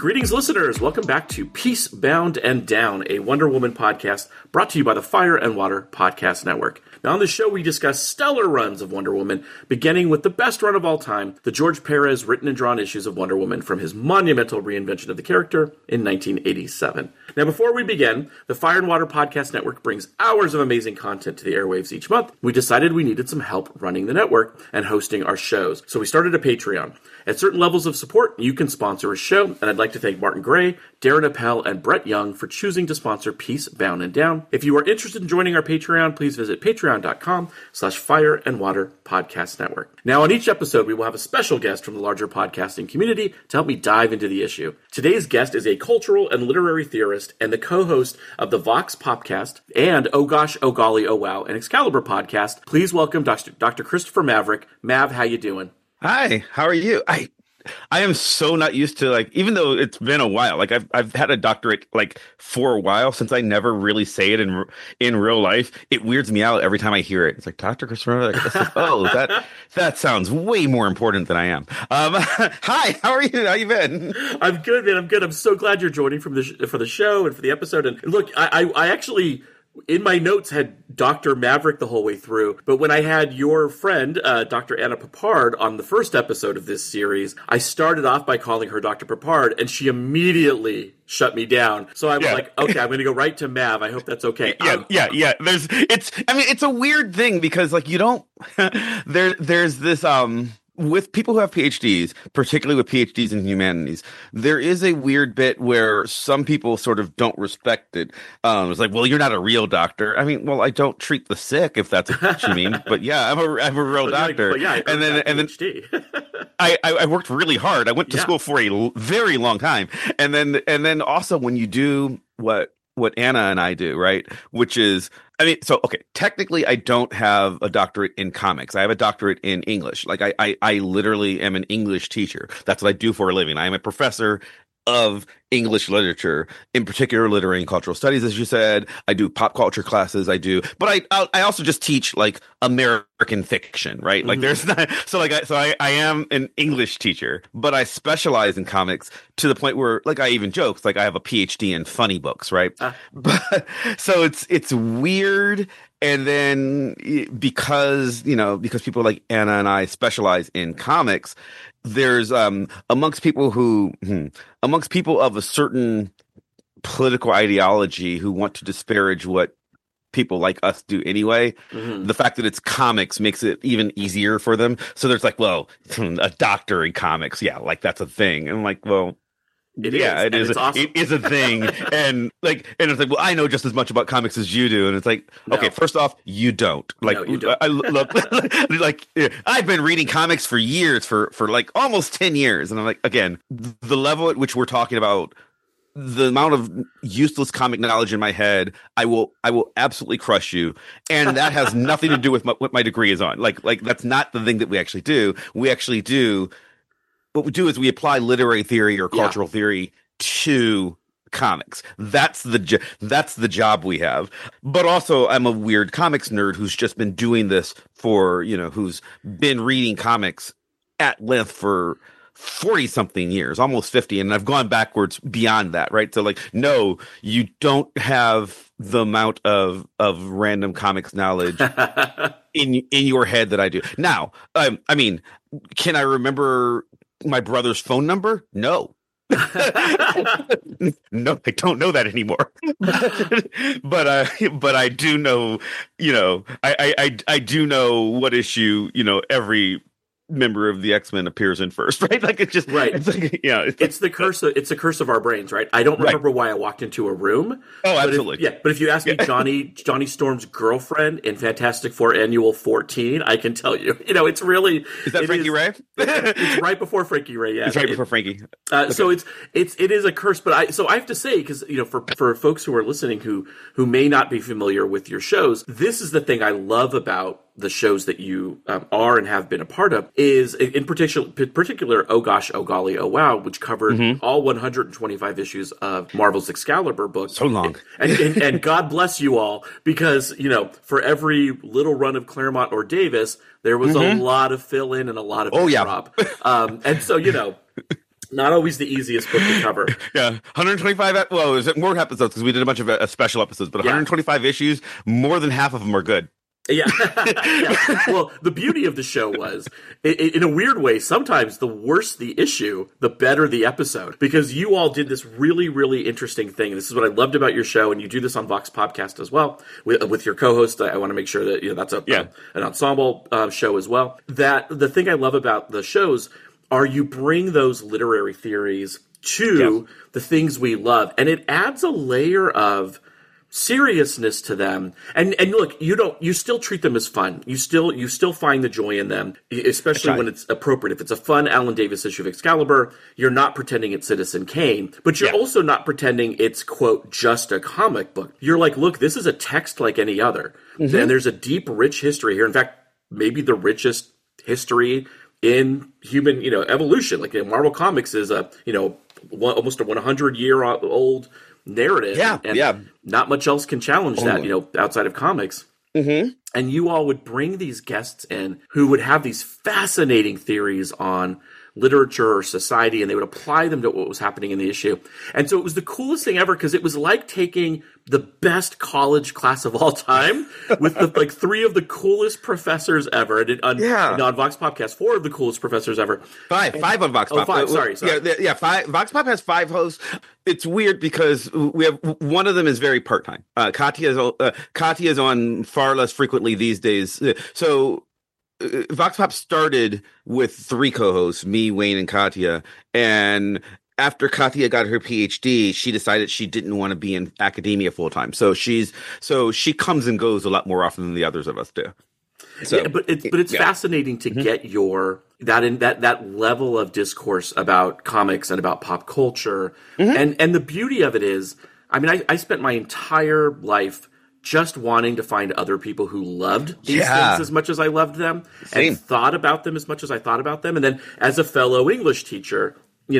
Greetings, listeners. Welcome back to Peacebound and Down, a Wonder Woman podcast brought to you by the Fire and Water Podcast Network. Now, on this show, we discuss stellar runs of Wonder Woman, beginning with the best run of all time, the George Perez written and drawn issues of Wonder Woman from his monumental reinvention of the character in 1987. Now, before we begin, the Fire and Water Podcast Network brings hours of amazing content to the airwaves each month. We decided we needed some help running the network and hosting our shows, so we started a Patreon. At certain levels of support, you can sponsor a show, and I'd like to thank Martin Gray, Darren Appel, and Brett Young for choosing to sponsor Peacebound and Down. If you are interested in joining our Patreon, please visit patreon.com/Fire and Water Podcast Network. Now, on each episode, we will have a special guest from the larger podcasting community to help me dive into the issue. Today's guest is a cultural and literary theorist and the co-host of the Vox Popcast and Oh Gosh, Oh Golly, Oh Wow, an Excalibur podcast. Please welcome Dr. Christopher Maverick. Mav, how you doing? Hi, how are you? I am so not used to, like, even though it's been a while, like I've had a doctorate like for a while, since I never really say it in real life. It weirds me out every time I hear it. It's like Dr. Christopher. Like, oh, that sounds way more important than I am. Hi, how are you? How you been? I'm good, man. I'm good. I'm so glad you're joining for the show and for the episode. And look, I actually, in my notes, had Dr. Maverick the whole way through, but when I had your friend, Dr. Anna Papard, on the first episode of this series, I started off by calling her Dr. Papard, and she immediately shut me down. So I was like, okay, I'm going to go right to Mav. I hope that's okay. Yeah. It's a weird thing because, like, you don't, there's this, with people who have PhDs, particularly with PhDs in humanities, there is a weird bit where some people sort of don't respect it. It's like, well, you're not a real doctor. I mean, well, I don't treat the sick, if that's what you mean. But yeah, I'm a real doctor. And then I worked really hard. I went to school for a very long time. And then also when you do what Anna and I do, right? Which is, okay, technically I don't have a doctorate in comics. I have a doctorate in English. Like I literally am an English teacher. That's what I do for a living. I am a professor of English literature, in particular literary and cultural studies, as you said. I do pop culture classes. But I also just teach like American fiction, right? Like there's not, I am an English teacher, but I specialize in comics to the point where, like, I even joke, like, I have a PhD in funny books, right? But so it's weird. And then because people like Anna and I specialize in comics, there's amongst people of a certain political ideology who want to disparage what people like us do anyway. The fact that it's comics makes it even easier for them. So there's like, well, a doctor in comics, yeah, like that's a thing. And I'm like, well, it is. Awesome. It is a thing. and it's like, well, I know just as much about comics as you do. And it's like, okay, first off, you don't. Like, no, you don't. Look, like, I've been reading comics for years, for like almost 10 years. And I'm like, again, the level at which we're talking about the amount of useless comic knowledge in my head, I will absolutely crush you. And that has nothing to do with what my degree is on. Like that's not the thing that we actually do. What we do is we apply literary theory or cultural theory to comics. That's the job we have. But also, I'm a weird comics nerd who's just been doing this for, who's been reading comics at length for 40 something years, almost 50. And I've gone backwards beyond that, right? So like, no, you don't have the amount of random comics knowledge in your head that I do. Now, can I remember my brother's phone number? No. No, I don't know that anymore. but I do know, I do know what issue, every member of the X-Men appears in first, right? Like it's just right. It's like, it's the curse of our brains, right? I don't remember why I walked into a room. Oh, absolutely. But if you ask me Johnny Storm's girlfriend in Fantastic Four Annual 14, I can tell you. It's really is that Frankie Ray? It's right before Frankie Ray. Yeah, it's right before Frankie. Okay. So it is a curse, but I have to say, because for folks who are listening who may not be familiar with your shows, this is the thing I love about the shows that you are and have been a part of, is in particular Oh Gosh, Oh Golly, Oh Wow, which covered all 125 issues of Marvel's Excalibur book. So long. And God bless you all, because, for every little run of Claremont or Davis, there was a lot of fill-in and a lot of drop. And so, Not always the easiest book to cover. Yeah, 125. Well, is it more episodes because we did a bunch of special episodes, but 125 issues. More than half of them are good. Yeah. Yeah. Well, the beauty of the show was, in a weird way, sometimes the worse the issue, the better the episode. Because you all did this really, really interesting thing. This is what I loved about your show, and you do this on Vox Podcast as well with your co-host. I want to make sure that that's an ensemble show as well. That the thing I love about the shows are you bring those literary theories to the things we love, and it adds a layer of seriousness to them. And look, you still treat them as fun. You still find the joy in them, especially when it's appropriate. If it's a fun Alan Davis issue of Excalibur, you're not pretending it's Citizen Kane, but you're also not pretending it's, quote, just a comic book. You're like, look, this is a text like any other. Mm-hmm. And there's a deep, rich history here. In fact, maybe the richest history in human, evolution. Like Marvel Comics is almost a 100-year-old narrative. And not much else can challenge that, outside of comics. Mm-hmm. And you all would bring these guests in who would have these fascinating theories on literature or society, and they would apply them to what was happening in the issue. And so it was the coolest thing ever, because it was like taking the best college class of all time with three of the coolest professors ever. And on Vox Podcast, 4 of the coolest professors ever. Five on Vox Pop. 5. Sorry. Yeah, 5. Vox Pop has 5 hosts. It's weird because we have one of them is very part-time. Katya is on far less frequently these days. So Vox Pop started with 3 co-hosts, me, Wayne, and Katya. And after Katya got her PhD, she decided she didn't want to be in academia full-time. So she comes and goes a lot more often than the others of us do. So, but it's fascinating to get that level of discourse about comics and about pop culture. Mm-hmm. And the beauty of it is, I spent my entire life just wanting to find other people who loved these things as much as I loved them. Same. And thought about them as much as I thought about them. And then as a fellow English teacher,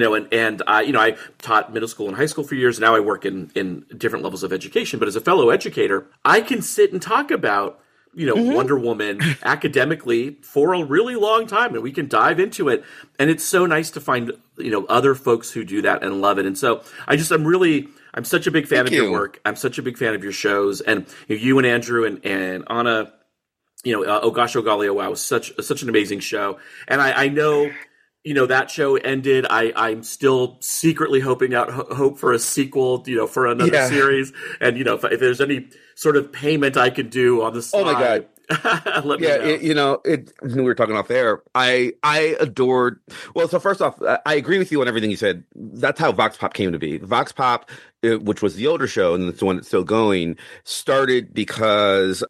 I taught middle school and high school for years. Now I work in different levels of education. But as a fellow educator, I can sit and talk about Wonder Woman academically for a really long time, and we can dive into it. And it's so nice to find, other folks who do that and love it. And so I'm such a big fan of your work. I'm such a big fan of your shows, and you and Andrew and Anna, Oh Gosh, Oh Golly, Oh Wow was such an amazing show. And I know, that show ended. I'm still secretly hope for a sequel, for another series. And, if there's any sort of payment I could do on the side. Oh my God. Let me know. We were talking off there. I adored. Well, so first off, I agree with you on everything you said. That's how Vox Pop came to be. Vox Pop, which was the older show, and it's the one that's still going, started because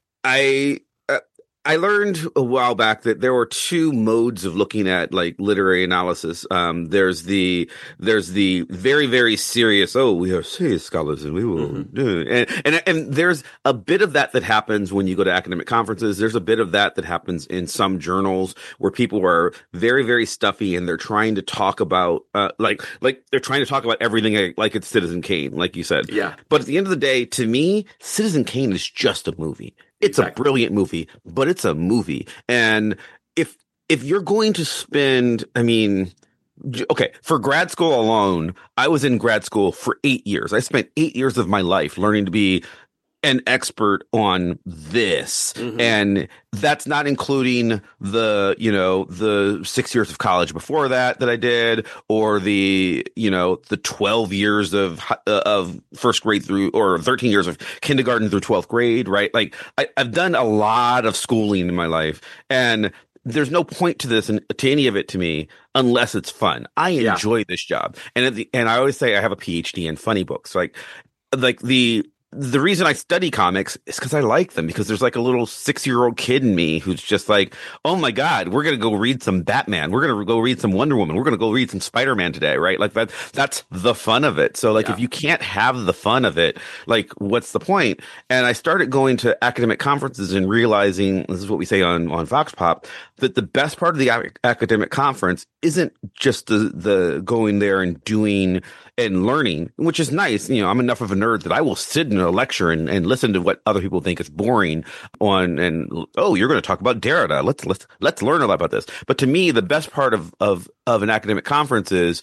I learned a while back that there were 2 modes of looking at literary analysis. There's the very, very serious. Oh, we are serious scholars, and we will do. And there's a bit of that happens when you go to academic conferences. There's a bit of that happens in some journals where people are very, very stuffy, and they're trying to talk about they're trying to talk about everything like it's Citizen Kane, like you said. Yeah. But at the end of the day, to me, Citizen Kane is just a movie. It's a brilliant movie, but it's a movie. And if you're going to spend, for grad school alone, I was in grad school for 8 years. I spent 8 years of my life learning to be an expert on this. Mm-hmm. And that's not including the 6 years of college before that I did, or the 12 years of first grade through, or 13 years of kindergarten through 12th grade, right? I've done a lot of schooling in my life, and there's no point to this and to any of it to me unless it's fun. I enjoy this job. And I always say I have a PhD in funny books. The reason I study comics is because I like them, because there's a little 6-year-old kid in me who's just oh my God, we're going to go read some Batman. We're going to go read some Wonder Woman. We're going to go read some Spider-Man today, right? That's the fun of it. So if you can't have the fun of it, what's the point? And I started going to academic conferences and realizing, this is what we say on Vox Pop, that the best part of the academic conference isn't just the going there and doing and learning, which is nice. I'm enough of a nerd that I will sit in a lecture and listen to what other people think is boring you're going to talk about Derrida. Let's learn a lot about this. But to me, the best part of an academic conference is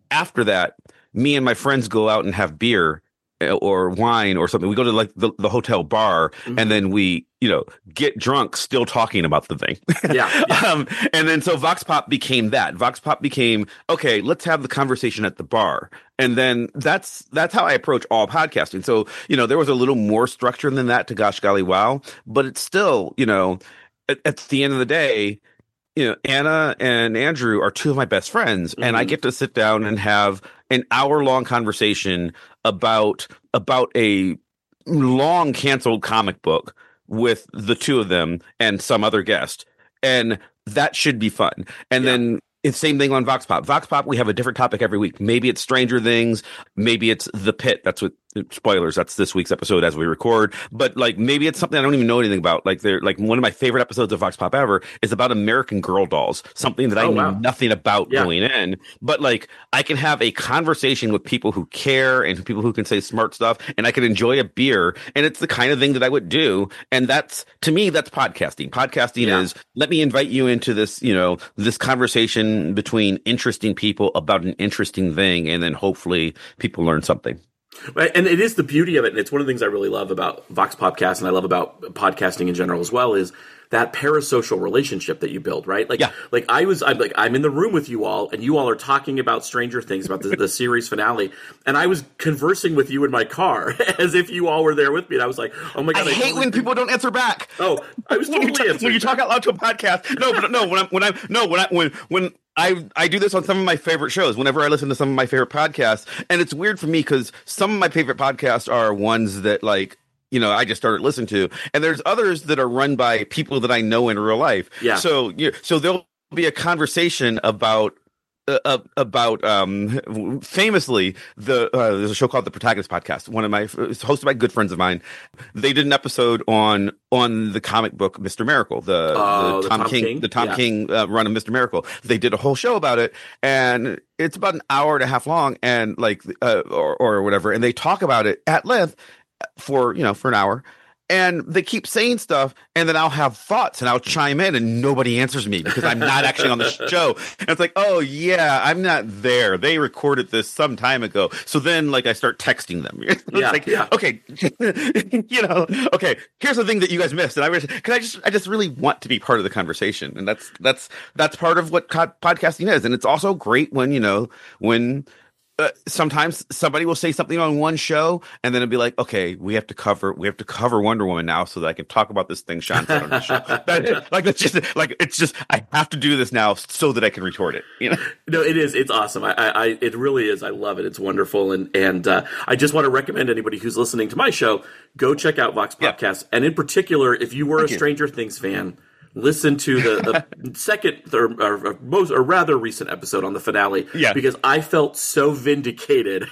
after that, me and my friends go out and have beer or wine or something. We go to like the hotel bar, and then we, get drunk still talking about the thing. Yeah. And then so Vox Pop became that. Vox Pop became, okay, let's have the conversation at the bar. And then that's how I approach all podcasting. So, there was a little more structure than that to Gosh Golly Wow, but it's still, at the end of the day, Anna and Andrew are two of my best friends, and I get to sit down and have an hour-long conversation about a long canceled comic book with the two of them and some other guest, and that should be fun. And then it's same thing on Vox Pop. Vox Pop, we have a different topic every week. Maybe it's Stranger Things, maybe it's The Pit. That's what spoilers. That's this week's episode as we record. But like maybe it's something I don't even know anything about. Like they're like one of my favorite episodes of Vox Pop ever is about American Girl dolls, something that I knew nothing about going in. But like I can have a conversation with people who care and people who can say smart stuff, and I can enjoy a beer, and it's the kind of thing that I would do. And that's, to me, that's podcasting. Podcasting is, let me invite you into this, this conversation between interesting people about an interesting thing, and then hopefully people learn something. Right. And it is the beauty of it. And it's one of the things I really love about Vox Podcast, and I love about podcasting in general as well, is that parasocial relationship that you build, right? I'm in the room with you all, and you all are talking about Stranger Things, about the series finale, and I was conversing with you in my car as if you all were there with me. And I was like, oh my God. I hate when people don't answer back. Oh, I was totally answering. When you talk out loud to a podcast. When I do this on some of my favorite shows, whenever I listen to some of my favorite podcasts, and it's weird for me because some of my favorite podcasts are ones that I just started listening to, and there's others that are run by people that I know in real life. Yeah. So there'll be a conversation about famously there's a show called The Protagonist Podcast. It's hosted by good friends of mine. They did an episode on the comic book Mr. Miracle, the Tom King run of Mr. Miracle. They did a whole show about it, and it's about an hour and a half long, and or whatever, and they talk about it at length for an hour, and they keep saying stuff, and then I'll have thoughts and I'll chime in, and nobody answers me because I'm not actually on the show. And it's like, oh yeah, I'm not there. They recorded this some time ago. So then I start texting them. Okay, okay, here's the thing that you guys missed, and I just really want to be part of the conversation, and that's part of what podcasting is. And it's also great when sometimes somebody will say something on one show, and then it'll be like, okay, we have to cover Wonder Woman now so that I can talk about this thing Sean said on the show. It's just I have to do this now so that I can record it. No, it is. It's awesome. It really is. I love it. It's wonderful. And I just want to recommend anybody who's listening to my show, go check out Vox Podcast. Yeah. And in particular, if you were a Stranger Things fan, listen to the second or rather recent episode on the finale, because I felt so vindicated.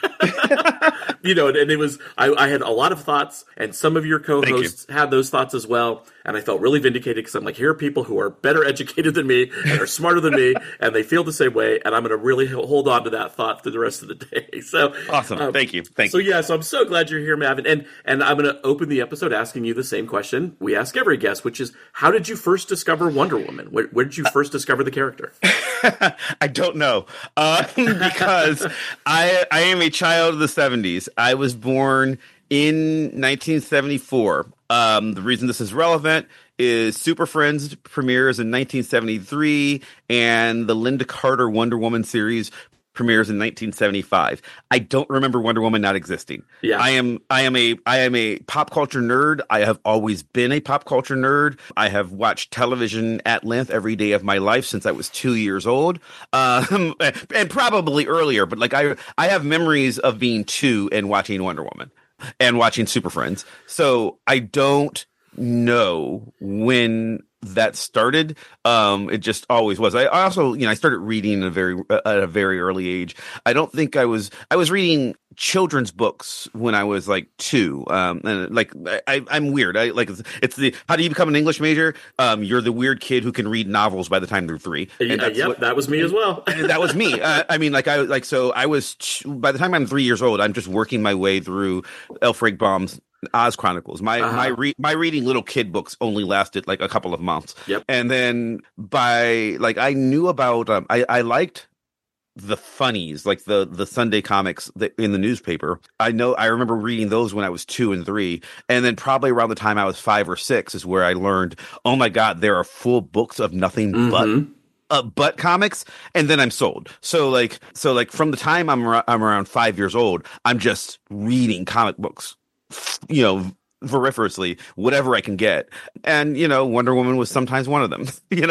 And it was I had a lot of thoughts, and some of your co-hosts had those thoughts as well, and I felt really vindicated because I'm like, here are people who are better educated than me and are smarter than me, and they feel the same way, and I'm going to really hold on to that thought for the rest of the day. So awesome, thank you. So I'm so glad you're here, Mavin, and I'm going to open the episode asking you the same question we ask every guest, which is, how did you first discover Wonder Woman? Where did you first discover the character? I don't know, because I am a child of the 70s. I was born in 1974. The reason this is relevant is Super Friends premieres in 1973, and the Linda Carter Wonder Woman series premieres in 1975. I don't remember Wonder Woman not existing. Yeah. I am a pop culture nerd. I have always been a pop culture nerd. I have watched television at length every day of my life since I was 2 years old. And probably earlier, but I have memories of being 2 and watching Wonder Woman and watching Super Friends. So I don't know when that started. It just always was. I also, I started reading at a very early age. I don't think I was reading children's books when I was 2. And I'm weird. It's the, how do you become an English major? You're the weird kid who can read novels by the time they're 3. And that was me as well. That was me. By the time I'm 3 years old, I'm just working my way through Elfric Baum's Oz Chronicles. My reading little kid books only lasted a couple of months. Yep. And then I knew about I liked the funnies, like the Sunday comics in the newspaper. I remember reading those when I was 2 and 3, and then probably around the time I was 5 or 6 is where I learned, oh my God, there are full books of nothing but comics, and then I'm sold. So like from the time I'm around 5 years old, I'm just reading comic books, vociferously, whatever I can get. And, Wonder Woman was sometimes one of them,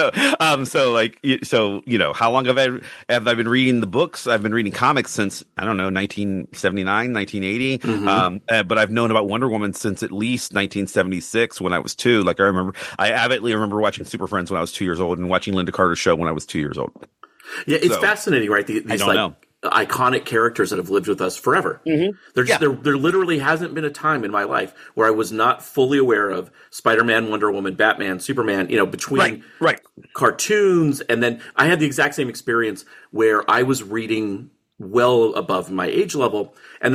how long have I been reading the books? I've been reading comics since, I don't know, 1979, 1980. But I've known about Wonder Woman since at least 1976 when I was 2. Like I avidly remember watching Super Friends when I was 2 years old and watching Linda Carter's show when I was 2 years old. Yeah, it's fascinating, right? These iconic characters that have lived with us forever. There literally hasn't been a time in my life where I was not fully aware of Spider-Man, Wonder Woman, Batman, Superman, between cartoons. And then I had the exact same experience where I was reading well above my age level. And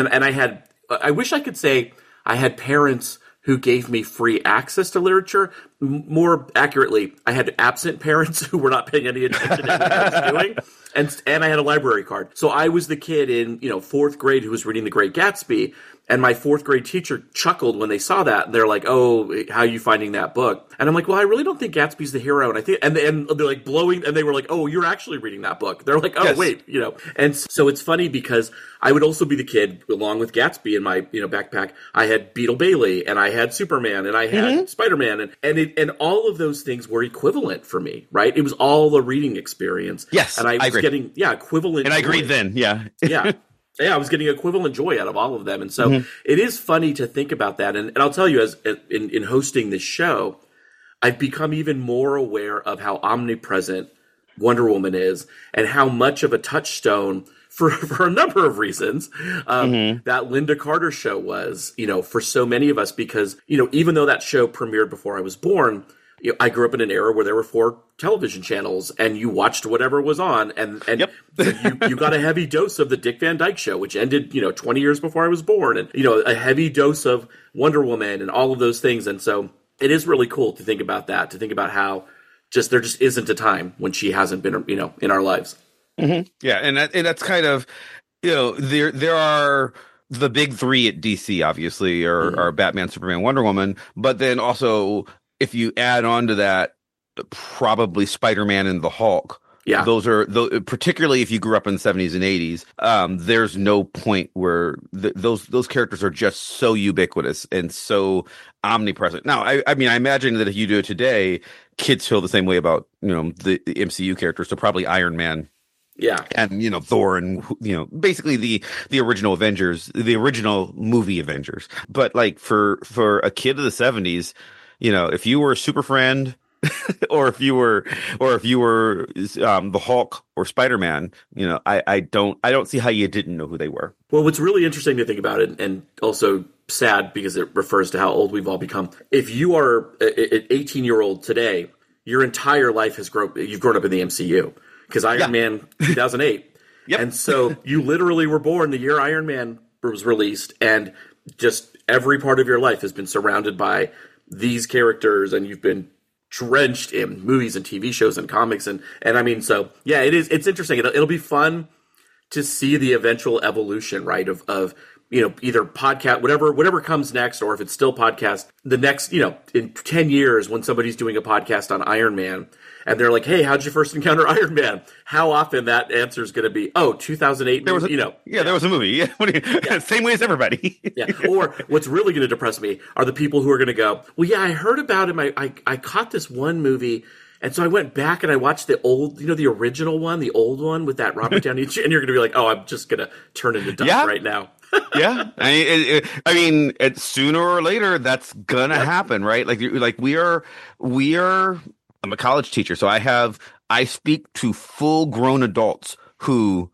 I wish I could say I had parents who gave me free access to literature. More accurately, I had absent parents who were not paying any attention to what I was doing. And I had a library card. So I was the kid in, 4th grade who was reading The Great Gatsby. And my 4th grade teacher chuckled when they saw that. They're like, "Oh, how are you finding that book?" And I'm like, "Well, I really don't think Gatsby's the hero." And I think, and they're like blowing, and they were like, "Oh, you're actually reading that book." They're like, "Oh, yes. Wait," And so it's funny because I would also be the kid along with Gatsby in my, backpack. I had Beetle Bailey, and I had Superman, and I had Spider-Man, and all of those things were equivalent for me, right? It was all a reading experience. Yes, and I was getting equivalent. And I agreed then, yeah. Yeah, I was getting equivalent joy out of all of them. And so it is funny to think about that. And I'll tell you, in hosting this show, I've become even more aware of how omnipresent Wonder Woman is and how much of a touchstone for a number of reasons that Linda Carter show was, for so many of us. Because, even though that show premiered before I was born, I grew up in an era where there were 4 television channels and you watched whatever was on. And so you got a heavy dose of the Dick Van Dyke Show, which ended, 20 years before I was born. And, a heavy dose of Wonder Woman and all of those things. And so it is really cool to think about that, to think about how there just isn't a time when she hasn't been, in our lives. Yeah. And that's kind of, there are the big 3 at DC, obviously, are Batman, Superman, Wonder Woman. But then also, if you add on to that, probably Spider-Man and the Hulk. Yeah, those are particularly if you grew up in the 70s and 80s. There's no point where those characters are just so ubiquitous and so omnipresent. Now, I mean, I imagine that if you do it today, kids feel the same way about the MCU characters. So probably Iron Man. Yeah. And, Thor and, basically the original Avengers, the original movie Avengers. But like for a kid of the 70s, if you were a Super Friend or if you were the Hulk or Spider-Man, I don't see how you didn't know who they were. Well, what's really interesting to think about it, and also sad because it refers to how old we've all become. If you are an 18-year-old today, your entire life you've grown up in the MCU. Because Iron Man 2008. Yep. And so you literally were born the year Iron Man was released, and just every part of your life has been surrounded by these characters, and you've been drenched in movies and TV shows and comics. And I mean, so yeah, it's interesting. It'll be fun to see the eventual evolution, right, of either podcast, whatever comes next, or if it's still podcast, the next, in 10 years when somebody's doing a podcast on Iron Man, and they're like, "Hey, how'd you first encounter Iron Man?" How often that answer is going to be, "Oh, 2008." There was a movie. Yeah. Same way as everybody. Yeah. Or what's really going to depress me are the people who are going to go, "Well, yeah, I heard about him. I caught this one movie, and so I went back and I watched the old, the original one, the old one with that Robert Downey Jr." And you're going to be like, "Oh, I'm just going to turn into dust right now." Yeah, I mean, sooner or later that's gonna happen, right? Like we are. I'm a college teacher, so I speak to full grown adults who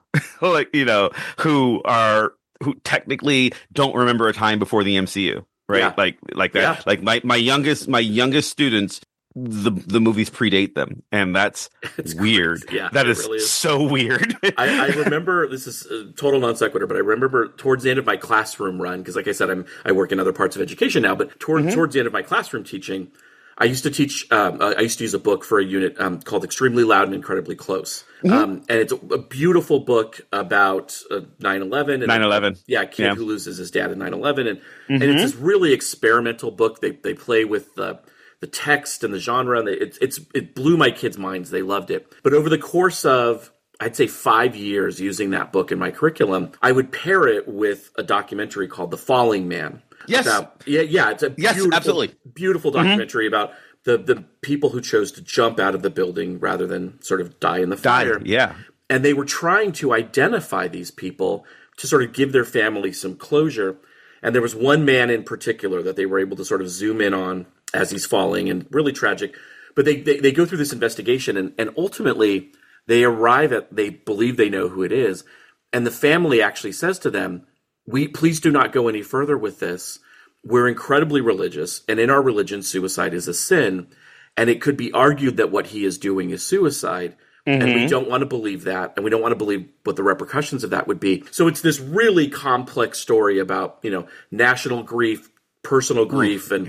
who technically don't remember a time before the MCU, right? Yeah. Like that. Yeah. Like my youngest students, the movies predate them, and that's weird. Yeah, that is really so weird. I remember, this is a total non sequitur, but I remember towards the end of my classroom run, because like I said, I work in other parts of education now, but towards the end of my classroom teaching, I used to teach. I used to use a book for a unit called "Extremely Loud and Incredibly Close," and it's a beautiful book about 9/11 and 9/11. A kid who loses his dad in 9/11, and it's this really experimental book. They play with the text and the genre, and it blew my kids' minds. They loved it. But over the course of, I'd say, 5 years using that book in my curriculum, I would pair it with a documentary called "The Falling Man." Yes. It's a beautiful, absolutely. beautiful documentary about the people who chose to jump out of the building rather than sort of die in the fire. Yeah. And they were trying to identify these people to sort of give their family some closure. And there was one man in particular that they were able to sort of zoom in on as he's falling, and really tragic. But they go through this investigation, and ultimately they they believe they know who it is. And the family actually says to them, please do not go any further with this. We're incredibly religious, and in our religion, suicide is a sin, and it could be argued that what he is doing is suicide, and we don't want to believe that, and we don't want to believe what the repercussions of that would be. So it's this really complex story about, national grief, personal grief, and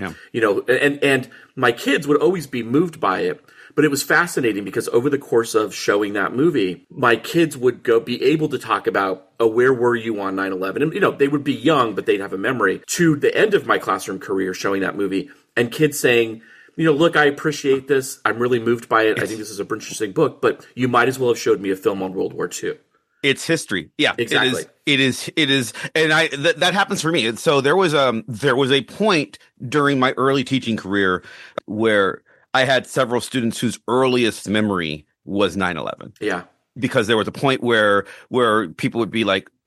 and my kids would always be moved by it. But it was fascinating because over the course of showing that movie, my kids would be able to talk about, where were you on 9/11? And, they would be young, but they'd have a memory, to the end of my classroom career showing that movie, and kids saying, look, I appreciate this. I'm really moved by it. I think this is an interesting book, but you might as well have showed me a film on World War II. It's history. Yeah, exactly. It is. And that happens for me. So there was a point during my early teaching career where I had several students whose earliest memory was 9/11. Yeah. Because there was a point where people would be like,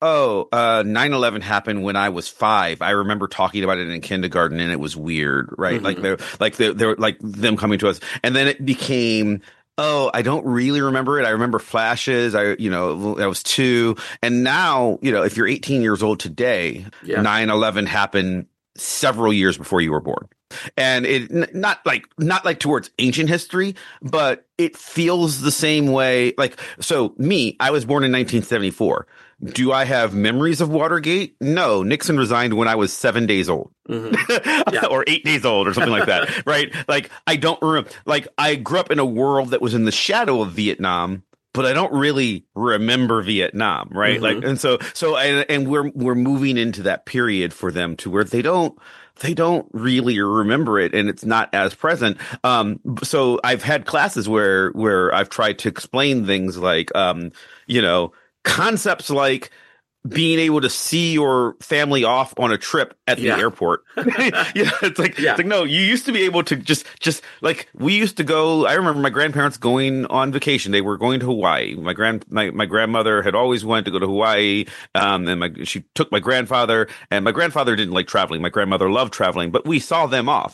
9/11 happened when I was 5. I remember talking about it in kindergarten and it was weird, right? They're like them coming to us. And then it became, I don't really remember it. I remember flashes. I was 2. And now, if you're 18 years old today, 9/11 happened several years before you were born. And it not like towards ancient history, but it feels the same way. I was born in 1974. Do I have memories of Watergate? No. Nixon resigned when I was 7 days old. Or 8 days old or something like that. Right. I don't remember. I grew up in a world that was in the shadow of Vietnam, but I don't really remember Vietnam. Right. And we're moving into that period for them to where they don't really remember it, and it's not as present. So I've had classes where I've tried to explain things like, concepts like being able to see your family off on a trip at the airport. It's like, no, you used to be able to just we used to go. I remember my grandparents going on vacation. They were going to Hawaii. My grandmother had always wanted to go to Hawaii. And she took my grandfather, and my grandfather didn't like traveling. My grandmother loved traveling, but we saw them off,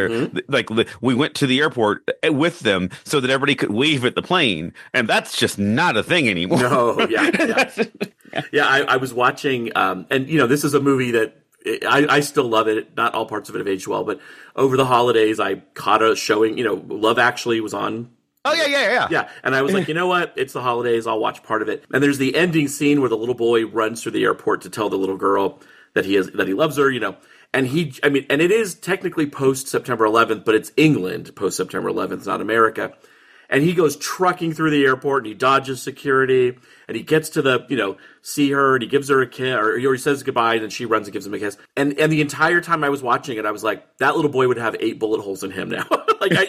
we went to the airport with them so that everybody could wave at the plane. And that's just not a thing anymore. No. Yeah. I was watching, and this is a movie that I still love it. Not all parts of it have aged well, but over the holidays, I caught a showing. Love Actually was on. Oh yeah. Yeah, and I was like, you know what? It's the holidays. I'll watch part of it. And there's the ending scene where the little boy runs through the airport to tell the little girl that he loves her. And and it is technically post September 11th, but it's England post September 11th, not America. And he goes trucking through the airport, and he dodges security, and he gets to see her, and he gives her a kiss, or he says goodbye, and then she runs and gives him a kiss. And the entire time I was watching it, I was like, that little boy would have 8 bullet holes in him now.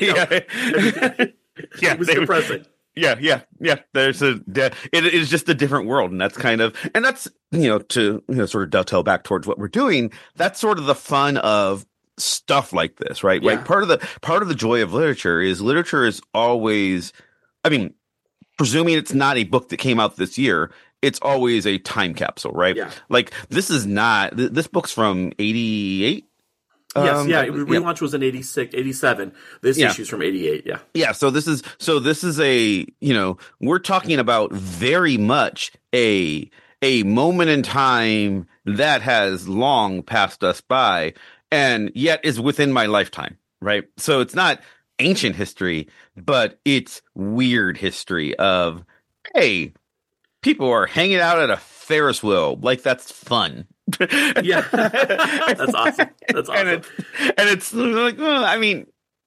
It was depressing. Yeah. It is just a different world, and that's to sort of dovetail back towards what we're doing. That's sort of the fun of stuff like this, right? Yeah. Like part of the joy of literature is always, presuming it's not a book that came out this year, it's always a time capsule, right? Yeah. This book's from 88. Yes, relaunch was in 86, 87. This issue's from 88, yeah. Yeah, so this is we're talking about very much a moment in time that has long passed us by, and yet is within my lifetime, right? So it's not ancient history, but it's weird history of, hey, people are hanging out at a Ferris wheel. That's fun. Yeah. That's awesome. And it's like,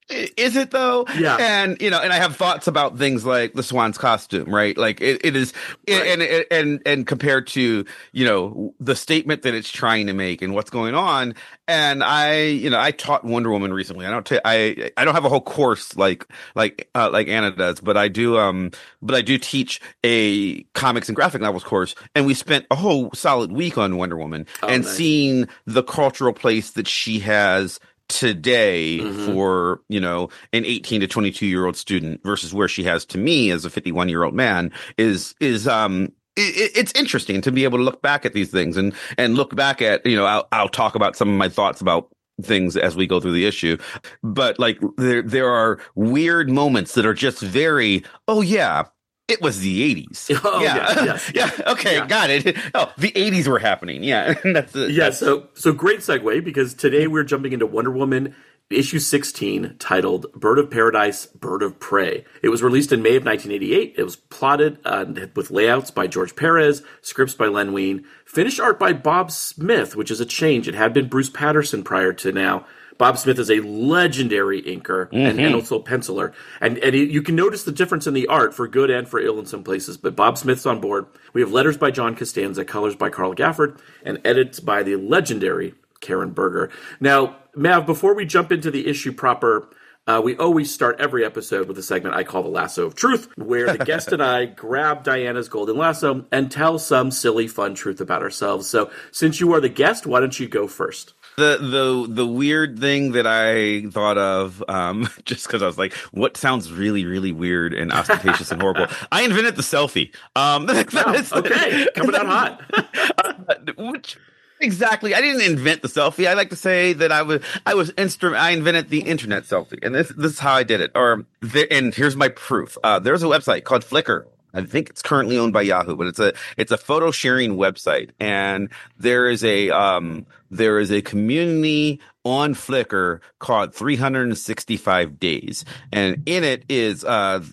Is it though? Yeah. And and I have thoughts about things like the Swan's costume, right? Like it is, Right. and compared to the statement that it's trying to make and what's going on. And I taught Wonder Woman recently. I don't have a whole course like Anna does, but I do teach a comics and graphic novels course, and we spent a whole solid week on Wonder Woman and Nice. seeing the cultural place that she has today for an 18 to 22-year-old student versus where she has to me as a 51-year-old man is it's interesting to be able to look back at these things and look back at I'll talk about some of my thoughts about things as we go through the issue, but like there are weird moments that are just very, oh yeah, it was the 80s. Oh, yeah. Yes. Yeah. Okay. Yeah. Got it. Oh, the 80s were happening. Yeah. That's it. Yeah. So great segue, because today we're jumping into Wonder Woman issue 16, titled Bird of Paradise, Bird of Prey. It was released in May of 1988. It was plotted with layouts by George Perez, scripts by Len Wein, finished art by Bob Smith, which is a change. It had been Bruce Patterson prior to now. Bob Smith is a legendary inker and also penciler. And you can notice the difference in the art, for good and for ill in some places. But Bob Smith's on board. We have letters by John Costanza, colors by Carl Gafford, and edits by the legendary Karen Berger. Now, Mav, before we jump into the issue proper, we always start every episode with a segment I call the Lasso of Truth, where the guest and I grab Diana's golden lasso and tell some silly, fun truth about ourselves. So since you are the guest, why don't you go first? The weird thing that I thought of, just because I was like, what sounds really, really weird and ostentatious and horrible? I invented the selfie. Okay, coming out hot. Which exactly, I didn't invent the selfie. I like to say that I invented the internet selfie, and this is how I did it. And here's my proof. There's a website called Flickr. I think it's currently owned by Yahoo, but it's a photo sharing website, and there is a community on Flickr called 365 Days, and in it is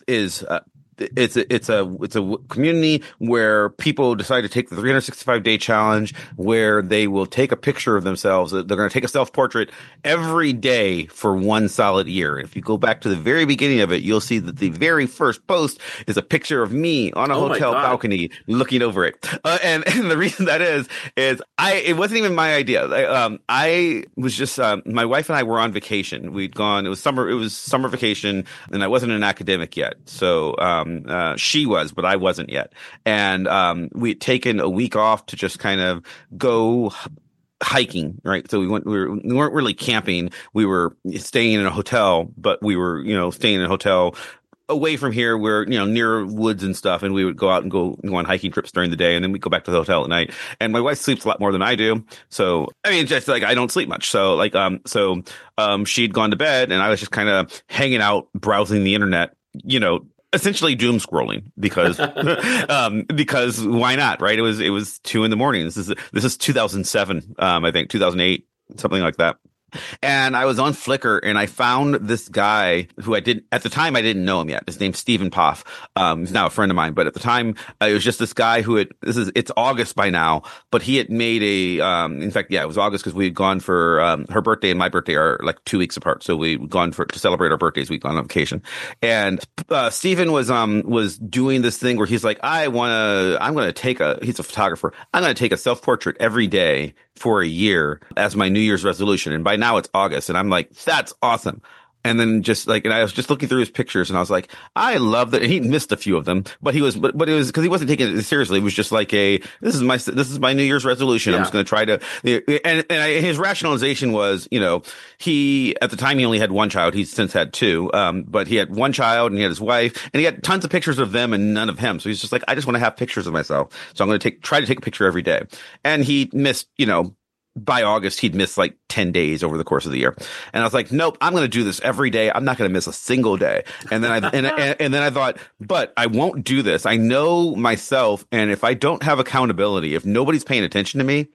it's a community where people decide to take the 365-day challenge, where they will take a picture of themselves. They're going to take a self-portrait every day for one solid year. If you go back to the very beginning of it, you'll see that the very first post is a picture of me on a hotel balcony looking over it. And the reason that is it wasn't even my idea. I was just my wife and I were on vacation. We'd gone. It was summer vacation, and I wasn't an academic yet. So she was, but I wasn't yet. And we had taken a week off to just kind of go hiking, right? So we weren't really camping. We were staying in a hotel, but we were, staying in a hotel away from here. We're, near woods and stuff. And we would go out and go on hiking trips during the day. And then we go back to the hotel at night. And my wife sleeps a lot more than I do. So, I mean, just like, I don't sleep much. So she'd gone to bed, and I was just kind of hanging out, browsing the internet, essentially doom scrolling because why not, right? It was 2 a.m. This is 2007, I think 2008, something like that. And I was on Flickr, and I found this guy who at the time I didn't know him yet. His name's Stephen Poff. He's now a friend of mine, but at the time it was just this guy it's August by now, but he had made in fact, yeah, it was August because we had gone for, her birthday and my birthday are like 2 weeks apart. So we'd gone to celebrate our birthdays. We'd gone on vacation, and Stephen was doing this thing where he's like, he's a photographer. I'm going to take a self-portrait every day for a year as my New Year's resolution. And by now it's August, and I'm like, that's awesome. And then and I was just looking through his pictures, and I was like, I love that. And he missed a few of them, but it was because he wasn't taking it seriously. It was just like this is my New Year's resolution. Yeah. I'm just going to try to, his rationalization was, he, at the time he only had one child. He's since had two. But he had one child, and he had his wife, and he had tons of pictures of them and none of him. So he's just like, I just want to have pictures of myself. So I'm going to try to take a picture every day. And he missed, by August, he'd missed like 10 days over the course of the year. And I was like, nope, I'm going to do this every day. I'm not going to miss a single day. And then I thought, but I won't do this. I know myself. And if I don't have accountability, if nobody's paying attention to me,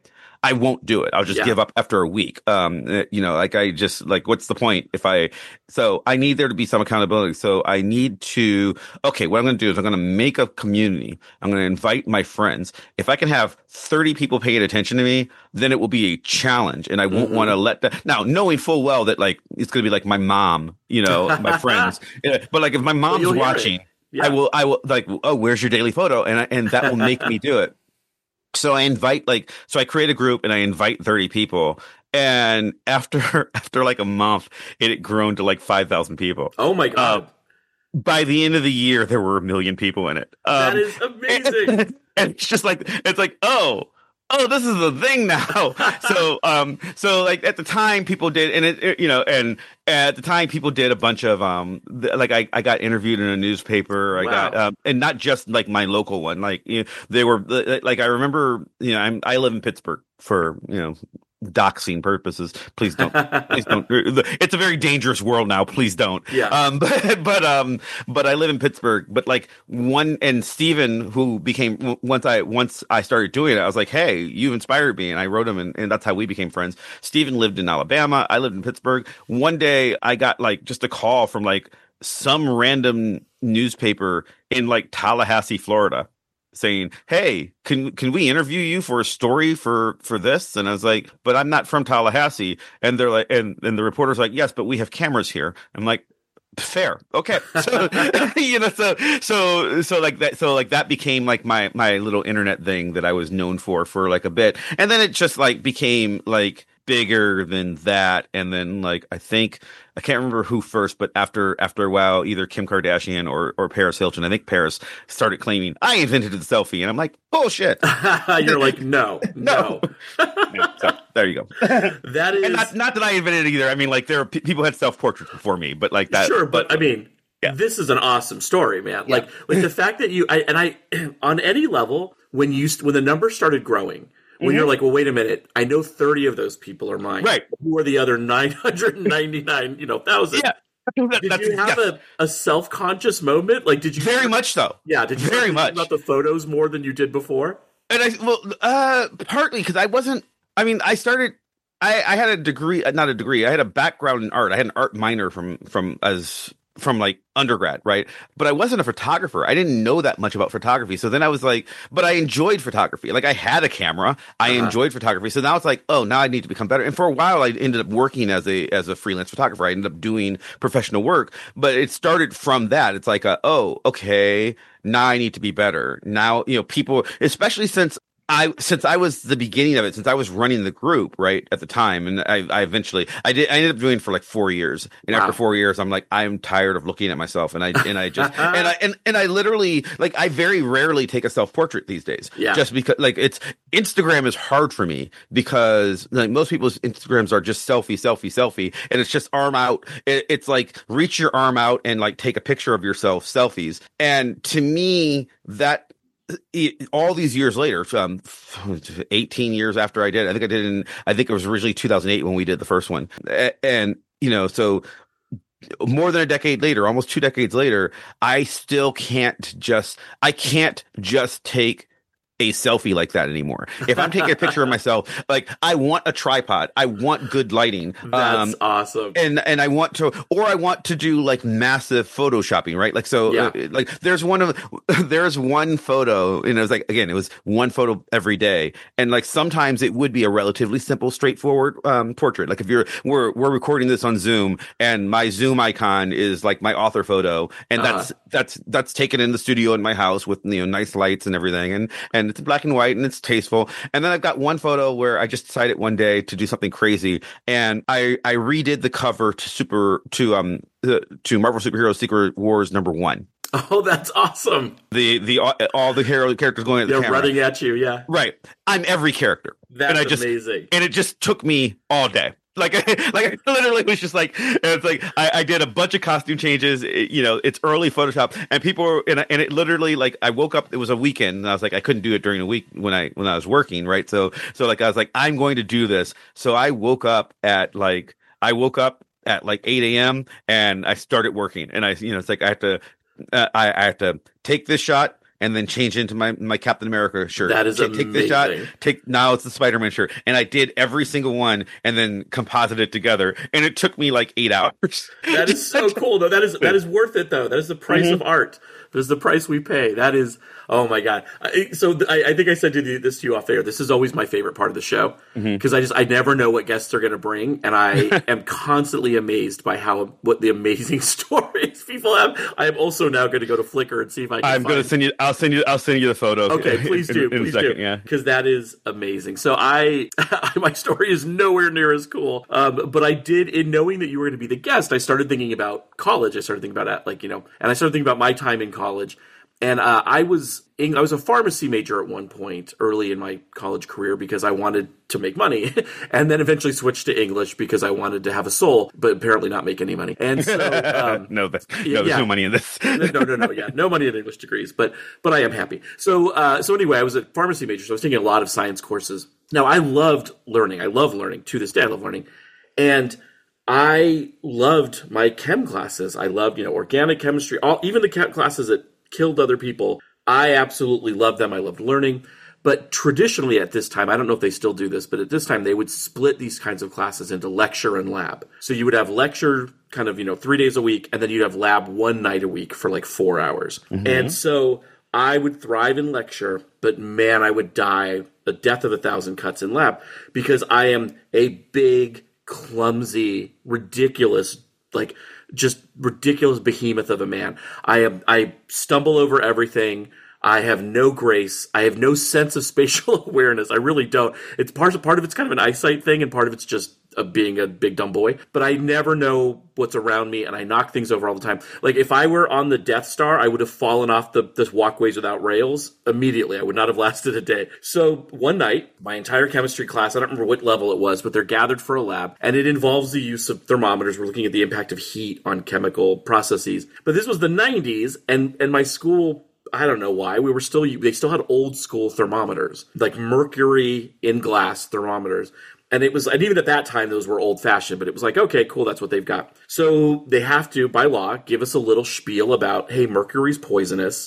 I won't do it. I'll just give up after a week. Like I just like, what's the point so I need there to be some accountability. So I need to, okay, what I'm going to do is I'm going to make a community. I'm going to invite my friends. If I can have 30 people paying attention to me, then it will be a challenge. And I won't want to let that, now knowing full well that like, it's going to be like my mom, my friends, but like if my mom's watching, I will like, oh, where's your daily photo? And that will make me do it. So I create a group and I invite 30 people. And after like a month, it had grown to like 5,000 people. Oh my God. By the end of the year, there were 1 million people in it. That is amazing. And it's just like, oh, this is the thing now. So like at the time people did, and at the time people did a bunch of, I got interviewed in a newspaper. I got, and not just like my local one, like, they were like, I remember, I live in Pittsburgh for, doxing purposes. Please don't. It's a very dangerous world now. Please don't. Yeah. But I live in Pittsburgh. But like and Steven, who became once I started doing it, I was like, hey, you've inspired me, and I wrote him, and that's how we became friends. Steven lived in Alabama. I lived in Pittsburgh. One day, I got like just a call from like some random newspaper in like Tallahassee, Florida, saying, hey, can we interview you for a story for this? And I was like, but I'm not from Tallahassee. And they're like, and the reporter's like, yes, but we have cameras here. I'm like, fair. Okay. So, that became like my little internet thing that I was known for like a bit. And then it just like became like bigger than that. And then like, I can't remember who first, but after a while, either Kim Kardashian or Paris Hilton, I think Paris started claiming I invented the selfie. And I'm like, bullshit. You're like, no. Yeah, so there you go. That is, and not that I invented it either. I mean, like there are people had self-portraits before me, but like that. Sure. But I mean, this is an awesome story, man. Yeah. Like the fact that I on any level, when the numbers started growing, when you're like, well, wait a minute, I know 30 of those people are mine. Right. Who are the other 999, thousand? Yeah. Did you have a self-conscious moment? Like, did you very much so? Yeah. Did you very much about the photos more than you did before? And partly because I wasn't. I mean, I started. I had a degree, not a degree. I had a background in art. I had an art minor from like undergrad, right? But I wasn't a photographer. I didn't know that much about photography. So then I was like, but I enjoyed photography. Like I had a camera. I enjoyed photography. So now it's like, oh, now I need to become better. And for a while I ended up working as a freelance photographer. I ended up doing professional work, but it started from that. It's like, oh, okay, now I need to be better. Now, people, especially since I was the beginning of it, since I was running the group, right, at the time, and I eventually I ended up doing it for like 4 years. And after 4 years, I'm like, I'm tired of looking at myself. And I just, and I literally, like, I very rarely take a self-portrait these days. Yeah. Just because, like, Instagram is hard for me because, like, most people's Instagrams are just selfie. And it's just arm out. It's like, reach your arm out and, like, take a picture of yourself, selfies. And to me, all these years later, 18 years after I did, I think it was originally 2008 when we did the first one. And, so more than a decade later, almost 2 decades later, I still can't just take a selfie like that anymore. If I'm taking a picture of myself, like I want a tripod, I want good lighting. That's awesome. And I want to do like massive photoshopping, right? Like, so like there's one photo, and it was like, again, it was one photo every day. And like, sometimes it would be a relatively simple, straightforward, portrait. Like if we're recording this on Zoom and my Zoom icon is like my author photo. And that's taken in the studio in my house with, nice lights and everything. And it's black and white and it's tasteful. And then I've got one photo where I just decided one day to do something crazy, and I redid the cover to Marvel Superhero Secret Wars #1. Oh, that's awesome! All the hero characters going at the camera. They're running at you, yeah. Right. I'm every character. That's amazing. And it just took me all day. Like I literally was just like, it's like I did a bunch of costume changes. It's early Photoshop, and people were, and it literally, like, I woke up. It was a weekend, and I was like, I couldn't do it during the week when I was working, right? So like I was like, I'm going to do this. So I woke up at like 8 a.m. and I started working, and it's like I have to take this shot and then change into my Captain America shirt. That is take the shot. amazing. Now it's the Spider-Man shirt, and I did every single one, and then composite it together, and it took me like 8 hours. That is so cool. No, that is worth it though. That is the price of art. That is the price we pay. That is, oh my God. I think I said this to you off air. This is always my favorite part of the show because I never know what guests are going to bring, and I am constantly amazed by what the amazing stories people have. I am also now going to go to Flickr and see if I can. I'm going to send you. I'll send you the photo. Okay, please do. In please a second, do. yeah, because that is amazing. So my story is nowhere near as cool. But I did, in knowing that you were going to be the guest, I started thinking about college. I started thinking about and I started thinking about my time in college. And I was a pharmacy major at one point early in my college career because I wanted to make money, and then eventually switched to English because I wanted to have a soul, but apparently not make any money. And so there's no money in this. No money in English degrees, but I am happy. So anyway, I was a pharmacy major, so I was taking a lot of science courses. Now I loved learning. I love learning to this day. I love learning, and I loved my chem classes. I loved organic chemistry, even the chem classes that killed other people. I absolutely loved them. I loved learning. But traditionally at this time, I don't know if they still do this, but at this time they would split these kinds of classes into lecture and lab. So you would have lecture kind of, 3 days a week, and then you'd have lab one night a week for like 4 hours. Mm-hmm. And so I would thrive in lecture, but man, I would die a death of 1,000 cuts in lab because I am a big, clumsy, ridiculous, just ridiculous behemoth of a man. I stumble over everything. I have no grace. I have no sense of spatial awareness. I really don't. It's part of it's kind of an eyesight thing, and part of it's just being a big dumb boy. But I never know what's around me, and I knock things over all the time. Like if I were on the Death Star, I would have fallen off the walkways without rails immediately. I would not have lasted a day. So one night, my entire chemistry class, I don't remember what level it was, but they're gathered for a lab, and it involves the use of thermometers. We're looking at the impact of heat on chemical processes. But this was the 90s, and my school, I don't know why, they still had old school thermometers, like mercury in glass thermometers. And even at that time, those were old fashioned, but it was like, okay, cool, that's what they've got. So they have to, by law, give us a little spiel about, hey, mercury's poisonous.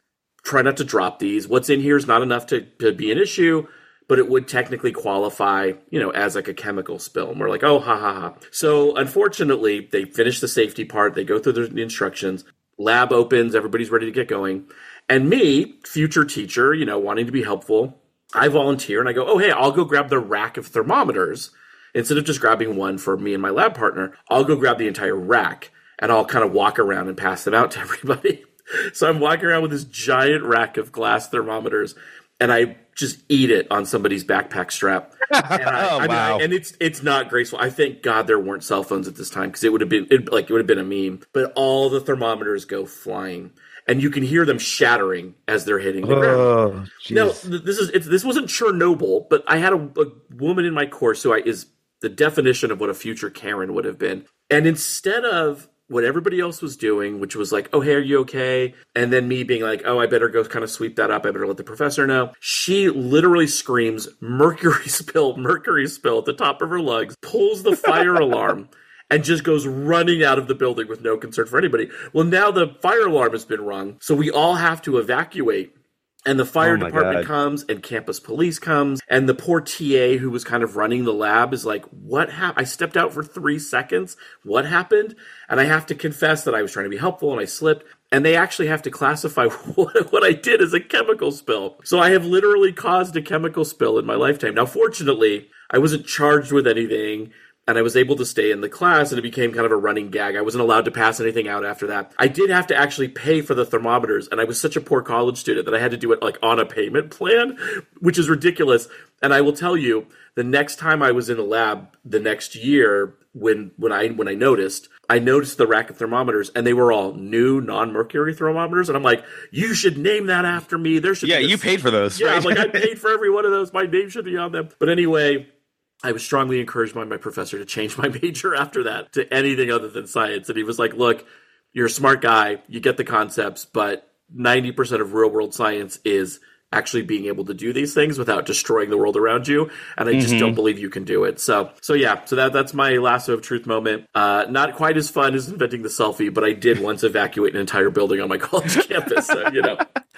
Try not to drop these. What's in here is not enough to be an issue, but it would technically qualify, as like a chemical spill. And we're like, oh, ha, ha, ha. So unfortunately, they finish the safety part. They go through the instructions. Lab opens. Everybody's ready to get going. And me, future teacher, wanting to be helpful, I volunteer and I go, oh, hey, I'll go grab the rack of thermometers. Instead of just grabbing one for me and my lab partner, I'll go grab the entire rack and I'll kind of walk around and pass them out to everybody. So I'm walking around with this giant rack of glass thermometers and I just eat it on somebody's backpack strap. And wow. And it's not graceful. I thank God there weren't cell phones at this time because it would have been a meme. But all the thermometers go flying. And you can hear them shattering as they're hitting the ground. Now, this wasn't Chernobyl, but I had a woman in my course who is the definition of what a future Karen would have been. And instead of what everybody else was doing, which was like, oh, hey, are you okay? And then me being like, oh, I better go kind of sweep that up. I better let the professor know. She literally screams, mercury spill at the top of her lungs, pulls the fire alarm, and just goes running out of the building with no concern for anybody. Well, now the fire alarm has been rung, so we all have to evacuate. And the fire department comes, and campus police comes, and the poor TA who was kind of running the lab is like, what happened? I stepped out for 3 seconds. What happened? And I have to confess that I was trying to be helpful, and I slipped. And they actually have to classify what I did as a chemical spill. So I have literally caused a chemical spill in my lifetime. Now, fortunately, I wasn't charged with anything, and I was able to stay in the class, and it became kind of a running gag. I wasn't allowed to pass anything out after that. I did have to actually pay for the thermometers, and I was such a poor college student that I had to do it like on a payment plan, which is ridiculous. And I will tell you, the next time I was in a lab the next year, when I noticed the rack of thermometers, and they were all new non-mercury thermometers, and I'm like, you should name that after me. You paid for those. Yeah, right? I'm like, I paid for every one of those. My name should be on them. But anyway, I was strongly encouraged by my professor to change my major after that to anything other than science. And he was like, look, you're a smart guy. You get the concepts, but 90% of real world science is actually being able to do these things without destroying the world around you. And I just don't believe you can do it. So that's my lasso of truth moment. Not quite as fun as inventing the selfie, but I did once evacuate an entire building on my college campus. So,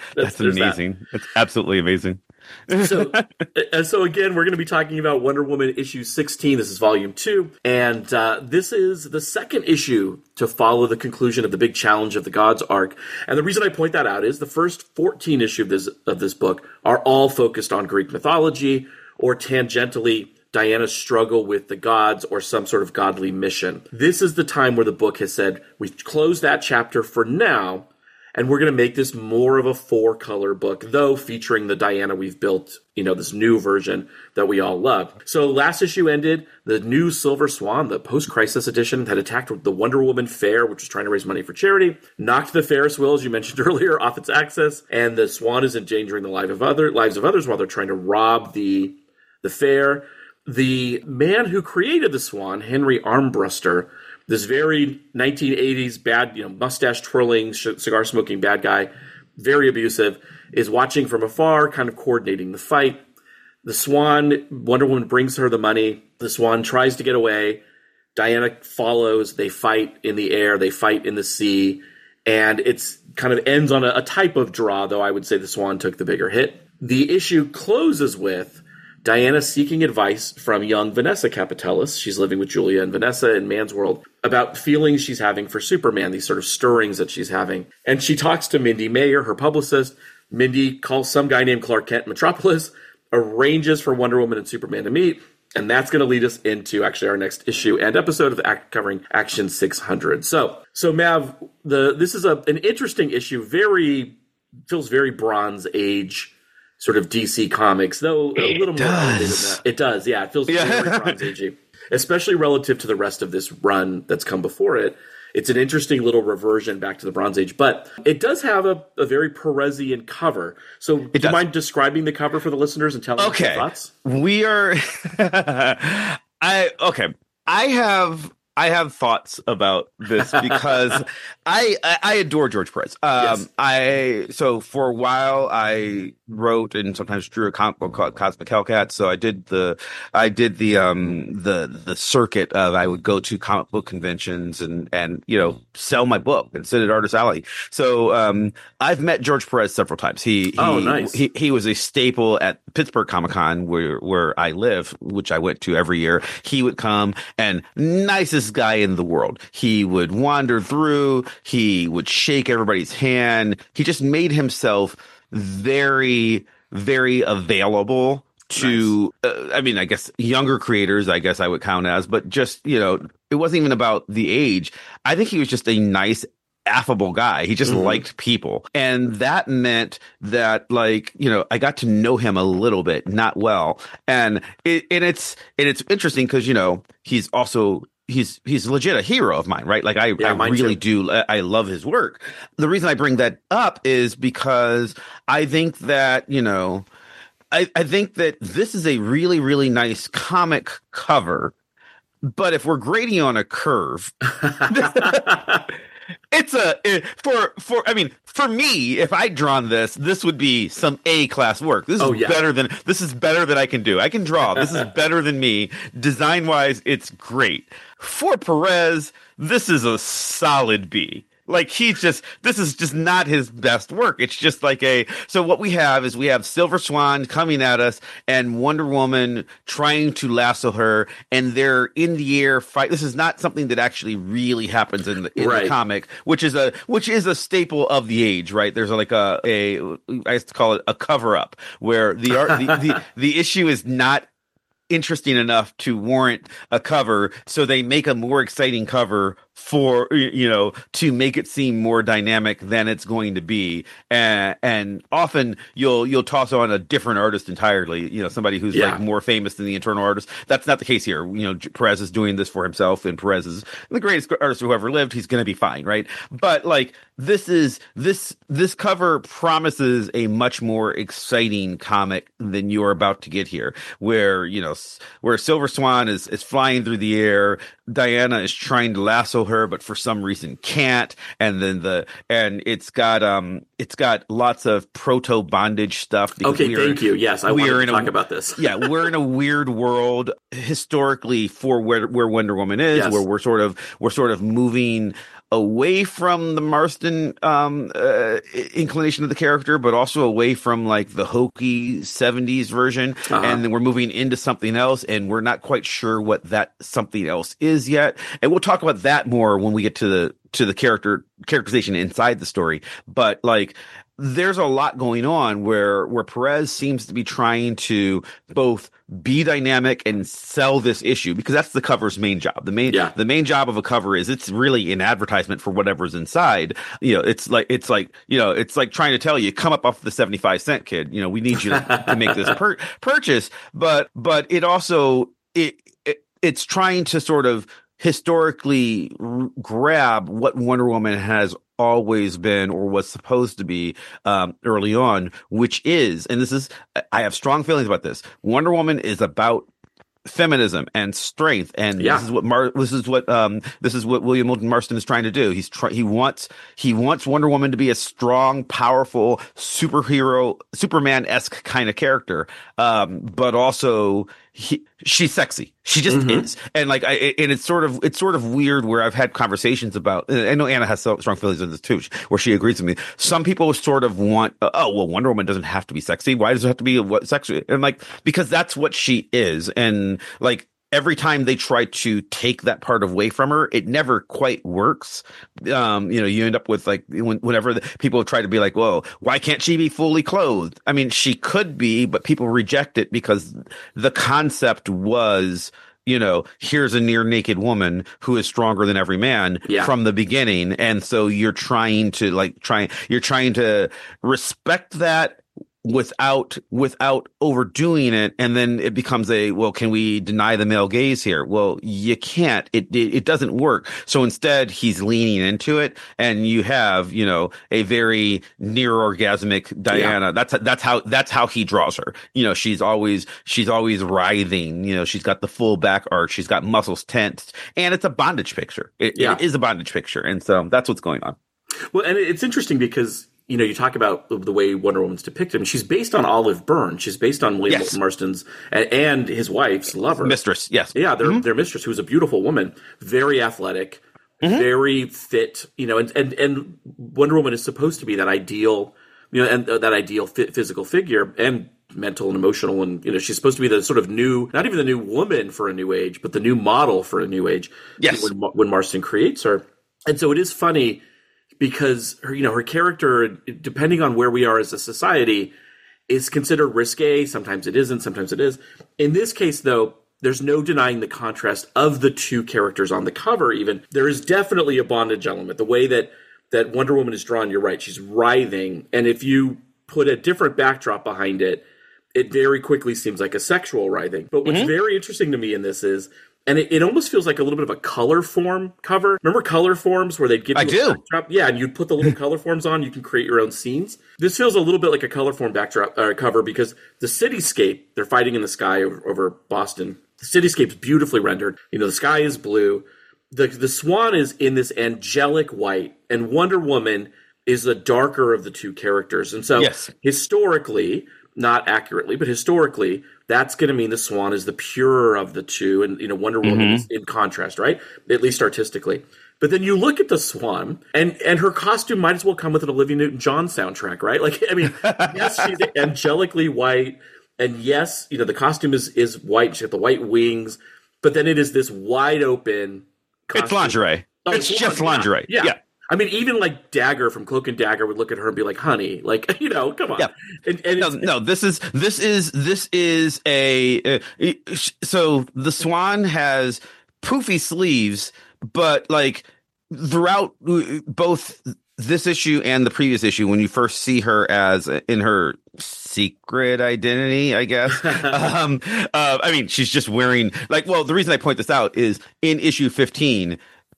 That's amazing. That's absolutely amazing. So again, we're going to be talking about Wonder Woman issue 16. This is volume 2. And this is the second issue to follow the conclusion of the Big Challenge of the Gods arc. And the reason I point that out is the first 14 issues of this book are all focused on Greek mythology or tangentially Diana's struggle with the gods or some sort of godly mission. This is the time where the book has said, we've closed that chapter for now, and we're going to make this more of a 4-color book, though featuring the Diana we've built, this new version that we all love. So last issue ended, the new Silver Swan, the post-crisis edition, had attacked the Wonder Woman Fair, which was trying to raise money for charity, knocked the Ferris wheel, as you mentioned earlier, off its axis, and the Swan is endangering the lives of others while they're trying to rob the fair. The man who created the Swan, Henry Armbruster, this very 1980s bad, mustache twirling, cigar smoking bad guy, very abusive, is watching from afar, kind of coordinating the fight. The Swan, Wonder Woman brings her the money. The Swan tries to get away. Diana follows. They fight in the air. They fight in the sea. And it's kind of ends on a type of draw, though I would say the Swan took the bigger hit. The issue closes with Diana seeking advice from young Vanessa Capitelis. She's living with Julia and Vanessa in Man's World about feelings she's having for Superman, these sort of stirrings that she's having. And she talks to Mindy Mayer, her publicist. Mindy calls some guy named Clark Kent Metropolis, arranges for Wonder Woman and Superman to meet, and that's going to lead us into actually our next issue and episode of covering Action 600. So Mav, this is an interesting issue, feels very Bronze Age sort of DC Comics, though a little more elevated than that. It does, yeah. It feels very Bronze Agey, especially relative to the rest of this run that's come before it. It's an interesting little reversion back to the Bronze Age, but it does have a very Perezian cover. So do you mind describing the cover for the listeners and telling us your thoughts? We are... I have thoughts about this because I adore George Perez. Yes. So for a while I wrote and sometimes drew a comic book called Cosmic Hellcat. So I did the circuit of, I would go to comic book conventions and sell my book and sit at Artist Alley. So I've met George Perez several times. Nice. He was a staple at Pittsburgh Comic-Con where I live, which I went to every year. He would come, and nicest guy in the world. He would wander through, he would shake everybody's hand. He just made himself very, very available to, nice. I guess younger creators, I guess I would count as, but just, it wasn't even about the age. I think he was just a nice, affable guy. He just liked people. And that meant that, I got to know him a little bit, not well. And it's interesting because, he's also, he's legit a hero of mine, right? I really do. I love his work. The reason I bring that up is because I think that, I think that this is a really, really nice comic cover. But if we're grading on a curve, for me, if I'd drawn this would be some A-class work. This is better than I can do. I can draw. This is better than me. Design-wise, it's great. For Perez, this is a solid B. This is just not his best work. It's just so what we have is Silver Swan coming at us and Wonder Woman trying to lasso her, and they're in the air fight. This is not something that actually really happens in the comic, which is a staple of the age, right? There's I used to call it a cover up, where the issue is not interesting enough to warrant a cover, so they make a more exciting cover for to make it seem more dynamic than it's going to be, and often you'll toss on a different artist entirely, somebody who's more famous than the internal artist. That's not the case here. Perez is doing this for himself, and Perez is the greatest artist who ever lived. He's going to be fine, right? But this cover promises a much more exciting comic than you are about to get here, where Silver Swan is flying through the air. Diana is trying to lasso her, but for some reason can't. And then it's got lots of proto bondage stuff. Okay, thank you. Yes, I wanted to talk about this. Yeah, we're in a weird world historically for where Wonder Woman is, where we're sort of moving away from the Marston inclination of the character, but also away from like the hokey 70s version. And then we're moving into something else, and we're not quite sure what that something else is yet. And we'll talk about that more when we get to the characterization inside the story. But like, there's a lot going on where Perez seems to be trying to both be dynamic and sell this issue, because that's the cover's main job. The main job of a cover is it's really an advertisement for whatever's inside. You know, it's like trying to tell you, come up off the 75-cent, kid. You know, we need you to make this purchase. But it also it's trying to sort of historically grab what Wonder Woman has always been or was supposed to be early on, which is, and I have strong feelings about this. Wonder Woman is about feminism and strength, and this is what William Moulton Marston is trying to do. He wants Wonder Woman to be a strong, powerful superhero, Superman-esque kind of character, but also she's sexy. She just is. And like, it's sort of weird where I've had conversations about, I know Anna has so strong feelings on this too, where she agrees with me. Some people sort of want, Wonder Woman doesn't have to be sexy. Why does it have to be sexy? And like, because that's what she is. And like, every time they try to take that part away from her, it never quite works. You end up with like, whenever people try to be like, whoa, why can't she be fully clothed? I mean, she could be, but people reject it because the concept was, here's a near naked woman who is stronger than every man from the beginning. And so you're trying to respect that without overdoing it, and then it becomes can we deny the male gaze here? Well, you can't. It doesn't work. So instead, he's leaning into it, and you have a very near orgasmic Diana. That's how he draws her. She's always writhing. She's got the full back arch. She's got muscles tensed, and it's a bondage picture. It is a bondage picture, and so that's what's going on. Well, and it's interesting because you talk about the way Wonder Woman's depicted. And she's based on Olive Byrne. She's based on William Moulton Marston's and his wife's lover. Mistress, yes. Yeah, their mistress, who's a beautiful woman, very athletic, very fit, and Wonder Woman is supposed to be that ideal, and that ideal physical figure and mental and emotional. And, she's supposed to be the sort of not even the new woman for a new age, but the new model for a new age. Yes. When Marston creates her. And so it is funny, because her character, depending on where we are as a society, is considered risque. Sometimes it isn't. Sometimes it is. In this case, though, there's no denying the contrast of the two characters on the cover. Even there is definitely a bondage element. The way that Wonder Woman is drawn, you're right. She's writhing, and if you put a different backdrop behind it, it very quickly seems like a sexual writhing. But what's very interesting to me in this is, and it almost feels like a little bit of a color form cover. Remember color forms where they'd give you a backdrop? Yeah, and you'd put the little color forms on. You can create your own scenes. This feels a little bit like a color form backdrop cover, because the cityscape, they're fighting in the sky over Boston. The cityscape's beautifully rendered. The sky is blue. The swan is in this angelic white, and Wonder Woman is the darker of the two characters. And so historically, not accurately, but historically, that's going to mean the swan is the purer of the two, and Wonder Woman is in contrast, right? At least artistically. But then you look at the swan, and her costume might as well come with an Olivia Newton-John soundtrack, right? Like, I mean, yes, she's angelically white, and yes, the costume is white. She's got the white wings, but then it is this wide open costume. It's lingerie. It's just lingerie. Yeah. I mean, even like Dagger from Cloak and Dagger would look at her and be like, "Honey, like, come on." Yeah. This is a so the swan has poofy sleeves, but like throughout both this issue and the previous issue, when you first see her as in her secret identity, I guess. I mean, she's just wearing the reason I point this out is in issue 15.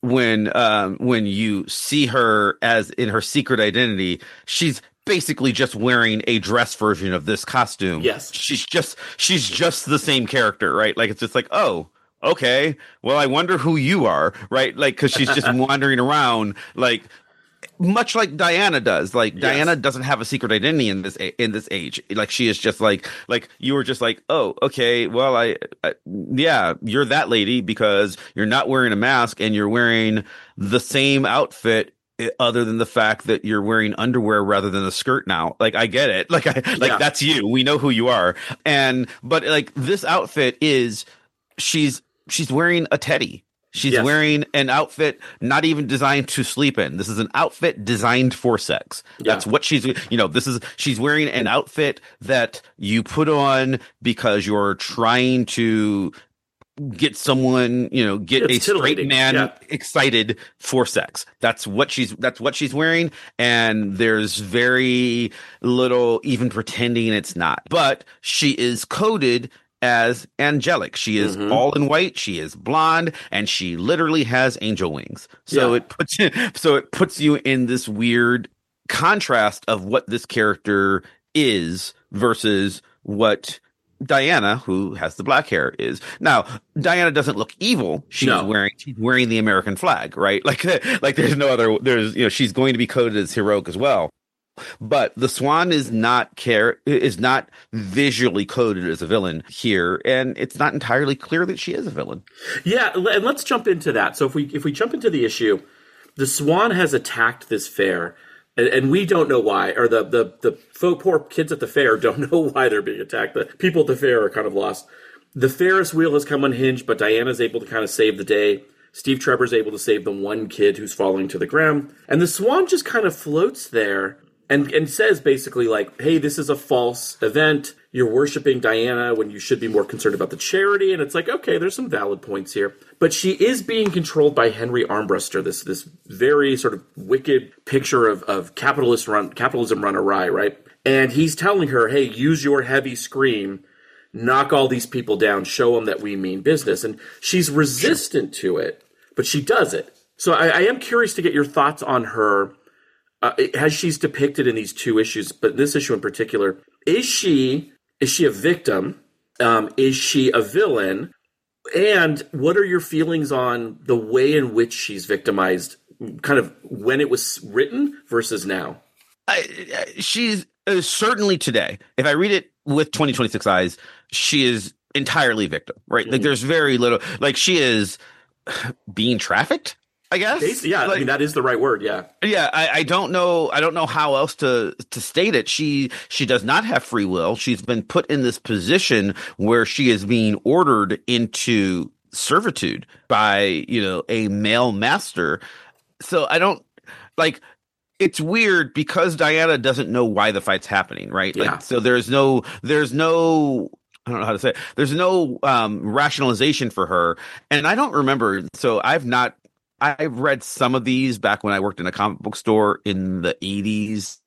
When you see her as in her secret identity, she's basically just wearing a dress version of this costume. Yes. She's just the same character, right? Like, it's just like, oh, okay, well, I wonder who you are, right? Like, because she's just wandering around, like, much like Diana does. Like Yes. Diana doesn't have a secret identity in this age. Like she is just like you were just like, oh, okay, well, yeah, you're that lady because you're not wearing a mask and you're wearing the same outfit, other than the fact that you're wearing underwear rather than a skirt now. Like, I get it. That's you. We know who you are. But like this outfit is, she's wearing a teddy. She's wearing an outfit not even designed to sleep in. This is an outfit designed for sex. That's what she's wearing an outfit that you put on because you're trying to get someone, get a straight man excited for sex. That's what she's wearing. And there's very little even pretending it's not, but she is coded as angelic. She is all in white. She is blonde, and she literally has angel wings. So it puts you in this weird contrast of what this character is versus what Diana, who has the black hair, is. Now, Diana doesn't look evil. She's wearing the American flag, right? Like there's no other. She's going to be coded as heroic as well. But the Swan is not visually coded as a villain here, and it's not entirely clear that she is a villain. Yeah, and let's jump into that. So if we jump into the issue, the Swan has attacked this fair, and we don't know why, or the poor kids at the fair don't know why they're being attacked. The people at the fair are kind of lost. The Ferris wheel has come unhinged, but Diana's able to kind of save the day. Steve Trevor's able to save the one kid who's falling to the ground, and the Swan just kind of floats there. And says basically like, hey, this is a false event. You're worshiping Diana when you should be more concerned about the charity. And it's like, okay, there's some valid points here. But she is being controlled by Henry Armbruster, this very sort of wicked picture of capitalism run awry, right? And he's telling her, hey, use your heavy scream, knock all these people down, show them that we mean business. And she's resistant to it, but she does it. So I am curious to get your thoughts on her. As she's depicted in these two issues, but this issue in particular, is she a victim? Is she a villain? And what are your feelings on the way in which she's victimized, kind of when it was written versus now? She's certainly today. If I read it with 2026 eyes, she is entirely victim, right? Like there's very little, like she is being trafficked, I guess. Yeah, I mean that is the right word. Yeah. I don't know how else to state it. She does not have free will. She's been put in this position where she is being ordered into servitude by, a male master. So I don't like. It's weird because Diana doesn't know why the fight's happening, right? Yeah. Like, so there's no. I don't know how to say it. There's no rationalization for her, and I don't remember. So I've read some of these back when I worked in a comic book store in the 80s.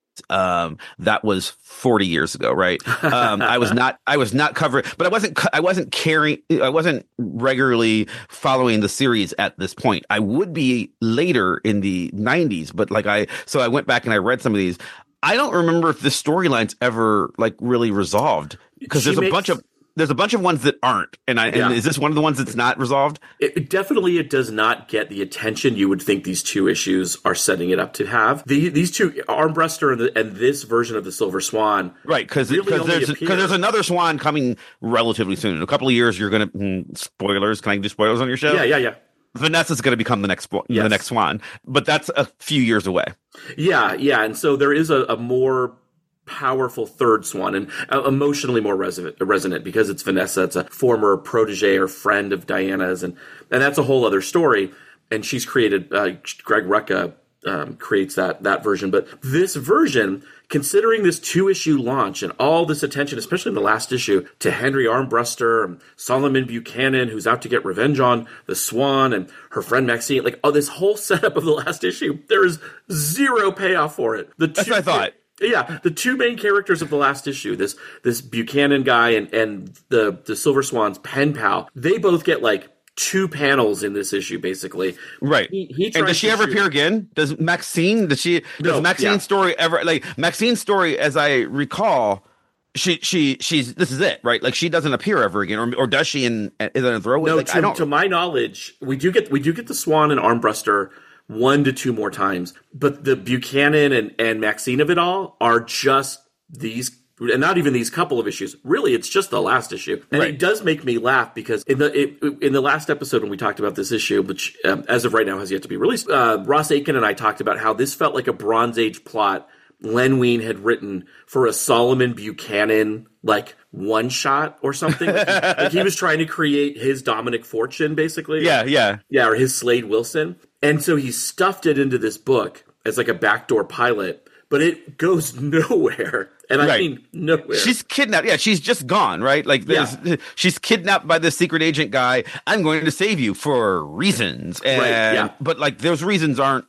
That was 40 years ago, right? I was not covering, but I wasn't regularly following the series at this point. I would be later in the 90s, but so I went back and I read some of these. I don't remember if the storyline's ever really resolved because there's a bunch of ones that aren't. And is this one of the ones that's not resolved? It does not get the attention you would think these two issues are setting it up to have. These two, Armbruster and this version of the Silver Swan. Right, because there's another Swan coming relatively soon. In a couple of years, you're going to... spoilers. Can I do spoilers on your show? Yeah. Vanessa's going to become the next Swan. But that's a few years away. Yeah. And so there is a more powerful third Swan and emotionally more resonant because it's Vanessa. It's a former protege or friend of Diana's, and that's a whole other story. And she's created Greg Rucka creates that version, but this version, considering this 2-issue launch and all this attention, especially in the last issue, to Henry Armbruster and Solomon Buchanan, who's out to get revenge on the Swan, and her friend Maxine, this whole setup of the last issue, there is zero payoff for it. That's what I thought. Yeah, the two main characters of the last issue, this Buchanan guy and the Silver Swan's pen pal, they both get 2 panels in this issue, basically. Right. And does she ever appear again? Does Maxine's story ever Maxine's story, as I recall, she's this is it, right? She doesn't appear ever again, or does she? Is it a throwaway? No, to my knowledge, we do get the Swan and Armbruster 1 to 2 more times. But the Buchanan and Maxine of it all are just these, and not even these couple of issues. Really, it's just the last issue. And it does make me laugh because in the last episode when we talked about this issue, which as of right now has yet to be released, Ross Aiken and I talked about how this felt like a Bronze Age plot Len Wein had written for a Solomon Buchanan like one shot or something. Like he was trying to create his Dominic Fortune, basically. Yeah, or his Slade Wilson. And so he stuffed it into this book as like a backdoor pilot, but it goes nowhere. And I mean nowhere. She's kidnapped. Yeah, she's just gone, right? Like she's kidnapped by this secret agent guy. I'm going to save you for reasons. And, but like those reasons aren't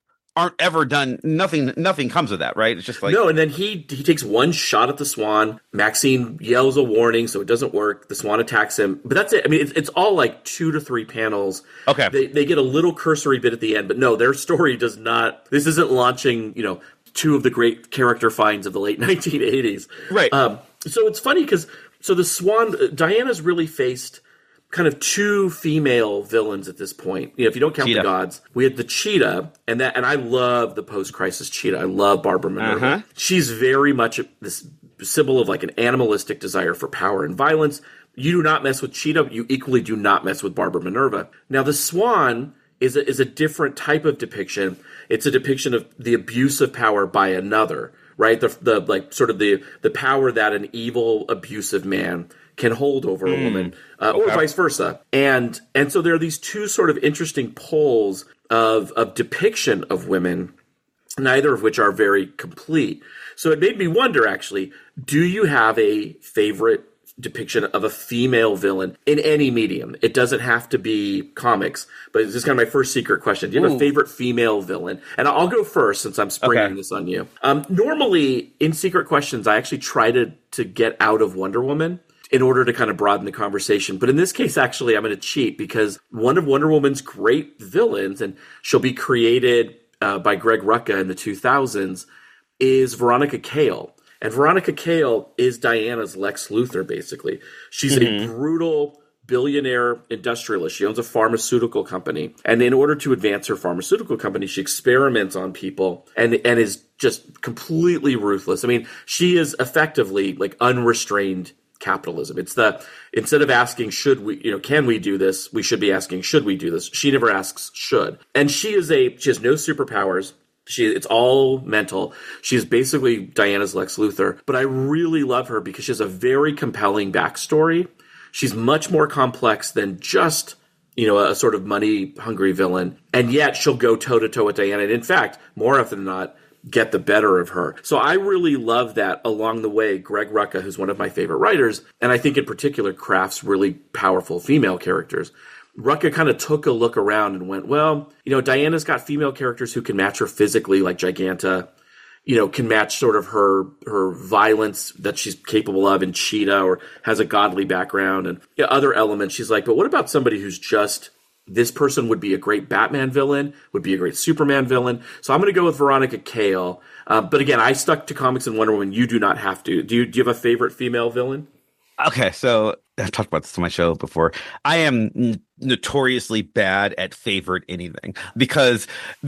ever done. Nothing comes of that, right? It's just like no. And then he takes one shot at the Swan. Maxine yells a warning, so it doesn't work. The Swan attacks him, but that's it. I mean, it's all like 2 to 3 panels. Okay, they get a little cursory bit at the end, but no, their story does not. This isn't launching, 2 of the great character finds of the late 1980s, right? So it's funny because the Swan, Diana's really faced kind of 2 female villains at this point. If you don't count the gods, we had the Cheetah, and I love the post-crisis Cheetah. I love Barbara Minerva. She's very much this symbol of like an animalistic desire for power and violence. You do not mess with Cheetah. You equally do not mess with Barbara Minerva. Now, the Swan is a different type of depiction. It's a depiction of the abuse of power by another, right? The like sort of the power that an evil, abusive man can hold over a woman, or vice versa. And so there are these 2 sort of interesting poles of depiction of women, neither of which are very complete. So it made me wonder, actually, do you have a favorite depiction of a female villain in any medium? It doesn't have to be comics, but it's just kind of my first secret question. Do you have a favorite female villain? And I'll go first since I'm springing this on you. Normally, in Secret Questions, I actually try to get out of Wonder Woman in order to kind of broaden the conversation. But in this case, actually, I'm going to cheat because one of Wonder Woman's great villains, and she'll be created by Greg Rucka in the 2000s, is Veronica Cale. And Veronica Cale is Diana's Lex Luthor, basically. She's a brutal billionaire industrialist. She owns a pharmaceutical company. And in order to advance her pharmaceutical company, she experiments on people and is just completely ruthless. I mean, she is effectively like unrestrained capitalism. It's instead of asking can we do this, we should be asking should we do this. She never asks should. And she has no superpowers. It's all mental. She's basically Diana's Lex Luthor, but I really love her because she has a very compelling backstory. She's much more complex than just a sort of money hungry villain, and yet she'll go toe to toe with Diana. And in fact, more often than not, get the better of her. So I really love that along the way. Greg Rucka, who's one of my favorite writers, and I think in particular crafts really powerful female characters. Rucka kind of took a look around and went, well, Diana's got female characters who can match her physically, like Giganta, can match sort of her violence that she's capable of in Cheetah, or has a godly background and other elements. She's like, but what about somebody who's just, this person would be a great Batman villain, would be a great Superman villain. So I'm going to go with Veronica Cale. But again, I stuck to comics and Wonder Woman. You do not have to. Do you have a favorite female villain? Okay, so I've talked about this on my show before. I am notoriously bad at favorite anything because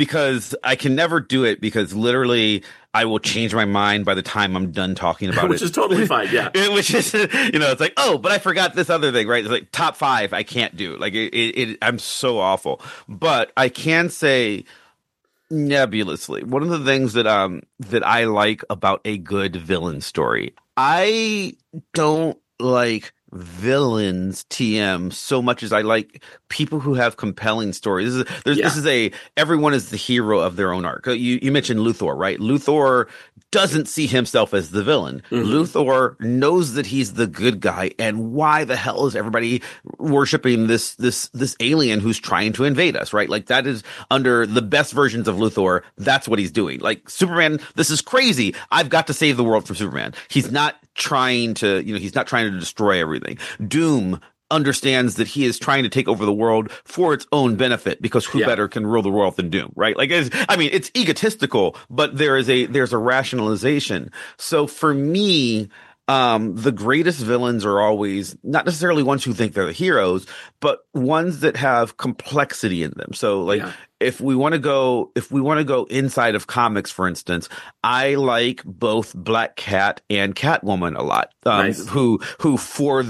I can never do it because literally I will change my mind by the time I'm done talking about Which is totally fine, yeah. Which is, it's like, oh, but I forgot this other thing, right? It's like top 5 I can't do. Like I'm so awful. But I can say nebulously, one of the things that I like about a good villain story, I don't like villains TM so much as I like people who have compelling stories. This is everyone is the hero of their own arc. You mentioned Luthor, right? Luthor doesn't see himself as the villain. Mm-hmm. Luthor knows that he's the good guy, and why the hell is everybody worshiping this alien who's trying to invade us, right? Like that is under the best versions of Luthor. That's what he's doing. Like Superman, this is crazy. I've got to save the world from Superman. He's not trying to, he's not trying to destroy everything. Doom understands that he is trying to take over the world for its own benefit because who better can rule the world than Doom, right? Like, it's egotistical, but there's a rationalization. So for me, the greatest villains are always not necessarily ones who think they're the heroes, but ones that have complexity in them. So like if we want to go inside of comics, for instance, I like both Black Cat and Catwoman a lot. Nice. Who for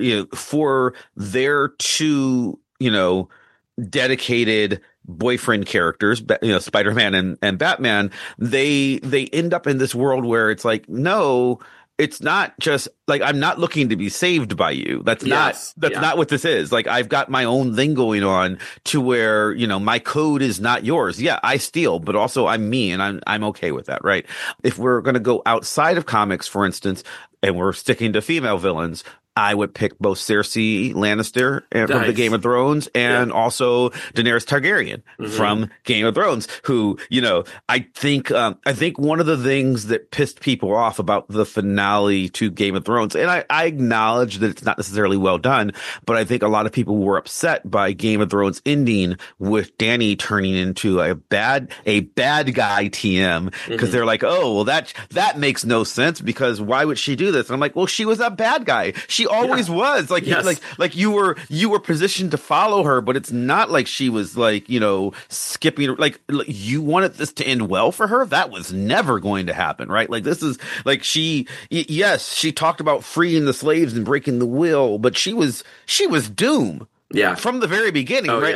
their two, dedicated boyfriend characters, Spider-Man and Batman, they end up in this world where it's like, no, it's not just like, I'm not looking to be saved by you. That's not what this is. Like, I've got my own thing going on to where, my code is not yours. Yeah, I steal, but also I'm me, and I'm okay with that, right? If we're going to go outside of comics, for instance, and we're sticking to female villains, I would pick both Cersei Lannister from the Game of Thrones and also Daenerys Targaryen from Game of Thrones, who, I think one of the things that pissed people off about the finale to Game of Thrones, and I acknowledge that it's not necessarily well done, but I think a lot of people were upset by Game of Thrones ending with Dany turning into a bad guy TM, because they're like, oh, well, that makes no sense, because why would she do this? And I'm like, well, she was a bad guy. She always was like, like you were positioned to follow her, but it's not like she was like, skipping, like you wanted this to end well for her. That was never going to happen. Right. Like this is like, she talked about freeing the slaves and breaking the will, but she was doomed. Yeah. From the very beginning. Right.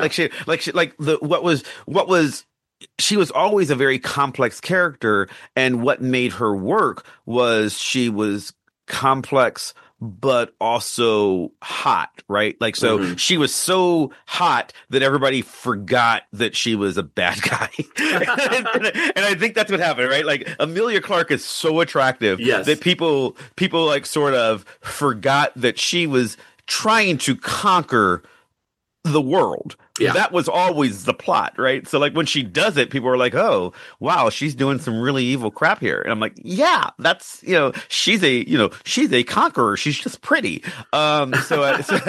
Yeah. She was always a very complex character. And what made her work was she was complex, but also hot, right? Like, so she was so hot that everybody forgot that she was a bad guy. and I think that's what happened, right? Like, Emilia Clarke is so attractive that people like sort of forgot that she was trying to conquer the world. Yeah. That was always the plot, right? So like when she does it, people are like, oh, wow, she's doing some really evil crap here. And I'm like, yeah, that's, she's a conqueror. She's just pretty. So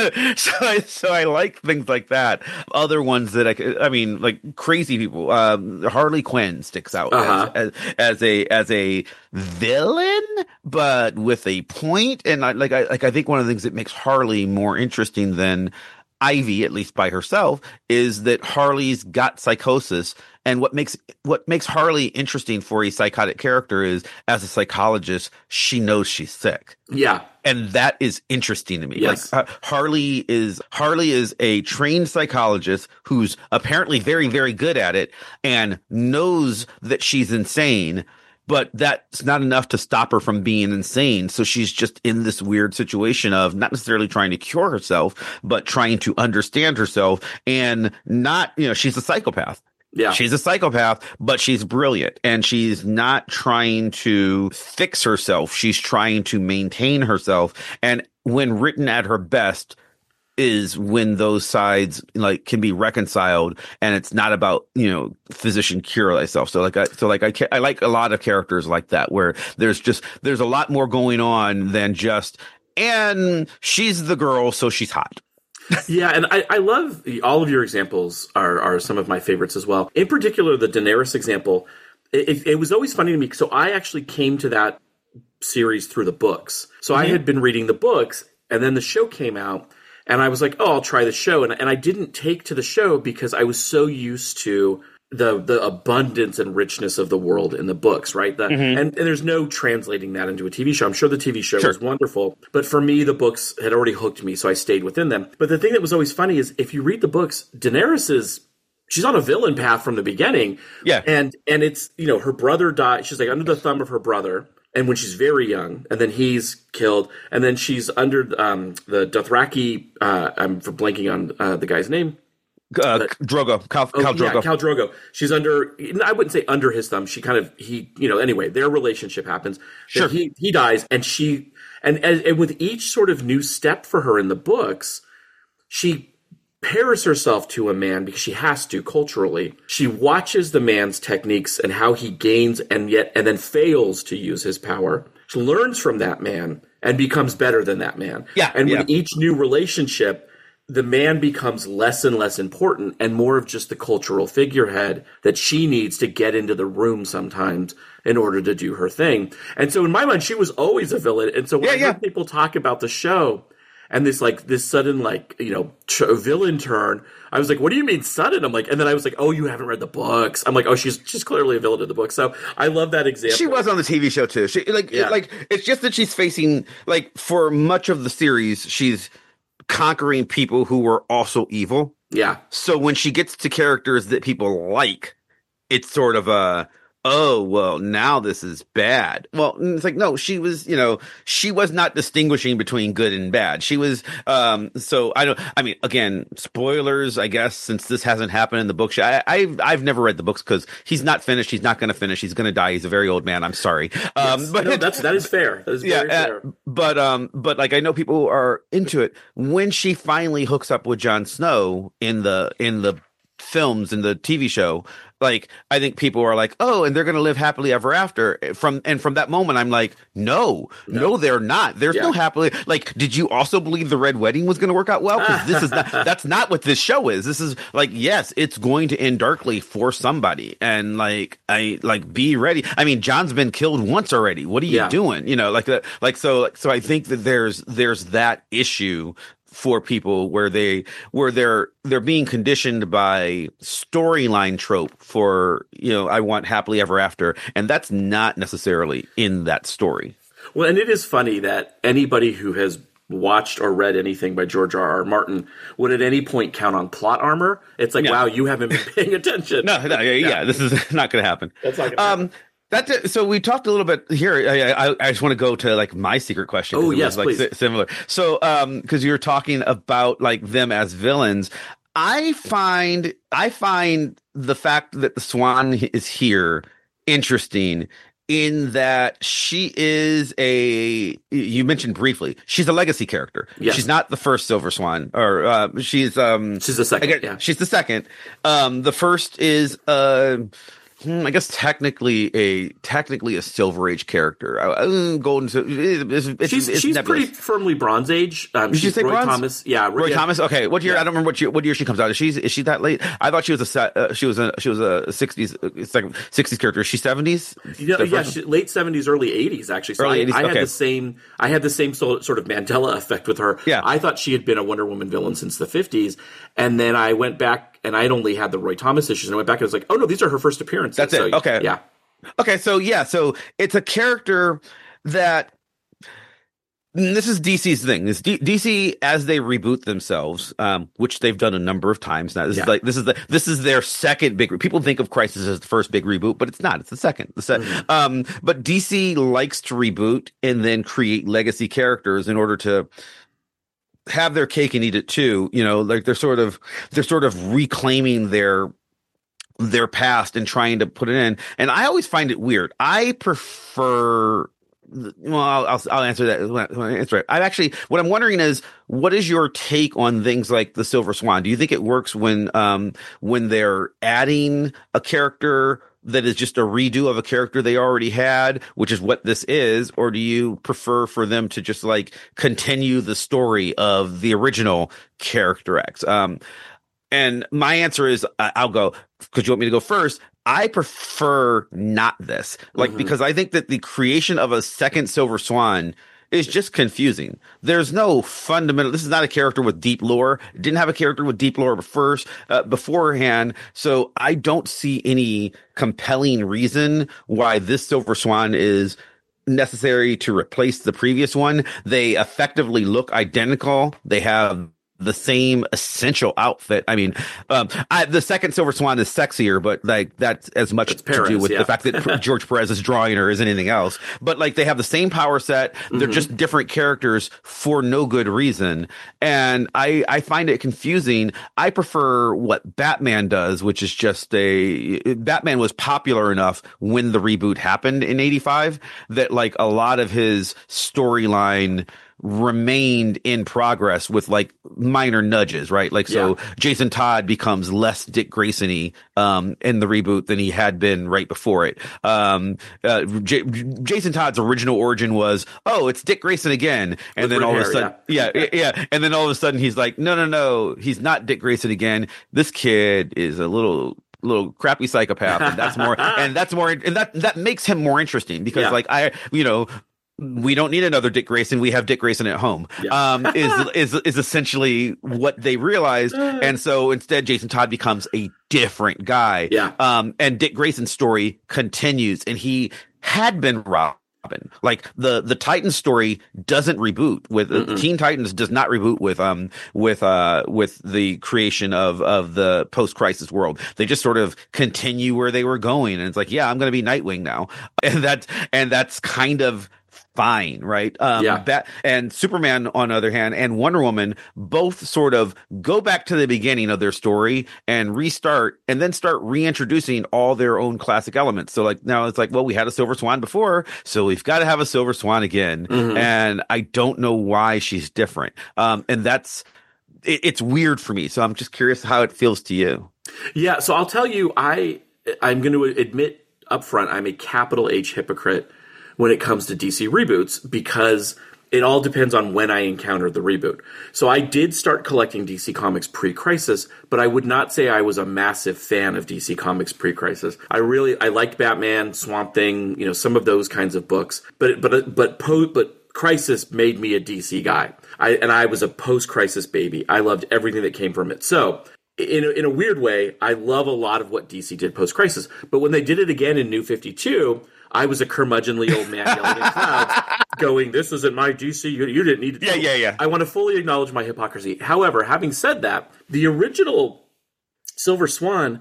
I like things like that. Other ones that I mean, like crazy people, Harley Quinn sticks out as a villain, but with a point. And I think one of the things that makes Harley more interesting than Ivy, at least by herself, is that Harley's got psychosis. And what makes Harley interesting for a psychotic character is, as a psychologist, she knows she's sick. Yeah. And that is interesting to me. Yes. Like Harley is a trained psychologist who's apparently very, very good at it and knows that she's insane, but that's not enough to stop her from being insane. So she's just in this weird situation of not necessarily trying to cure herself, but trying to understand herself, and not, she's a psychopath. Yeah. She's a psychopath, but she's brilliant, and she's not trying to fix herself. She's trying to maintain herself. And when written at her best is when those sides can be reconciled, and it's not about, physician cure thyself. I like a lot of characters like that, where there's a lot more going on than just, and she's the girl, so she's hot. Yeah, and I love all of your examples are some of my favorites as well. In particular, the Daenerys example, it was always funny to me. So I actually came to that series through the books. So I had been reading the books, and then the show came out, and I was like, oh, I'll try the show. And I didn't take to the show because I was so used to the abundance and richness of the world in the books, right? And there's no translating that into a TV show. I'm sure the TV show was wonderful, but for me, the books had already hooked me, so I stayed within them. But the thing that was always funny is, if you read the books, Daenerys she's on a villain path from the beginning. Yeah. And it's, her brother died. She's like under the thumb of her brother. And when she's very young, and then he's killed, and then she's under the Dothraki. I'm blanking on the guy's name. Drogo, Khal Drogo. Yeah, Khal Drogo. She's under. I wouldn't say under his thumb. She kind of Anyway, their relationship happens. Sure. He dies, and she and with each sort of new step for her in the books, she pairs herself to a man because she has to culturally. She watches the man's techniques and how he gains and then fails to use his power. She learns from that man and becomes better than that man. Yeah. And with each new relationship, the man becomes less and less important and more of just the cultural figurehead that she needs to get into the room sometimes in order to do her thing. And so in my mind, she was always a villain. And so when I heard people talk about the show and this sudden, villain turn, I was like, what do you mean sudden? I'm like, and then I was like, oh, you haven't read the books. I'm like, oh, she's clearly a villain in the book. So I love that example. She was on the TV show too. It's just that she's facing, like, for much of the series, she's conquering people who were also evil. Yeah. So when she gets to characters that people like, it's sort of oh, well, now this is bad. Well, it's like, no, she was not distinguishing between good and bad. She was, again, spoilers, I guess, since this hasn't happened in the book. I've never read the books because he's not finished. He's not going to finish. He's going to die. He's a very old man. I'm sorry. That is fair. That is very fair. But like, I know people are into it. When she finally hooks up with Jon Snow in the films, in the TV show, like, I think people are like, oh, and they're going to live happily ever after. From that moment, I'm like, no, they're not. There's no happily. Like, did you also believe the Red Wedding was going to work out well? Because this is not. That's not what this show is. This is like, yes, it's going to end darkly for somebody, and be ready. I mean, John's been killed once already. What are you doing? So I think that there's that issue for people where they're being conditioned by storyline trope for, I want happily ever after, and that's not necessarily in that story. Well, and it is funny that anybody who has watched or read anything by George R.R. Martin would at any point count on plot armor. It's like, wow, you haven't been paying attention. This is not going to happen. That's not going to happen. So we talked a little bit here. I just want to go to, like, my secret question. Oh, yes, please. Similar. So, because you're talking about, like, them as villains, I find the fact that the Swan is here interesting in that she is you mentioned briefly, she's a legacy character. Yes. She's not the first Silver Swan, or she's the second. She's the second. The first is I guess technically a Silver Age character. Golden. She's pretty firmly Bronze Age. Did you say Roy Bronze? Thomas. Yeah, Roy Thomas. Okay, what year? Yeah. I don't remember what year she comes out. Is she that late? I thought she was a 60s character. Is she 70s? Late 70s, early 80s actually. So early 80s, I had the same sort of Mandela effect with her. Yeah. I thought she had been a Wonder Woman villain since the 50s, and then I went back and I'd only had the Roy Thomas issues, and I went back and I was like, oh no, these are her first appearances. That's it. Okay. Yeah. Okay. So it's a character that. This is DC's thing. DC, as they reboot themselves, which they've done a number of times now. This is their second big. People think of Crisis as the first big reboot, but it's not. It's the second. Mm-hmm. But DC likes to reboot and then create legacy characters in order to have their cake and eat it too. Like they're sort of reclaiming their past and trying to put it in. And I always find it weird. I prefer. Well, I'll answer that when I answer it. What I'm wondering is, what is your take on things like the Silver Swan? Do you think it works when they're adding a character that is just a redo of a character they already had, which is what this is, or do you prefer for them to just like continue the story of the original Character X? And my answer is, I'll go, because you want me to go first. I prefer not this, because I think that the creation of a second Silver Swan is just confusing. There's no fundamental. This is not a character with deep lore. It didn't have a character with deep lore beforehand. So I don't see any compelling reason why this Silver Swan is necessary to replace the previous one. They effectively look identical. They have the same essential outfit. I mean, the second Silver Swan is sexier, but like that's as much to do with the fact that George Perez is drawing her as anything else. But like they have the same power set. They're just different characters for no good reason. And I find it confusing. I prefer what Batman does, which is just Batman was popular enough when the reboot happened in '85 that like a lot of his storyline remained in progress with like minor nudges, right? Like, so Jason Todd becomes less Dick Grayson-y in the reboot than he had been right before it. Jason Todd's original origin was, oh, it's Dick Grayson again. And then all of a sudden, and then all of a sudden he's like, no, he's not Dick Grayson again. This kid is a little crappy psychopath, and that makes him more interesting because we don't need another Dick Grayson. We have Dick Grayson at home. Yeah. Is essentially what they realized, and so instead, Jason Todd becomes a different guy. Yeah. And Dick Grayson's story continues, and he had been Robin. Like the Titans story doesn't reboot with Teen Titans does not reboot with the creation of the post-crisis world. They just sort of continue where they were going, and it's like, yeah, I'm going to be Nightwing now, and that's kind of fine, right? And Superman, on the other hand, and Wonder Woman both sort of go back to the beginning of their story and restart, and then start reintroducing all their own classic elements. So like now it's like, well, we had a Silver Swan before, so we've got to have a Silver Swan again. And I don't know why she's different. And it's weird for me. So I'm just curious how it feels to you. Yeah. So I'll tell you, I'm going to admit up front, I'm a capital H hypocrite when it comes to DC reboots, because it all depends on when I encountered the reboot. So I did start collecting DC Comics pre-Crisis, but I would not say I was a massive fan of DC Comics pre-Crisis. I liked Batman, Swamp Thing, some of those kinds of books. But Crisis made me a DC guy. I was a post-Crisis baby. I loved everything that came from it. So in a weird way, I love a lot of what DC did post-Crisis. But when they did it again in New 52, I was a curmudgeonly old man yelling at clouds, going, "This isn't my DC. You didn't need to." Yeah. I want to fully acknowledge my hypocrisy. However, having said that, the original Silver Swan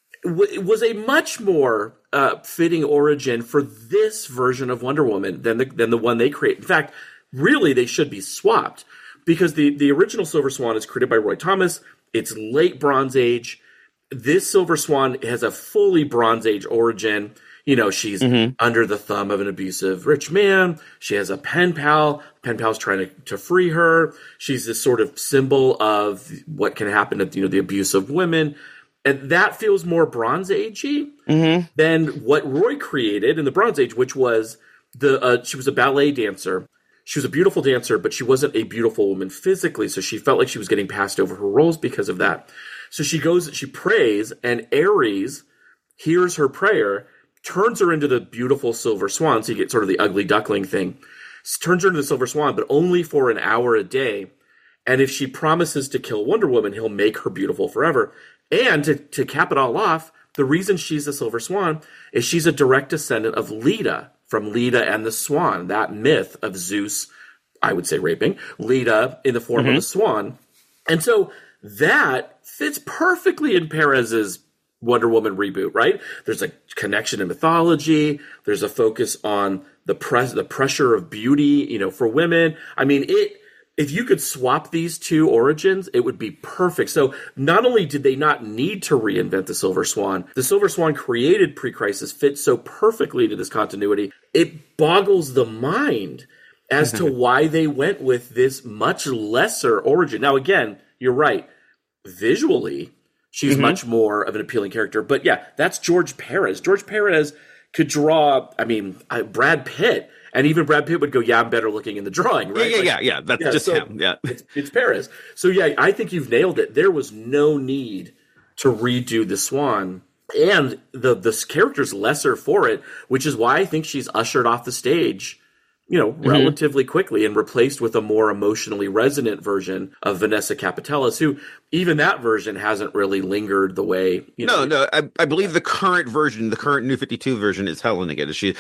was a much more fitting origin for this version of Wonder Woman than the one they create. In fact, really, they should be swapped, because the original Silver Swan is created by Roy Thomas. It's late Bronze Age. This Silver Swan has a fully Bronze Age origin. She's under the thumb of an abusive rich man. She has a pen pal. Pen pal's trying to free her. She's this sort of symbol of what can happen to the abuse of women. And that feels more Bronze Age-y than what Roy created in the Bronze Age, which was she was a ballet dancer. She was a beautiful dancer, but she wasn't a beautiful woman physically, so she felt like she was getting passed over her roles because of that. So she prays, and Ares hears her prayer, turns her into the beautiful Silver Swan, so you get sort of the ugly duckling thing, turns her into the Silver Swan, but only for an hour a day. And if she promises to kill Wonder Woman, he'll make her beautiful forever. And to cap it all off, the reason she's the Silver Swan is she's a direct descendant of Leda, from Leda and the Swan, that myth of Zeus, I would say raping, Leda in the form of a swan. And so that fits perfectly in Perez's Wonder Woman reboot, right? There's a connection in mythology. There's a focus on the pressure of beauty, for women. I mean, if you could swap these two origins, it would be perfect. So not only did they not need to reinvent the Silver Swan created pre-Crisis fits so perfectly to this continuity, it boggles the mind as to why they went with this much lesser origin. Now, again, you're right. Visually, she's much more of an appealing character. But yeah, that's George Perez. George Perez could draw, Brad Pitt. And even Brad Pitt would go, yeah, I'm better looking in the drawing, right? Yeah. That's just him. Yeah. It's Perez. So yeah, I think you've nailed it. There was no need to redo the Swan. And the character's lesser for it, which is why I think she's ushered off the stage, relatively quickly, and replaced with a more emotionally resonant version of Vanessa Capitelis, who even that version hasn't really lingered the way. No. I believe the current version, the current New 52 version, is Helen again. She's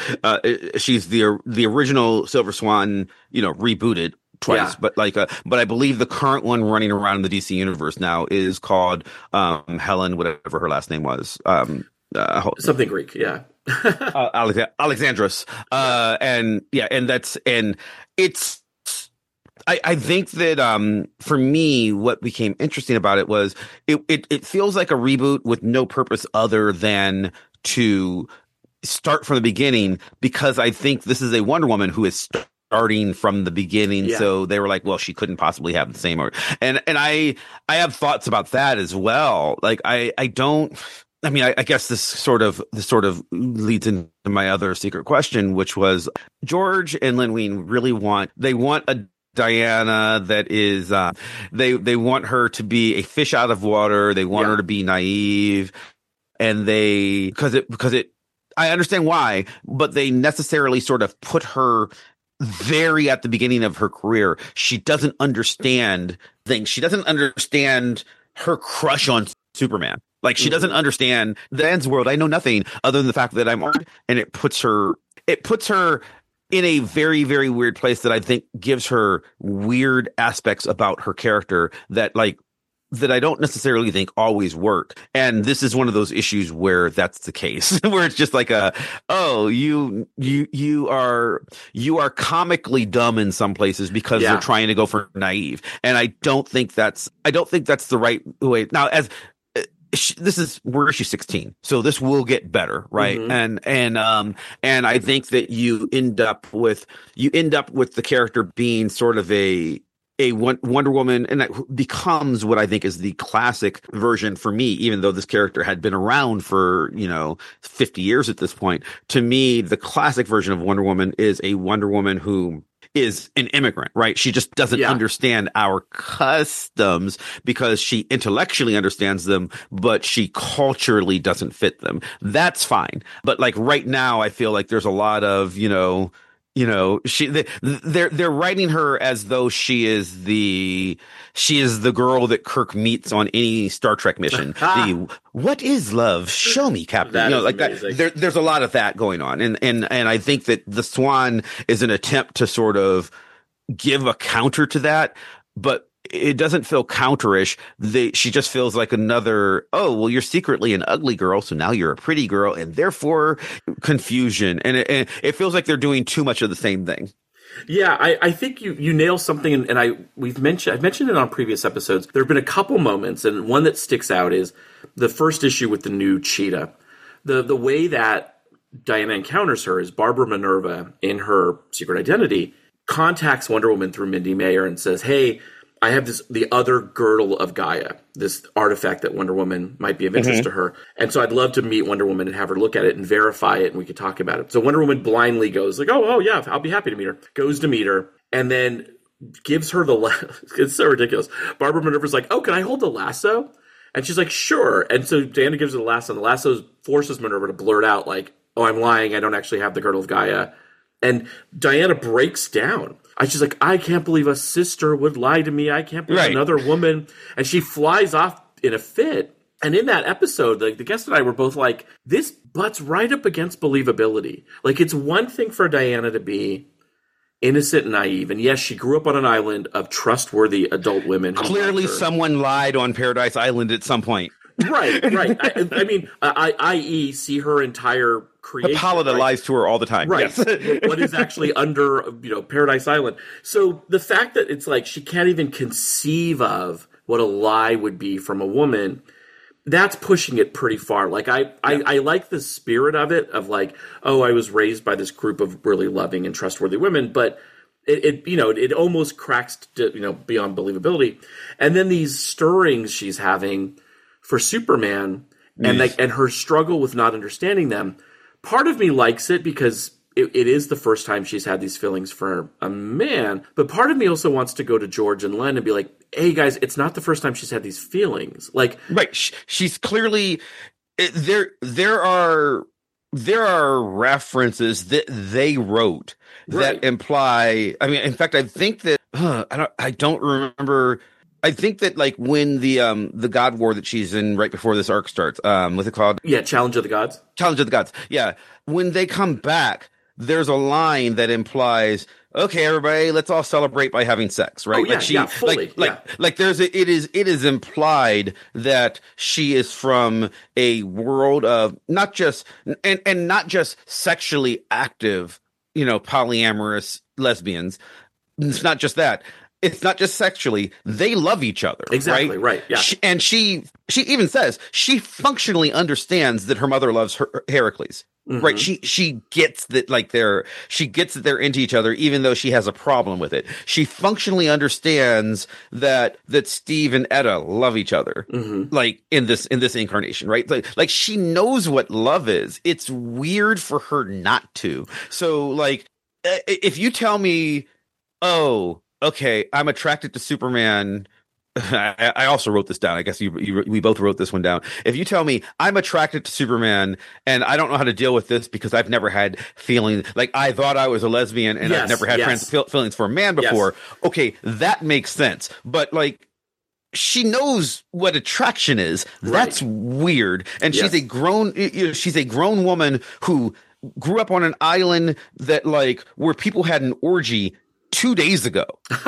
the original Silver Swan, rebooted twice, but I believe the current one running around in the DC universe now is called Helen, whatever her last name was. Something Greek, yeah. Alexandros. I think that for me, what became interesting about it was it feels like a reboot with no purpose other than to start from the beginning, because I think this is a Wonder Woman who is starting from the beginning. Yeah. So they were like, well, she couldn't possibly have the same order. And I have thoughts about that as well. Like, I guess this sort of leads into my other secret question, which was George and Lin Wein really want a Diana that is, they want her to be a fish out of water. They want her to be naive, and because I understand why, but they necessarily sort of put her very at the beginning of her career. She doesn't understand things. She doesn't understand her crush on Superman. Like, she doesn't understand the ends world. I know nothing other than the fact that I'm armed, and it puts her in a very, very weird place that I think gives her weird aspects about her character that I don't necessarily think always work. And this is one of those issues where that's the case, where it's just like you are comically dumb in some places because they're trying to go for naive. And I don't think that's the right way. Now, she's 16, so this will get better, right? And I think that you end up with the character being sort of a Wonder Woman, and that becomes what I think is the classic version for me, even though this character had been around for 50 years at this point. To me, the classic version of Wonder Woman is a Wonder Woman who is an immigrant, right? She just doesn't understand our customs because she intellectually understands them, but she culturally doesn't fit them. That's fine. But like right now, I feel like there's a lot of, they're writing her as though she is the girl that Kirk meets on any Star Trek mission. What is love? Show me, Captain. That. There's a lot of that going on, and I think that the Swan is an attempt to sort of give a counter to that, but it doesn't feel counterish. She just feels like another, oh, well, you're secretly an ugly girl, so now you're a pretty girl, and therefore confusion. And it feels like they're doing too much of the same thing. Yeah, I think you nail something, and I've mentioned it on previous episodes. There have been a couple moments, and one that sticks out is the first issue with the new Cheetah. The way that Diana encounters her is Barbara Minerva, in her secret identity, contacts Wonder Woman through Mindy Mayer and says, hey, I have the other girdle of Gaia, this artifact that Wonder Woman might be of interest to her. And so I'd love to meet Wonder Woman and have her look at it and verify it, and we could talk about it. So Wonder Woman blindly goes like, oh yeah, I'll be happy to meet her. Goes to meet her and then gives her it's so ridiculous. Barbara Minerva's like, oh, can I hold the lasso? And she's like, sure. And so Diana gives her the lasso, and the lasso forces Minerva to blurt out like, oh, I'm lying. I don't actually have the girdle of Gaia. And Diana breaks down. She's like, I can't believe a sister would lie to me. I can't believe another woman. And she flies off in a fit. And in that episode, like, the guest and I were both like, this butts right up against believability. Like, it's one thing for Diana to be innocent and naive. And yes, she grew up on an island of trustworthy adult women. Clearly someone lied on Paradise Island at some point. Right. I mean, i.e., see her entire creation. Hippolyta lies to her all the time. Right. Yes. What is actually under, Paradise Island. So the fact that it's like she can't even conceive of what a lie would be from a woman, that's pushing it pretty far. Like, I like the spirit of it, of like, oh, I was raised by this group of really loving and trustworthy women, but it almost cracks to, beyond believability. And then these stirrings she's having for Superman, and her struggle with not understanding them. Part of me likes it because it is the first time she's had these feelings for a man, but part of me also wants to go to George and Len and be like, hey guys, it's not the first time she's had these feelings. Like, right. She's clearly there are references that they wrote that imply, I mean, in fact, I think that, I don't remember. I think that, like, when the God War that she's in right before this arc starts, what's it called? Yeah, Challenge of the Gods. Challenge of the Gods. Yeah. When they come back, there's a line that implies, okay, everybody, let's all celebrate by having sex, right? Oh, yeah, fully. Like it is implied that she is from a world of not just sexually active, polyamorous lesbians. It's not just that. It's not just sexually. They love each other. Exactly, right. Yeah. She even says she functionally understands that her mother loves Heracles. Right. Hmm. She gets that she gets that they're into each other, even though she has a problem with it. She functionally understands that Steve and Etta love each other. Hmm. Like in this incarnation, right? Like she knows what love is. It's weird for her not to. So like if you tell me, oh, okay, I'm attracted to Superman. I also wrote this down. I guess we both wrote this one down. If you tell me I'm attracted to Superman and I don't know how to deal with this because I've never had feelings, like I thought I was a lesbian and I've never had feelings for a man before. Yes. Okay, that makes sense. But like, she knows what attraction is. Right. That's weird. And she's a grown woman who grew up on an island that like where people had an orgy 2 days ago.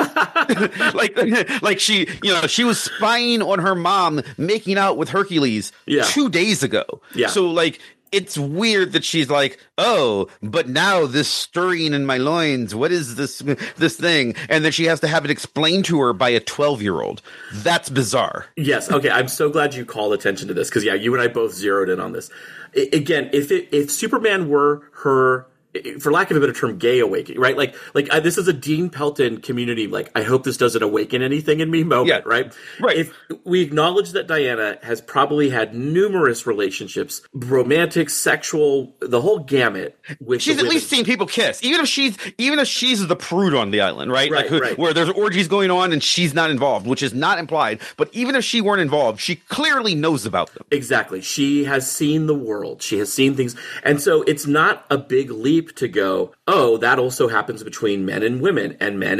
like she, she was spying on her mom making out with Hercules 2 days ago. Yeah. So like, it's weird that she's like, oh, but now this stirring in my loins, what is this thing? And then she has to have it explained to her by a 12-year-old. That's bizarre. Yes. Okay. I'm so glad you called attention to this because, you and I both zeroed in on this. Again, if Superman were her, for lack of a better term, gay awakening, right? This is a Dean Pelton community. Like, I hope this doesn't awaken anything in me moment, right? Right. If we acknowledge that Diana has probably had numerous relationships, romantic, sexual, the whole gamut. She's at least seen people kiss, even if she's the prude on the island, right? Right. Where there's orgies going on and she's not involved, which is not implied. But even if she weren't involved, she clearly knows about them. Exactly. She has seen the world. She has seen things, and so it's not a big leap to go, oh, that also happens between men and women and men,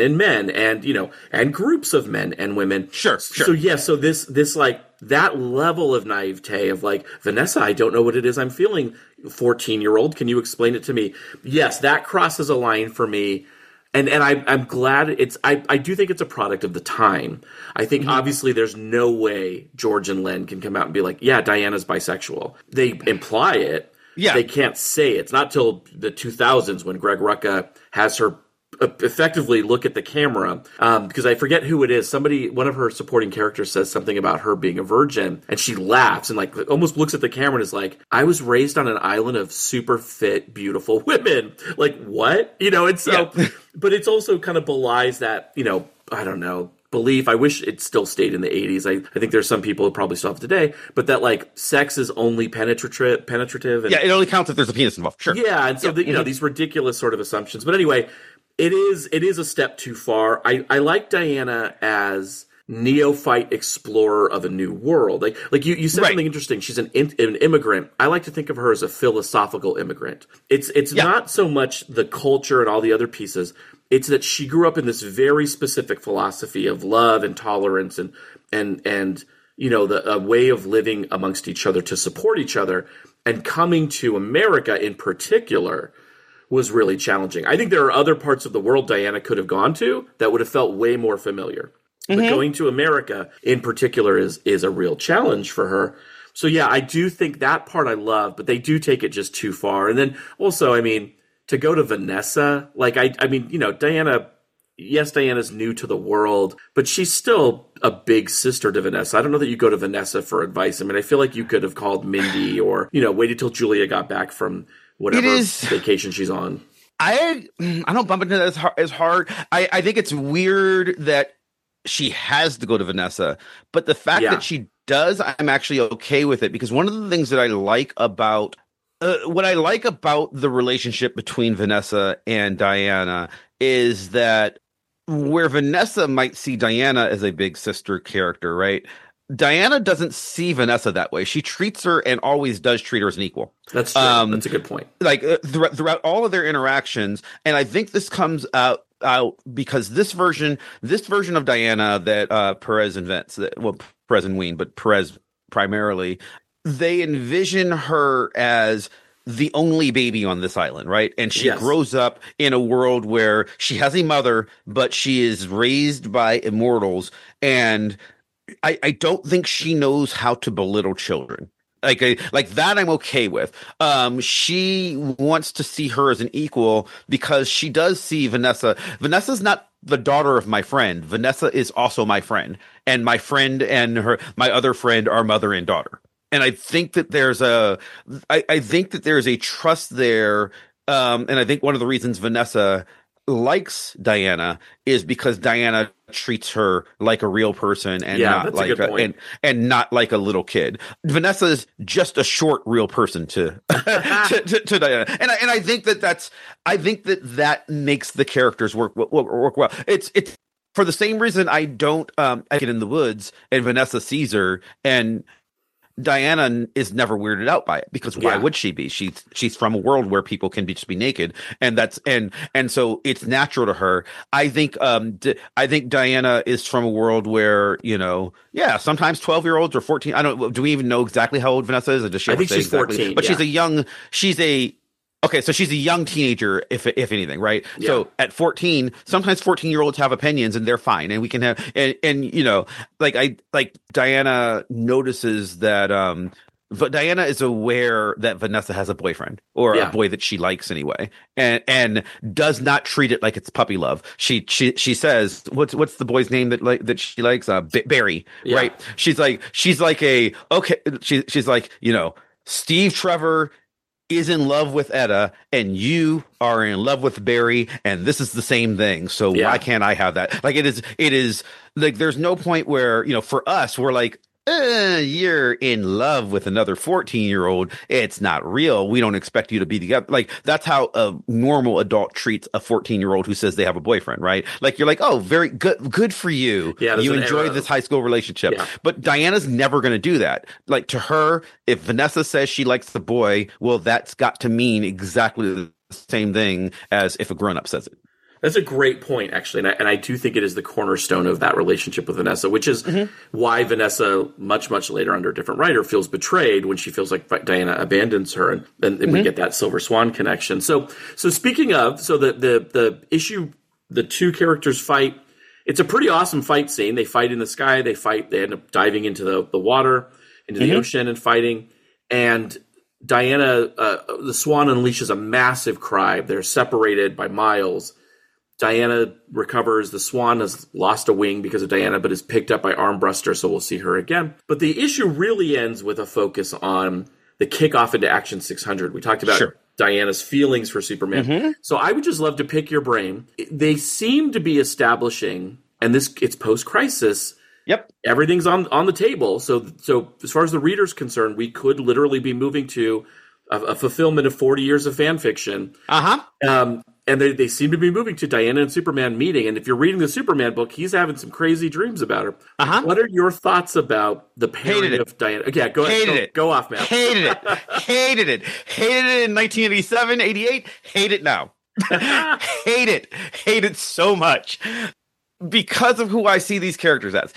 and groups of men and women. Sure. So so this like that level of naivete of like, Vanessa, I don't know what it is I'm feeling, 14-year-old, can you explain it to me? Yes, that crosses a line for me. And I'm glad I do think it's a product of the time. I think obviously there's no way George and Len can come out and be like, yeah, Diana's bisexual. They imply it. Yeah. They can't say it. It's not till the 2000s when Greg Rucka has her effectively look at the camera, because I forget who it is. One of her supporting characters says something about her being a virgin, and she laughs and like almost looks at the camera and is like, I was raised on an island of super fit, beautiful women. Like, what? And so, but it's also kind of belies that, I don't know, belief. I wish it still stayed in the 80s. I think there's some people who probably still have today, but that like sex is only penetrative. And, it only counts if there's a penis involved. Sure. Yeah. And so, these ridiculous sort of assumptions. But anyway, it is a step too far. I like Diana as neophyte explorer of a new world. Like you said something interesting. She's an immigrant. I like to think of her as a philosophical immigrant. It's not so much the culture and all the other pieces. It's that she grew up in this very specific philosophy of love and tolerance and a way of living amongst each other to support each other. And coming to America in particular was really challenging. I think there are other parts of the world Diana could have gone to that would have felt way more familiar. But going to America in particular is a real challenge for her. So yeah, I do think that part I love, but they do take it just too far. And then also, to go to Vanessa, like, Diana, yes, Diana's new to the world, but she's still a big sister to Vanessa. I don't know that you go to Vanessa for advice. I feel like you could have called Mindy or, waited till Julia got back from whatever vacation she's on. I don't bump into that as hard. I think it's weird that she has to go to Vanessa, but the fact that she does, I'm actually okay with it, because one of the things that I like about what I like about the relationship between Vanessa and Diana is that where Vanessa might see Diana as a big sister character, right? Diana doesn't see Vanessa that way. She treats her and always does treat her as an equal. That's true. That's a good point. Like throughout all of their interactions, and I think this comes out because this version of Diana that Perez invents, Perez and Ween, but Perez primarily, they envision her as the only baby on this island, right? And she grows up in a world where she has a mother, but she is raised by immortals. And I don't think she knows how to belittle children. Like that I'm okay with. She wants to see her as an equal because she does see Vanessa. Vanessa's not the daughter of my friend. Vanessa is also my friend. And my friend and my other friend are mother and daughter. And I think that I think that there's a trust there. And I think one of the reasons Vanessa likes Diana is because Diana treats her like a real person and not like and not like a little kid. Vanessa is just a short real person to to Diana, and I think that makes the characters work well. It's for the same reason I don't get in the woods and Vanessa sees her and Diana is never weirded out by it because why would she be? She's from a world where people can just be naked, and that's and so it's natural to her. I think Diana is from a world where sometimes 12-year-olds or 14. I don't. Do we even know exactly how old Vanessa is? Or does she I think she's exactly? 14, but she's a young teenager, if anything, right? Yeah. So at 14, sometimes 14-year-olds have opinions and they're fine, and we can have Diana notices that but Diana is aware that Vanessa has a boyfriend or a boy that she likes anyway, and does not treat it like it's puppy love. She says, what's the boy's name that she likes? Barry, right? She's like Steve Trevor is in love with Etta and you are in love with Barry and this is the same thing. So why can't I have that? Like it is like, there's no point where, for us, we're like, you're in love with another 14-year-old. It's not real. We don't expect you to be together. Like that's how a normal adult treats a 14-year-old who says they have a boyfriend, right? Like you're like, oh, very good for you. Yeah, you enjoy this high school relationship. Yeah. But Diana's never going to do that. Like to her, if Vanessa says she likes the boy, well, that's got to mean exactly the same thing as if a grown-up says it. That's a great point, actually, and I do think it is the cornerstone of that relationship with Vanessa, which is why Vanessa, much, much later under a different writer, feels betrayed when she feels like Diana abandons her, and we get that Silver Swan connection. So speaking of, the issue, the two characters fight. It's a pretty awesome fight scene. They fight in the sky. They end up diving into the water, into the ocean, and fighting. And Diana, the Swan unleashes a massive cry. They're separated by miles. Diana recovers. The Swan has lost a wing because of Diana, but is picked up by Armbruster, so we'll see her again. But the issue really ends with a focus on the kickoff into Action 600. We talked about Diana's feelings for Superman. So I would just love to pick your brain. They seem to be establishing, and it's post-crisis. Yep. Everything's on the table. So as far as the reader's concerned, we could literally be moving to a fulfillment of 40 years of fan fiction. And they seem to be moving to Diana and Superman meeting. And if you're reading the Superman book, he's having some crazy dreams about her. What are your thoughts about the pairing of Diana? Yeah, go ahead. Go off, man. Hated it. Hated it in 1987, 88. Hate it now. Hate it. Hate it so much. Because of who I see these characters as.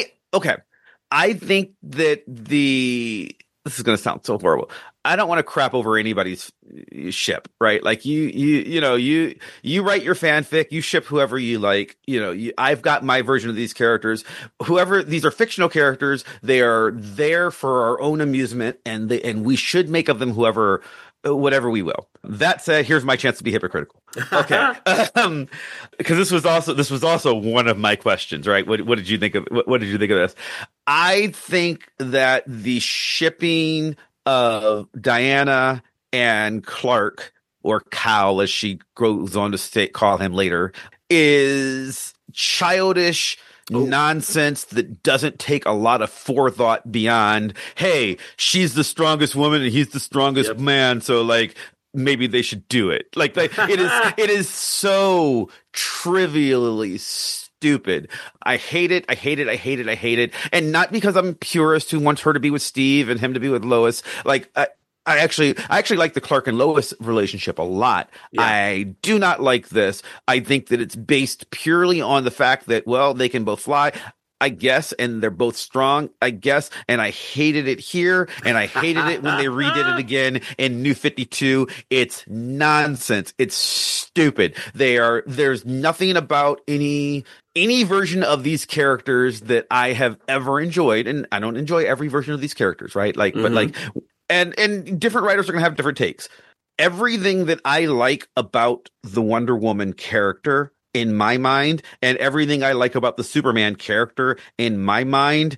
I think that this is going to sound so horrible. I don't want to crap over anybody's ship, right? Like you write your fanfic, you ship whoever you like. I've got my version of these characters. These are fictional characters. They are there for our own amusement, and we should make of them whatever we will. That said, here's my chance to be hypocritical. Okay, because this was also one of my questions, right? What did you think of? What did you think of this? I think that the shipping of Diana and Clark, or Cal, as she goes on to call him later, is childish nonsense that doesn't take a lot of forethought beyond, hey, she's the strongest woman and he's the strongest man, so like maybe they should do it. Like it is so trivially stupid. I hate it. I hate it. I hate it. I hate it. And not because I'm a purist who wants her to be with Steve and him to be with Lois. Like I actually like the Clark and Lois relationship a lot. Yeah. I do not like this. I think that it's based purely on the fact that, well, they can both fly, I guess, and they're both strong, I guess, and I hated it here, and I hated it when they redid it again in New 52. It's nonsense. It's stupid. There's nothing about any version of these characters that I have ever enjoyed, and I don't enjoy every version of these characters, right? Like, but like, and different writers are going to have different takes. Everything that I like about the Wonder Woman character, in my mind, and everything I like about the Superman character in my mind,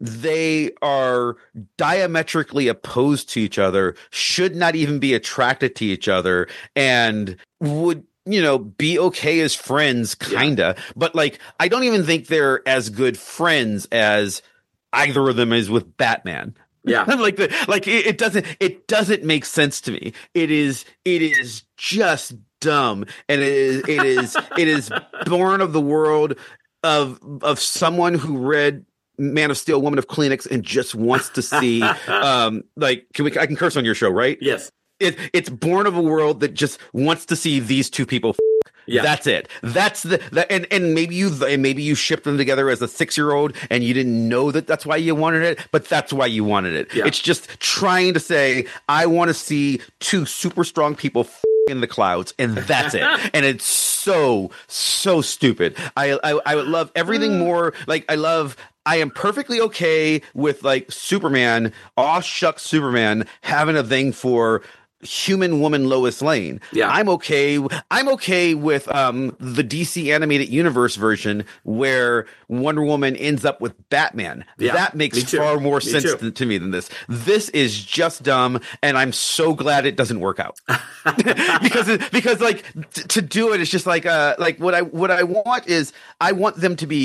they are diametrically opposed to each other, should not even be attracted to each other, and would, be okay as friends, kinda. Yeah. But like, I don't even think they're as good friends as either of them is with Batman. Yeah. it doesn't make sense to me. It is just dumb. And it is born of the world of someone who read Man of Steel, Woman of Kleenex, and just wants to see, I can curse on your show, right? Yes. It's born of a world that just wants to see these two people. Yeah. That's it. That's and maybe you shipped them together as a 6-year-old and you didn't know that's why you wanted it, but that's why you wanted it. Yeah. It's just trying to say, I want to see two super strong people in the clouds, and that's it. And it's so stupid. I would love everything more. Like, I am perfectly okay with like Superman, aw shucks Superman, having a thing for human woman Lois Lane. Yeah. I'm okay with the DC animated universe version where Wonder Woman ends up with Batman. Yeah, that makes far more sense to me than this. This is just dumb, and I'm so glad it doesn't work out. because like to do it, it's just like what I want is I want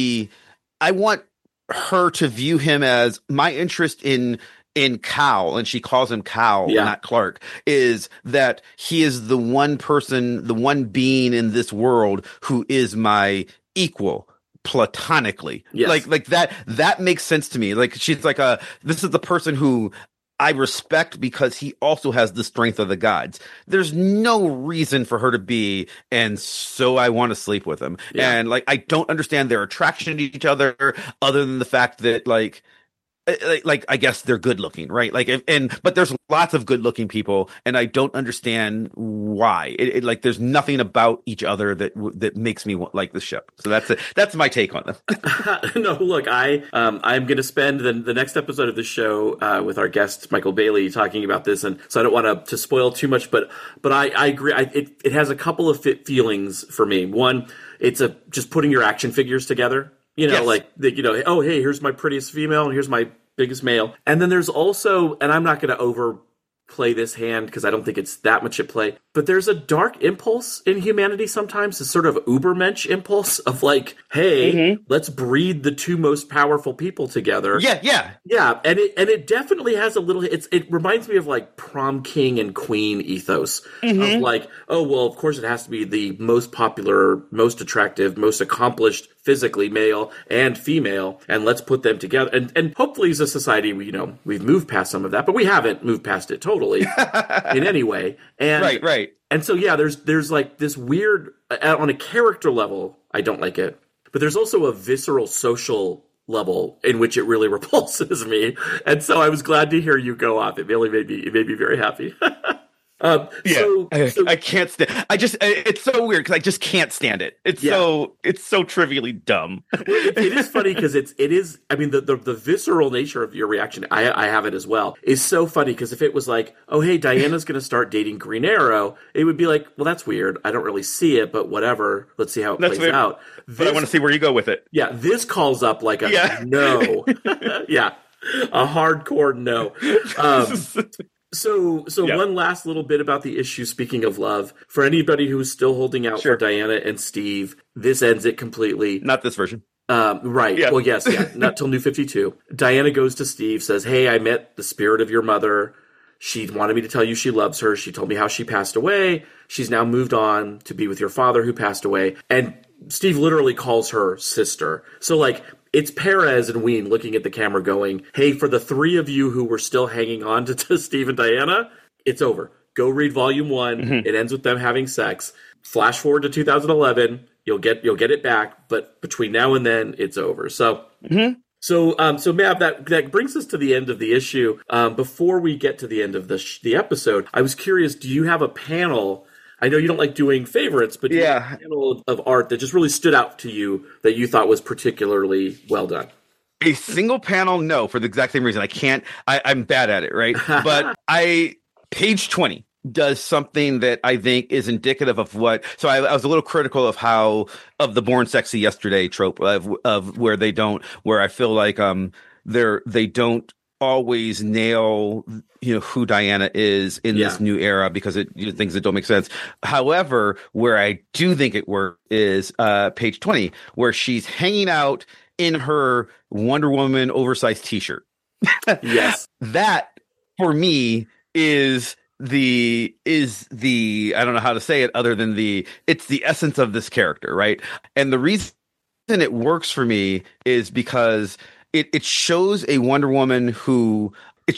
her to view him as my interest in Kal, and she calls him Kal, not Clark, is that he is the one person, the one being in this world who is my equal platonically. Yes. Like that makes sense to me. Like, she's like this is the person who I respect because he also has the strength of the gods. There's no reason for her to be, and so I want to sleep with him. Yeah. And like, I don't understand their attraction to each other than the fact that like I guess they're good looking, right? Like, but there's lots of good looking people, and I don't understand why. Like, there's nothing about each other that makes me like the ship. So that's it. That's my take on them. No, look, I'm going to spend the next episode of the show with our guest Michael Bailey talking about this, and so I don't want to spoil too much, but I agree. It has a couple of feelings for me. One, it's just putting your action figures together. Yes. Oh, hey, here's my prettiest female and here's my biggest male. And then there's also, and I'm not going to overplay this hand because I don't think it's that much at play, but there's a dark impulse in humanity sometimes, a sort of Ubermensch impulse of like, hey, let's breed the two most powerful people together. Yeah. And it definitely has a little, it reminds me of like prom king and queen ethos of like, oh, well, of course it has to be the most popular, most attractive, most accomplished physically male and female, and let's put them together. And hopefully as a society, we've moved past some of that, but we haven't moved past it totally in any way. And right. And so, yeah, there's like this weird, on a character level, I don't like it, but there's also a visceral social level in which it really repulses me. And so I was glad to hear you go off. It really made me very happy. I can't stand. It's so weird because I just can't stand it. It's so trivially dumb. It is funny because it is. I mean, the visceral nature of your reaction, I have it as well, is so funny because if it was like, oh hey, Diana's going to start dating Green Arrow, it would be like, well, that's weird. I don't really see it, but whatever. Let's see how it plays out. But I want to see where you go with it. Yeah, this calls up like a no. Yeah, a hardcore no. So one last little bit about the issue, speaking of love. For anybody who's still holding out for Diana and Steve, this ends it completely. Not this version. Right. Yeah. Well, yes. Yeah. Not till New 52. Diana goes to Steve, says, hey, I met the spirit of your mother. She wanted me to tell you she loves her. She told me how she passed away. She's now moved on to be with your father who passed away. And Steve literally calls her sister. So, like, it's Perez and Ween looking at the camera going, hey, for the three of you who were still hanging on to Steve and Diana, it's over. Go read volume 1. It ends with them having sex. Flash forward to 2011. You'll get it back. But between now and then, it's over. So, so Mav, that brings us to the end of the issue. Before we get to the end of the episode, I was curious, do you have a panel? I know you don't like doing favorites, but do you have a panel of art that just really stood out to you that you thought was particularly well done? A single panel, no, for the exact same reason. I'm bad at it, right? But page 20 does something that I think is indicative of what. So I was a little critical of the Born Sexy Yesterday trope of where I feel like they don't always nail who Diana is in this new era because things that don't make sense. However, where I do think it works is page 20, where she's hanging out in her Wonder Woman oversized t-shirt. Yes. That for me is the I don't know how to say it other than it's the essence of this character, right? And the reason it works for me is because it shows a Wonder Woman who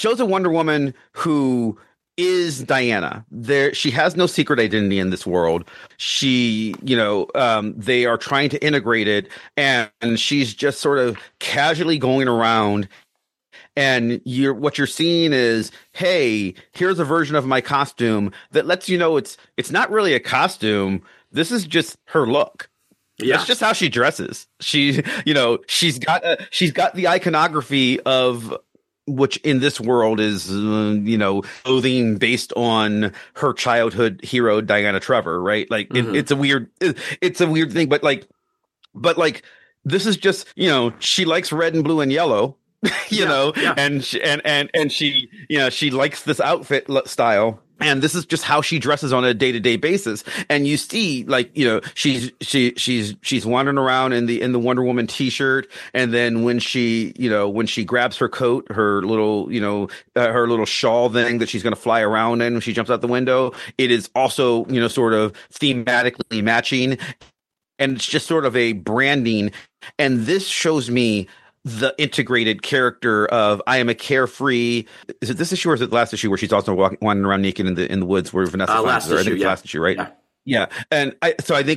is Diana. She has no secret identity in this world. She, they are trying to integrate it, and she's just sort of casually going around. And what you're seeing is, hey, here's a version of my costume that lets you know it's not really a costume. This is just her look. Yeah. That's just how she dresses. She's got the iconography of which in this world is, clothing based on her childhood hero, Diana Trevor, right? Like it's a weird thing, but this is just, she likes red and blue and yellow, and she likes this outfit style. And this is just how she dresses on a day-to-day basis. And you see, she's wandering around in the Wonder Woman t-shirt. And then when she grabs her coat, her little shawl thing that she's going to fly around in when she jumps out the window, it is also, sort of thematically matching. And it's just sort of a branding. And this shows me the integrated character of I am a carefree. Is it this issue or is it the last issue where she's also wandering around naked in the woods where Vanessa finds her? I think it's last issue, right? Yeah. And I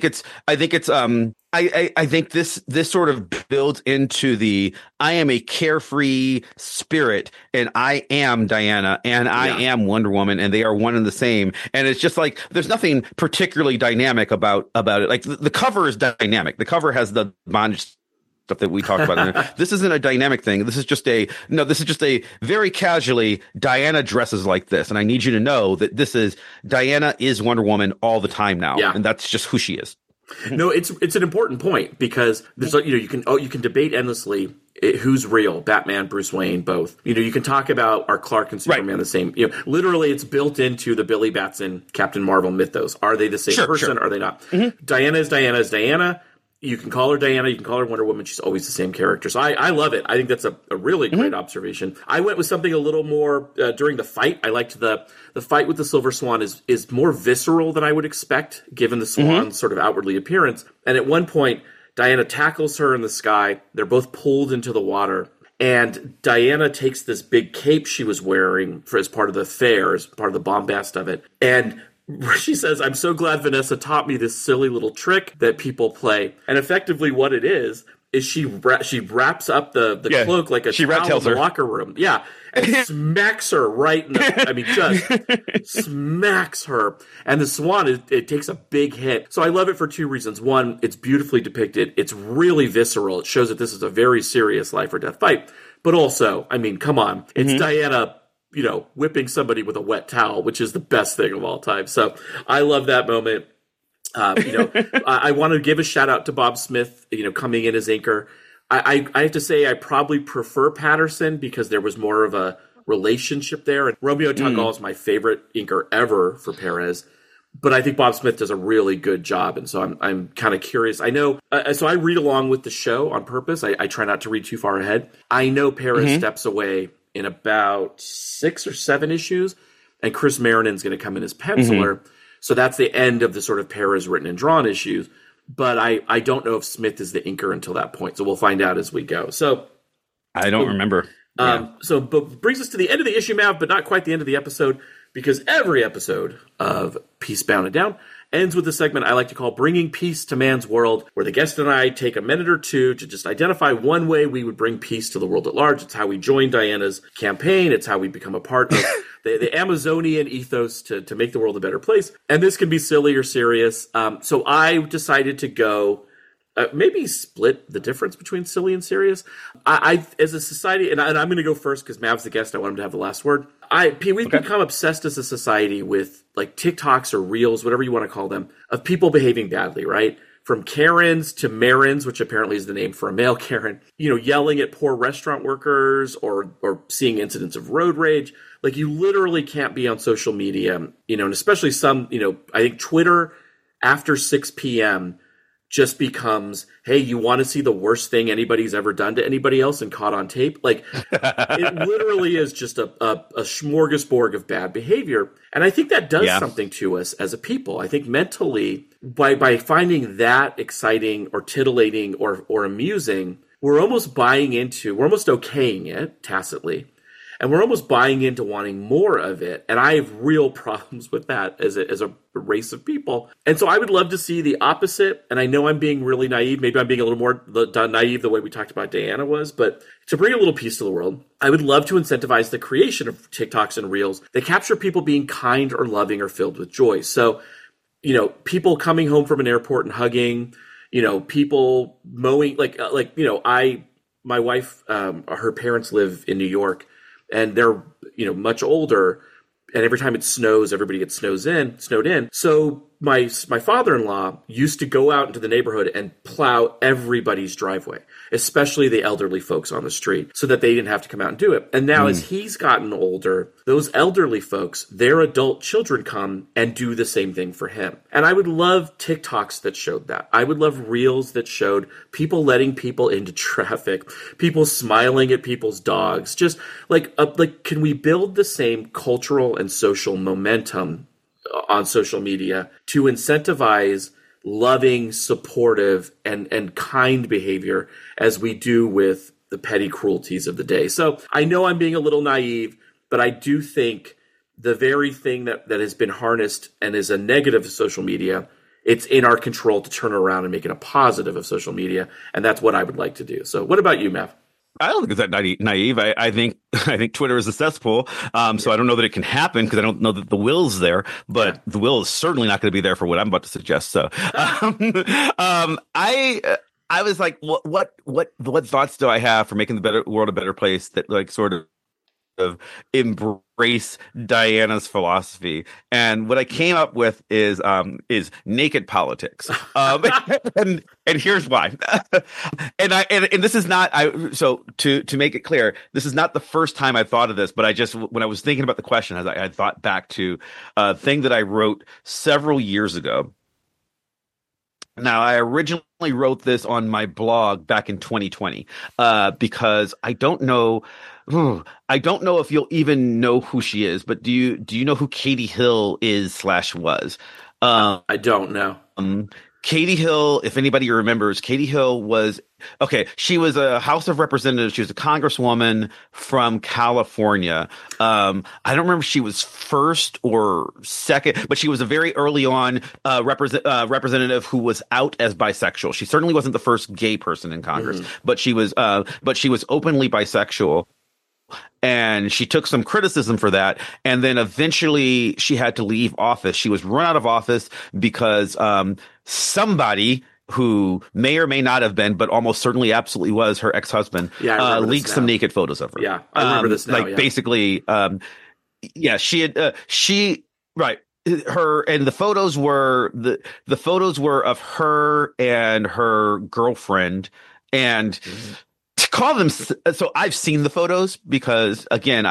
think this sort of builds into the I am a carefree spirit and I am Diana and I am Wonder Woman and they are one and the same. And it's just like there's nothing particularly dynamic about it. Like the cover is dynamic. The cover has the bondage stuff that we talked about. This isn't a dynamic thing. This is just a very casually Diana dresses like this. And I need you to know that Diana is Wonder Woman all the time now. Yeah. And that's just who she is. No, it's an important point because there's you can debate endlessly who's real, Batman, Bruce Wayne, both. You can talk about are Clark and Superman the same. Literally it's built into the Billy Batson Captain Marvel mythos. Are they the same person? Sure. Are they not? Mm-hmm. Diana is Diana. You can call her Diana. You can call her Wonder Woman. She's always the same character. So I love it. I think that's a really great observation. I went with something a little more during the fight. I liked the fight with the Silver Swan is more visceral than I would expect, given the Swan's sort of outwardly appearance. And at one point, Diana tackles her in the sky. They're both pulled into the water. And Diana takes this big cape she was wearing as part of the fair, as part of the bombast of it. And she says, I'm so glad Vanessa taught me this silly little trick that people play. And effectively what it is she wraps up the cloak like a towel in the locker room. Yeah. And smacks her right in the, just smacks her. And the Swan, it takes a big hit. So I love it for two reasons. One, it's beautifully depicted. It's really visceral. It shows that this is a very serious life or death fight. But also, come on. It's Diana whipping somebody with a wet towel, which is the best thing of all time. So I love that moment. I want to give a shout out to Bob Smith, coming in as inker. I have to say I probably prefer Patterson because there was more of a relationship there. And Romeo Tanghal is my favorite inker ever for Perez. But I think Bob Smith does a really good job. And so I'm kind of curious. I know, so I read along with the show on purpose. I try not to read too far ahead. I know Perez steps away in about 6 or 7 issues, and Chris Marinen's going to come in as penciler. So that's the end of the sort of Perez written and drawn issues. But I don't know if Smith is the inker until that point. So we'll find out as we go. So I don't remember. But brings us to the end of the issue, Mav, but not quite the end of the episode, because every episode of Peace Bound and Down ends with a segment I like to call Bringing Peace to Man's World, where the guest and I take a minute or two to just identify one way we would bring peace to the world at large. It's how we join Diana's campaign. It's how we become a part of the Amazonian ethos to make the world a better place. And this can be silly or serious. So I decided to go maybe split the difference between silly and serious. I as a society, and I'm going to go first because Mav's the guest. I want him to have the last word. We've become obsessed as a society with like TikToks or Reels, whatever you want to call them, of people behaving badly, right? from Karens to Marins, which apparently is the name for a male Karen, yelling at poor restaurant workers or seeing incidents of road rage. Like, you literally can't be on social media, and especially some, I think Twitter after 6 p.m. just becomes, hey, you want to see the worst thing anybody's ever done to anybody else and caught on tape? Like, it literally is just a smorgasbord of bad behavior. And I think that does something to us as a people. I think mentally, by finding that exciting or titillating or amusing, we're almost okaying it tacitly. And we're almost buying into wanting more of it. And I have real problems with that as a race of people. And so I would love to see the opposite. And I know I'm being really naive. Maybe I'm being a little more naive the way we talked about Diana was. But to bring a little peace to the world, I would love to incentivize the creation of TikToks and Reels that capture people being kind or loving or filled with joy. So, people coming home from an airport and hugging, people mowing, my wife, her parents live in New York. And they're, much older, and every time it snows, everybody gets snowed in. So my father-in-law used to go out into the neighborhood and plow everybody's driveway, especially the elderly folks on the street, so that they didn't have to come out and do it. And now as he's gotten older, those elderly folks, their adult children come and do the same thing for him. And I would love TikToks that showed that. I would love Reels that showed people letting people into traffic, people smiling at people's dogs. Just like can we build the same cultural and social momentum on social media to incentivize loving, supportive, and kind behavior as we do with the petty cruelties of the day? So I know I'm being a little naive, but I do think the very thing that has been harnessed and is a negative of social media, it's in our control to turn around and make it a positive of social media. And that's what I would like to do. So what about you, Mav? I don't think it's that naive. I think Twitter is a cesspool. So I don't know that it can happen because I don't know that the will's there. But the will is certainly not going to be there for what I'm about to suggest. So I was like, what thoughts do I have for making the world a better place that sort of embrace Diana's philosophy? And what I came up with is naked politics. And here's why. and this is not so to make it clear, this is not the first time I thought of this, but when I was thinking about the question, I thought back to a thing that I wrote several years ago. Now, I originally wrote this on my blog back in 2020 because I don't know if you'll even know who she is, but do you know who Katie Hill is / was? I don't know. Katie Hill, if anybody remembers, Katie Hill she was a House of Representatives. She was a congresswoman from California. I don't remember if she was first or second, but she was a very early on representative who was out as bisexual. She certainly wasn't the first gay person in Congress, but she was openly bisexual. And she took some criticism for that. And then eventually she had to leave office. She was run out of office because somebody who may or may not have been, but almost certainly absolutely was, her ex-husband, leaked some naked photos of her. Yeah, I remember this now. Basically, she had, right. Her, and the photos were the photos were of her and her girlfriend, and call them. So I've seen the photos because, again,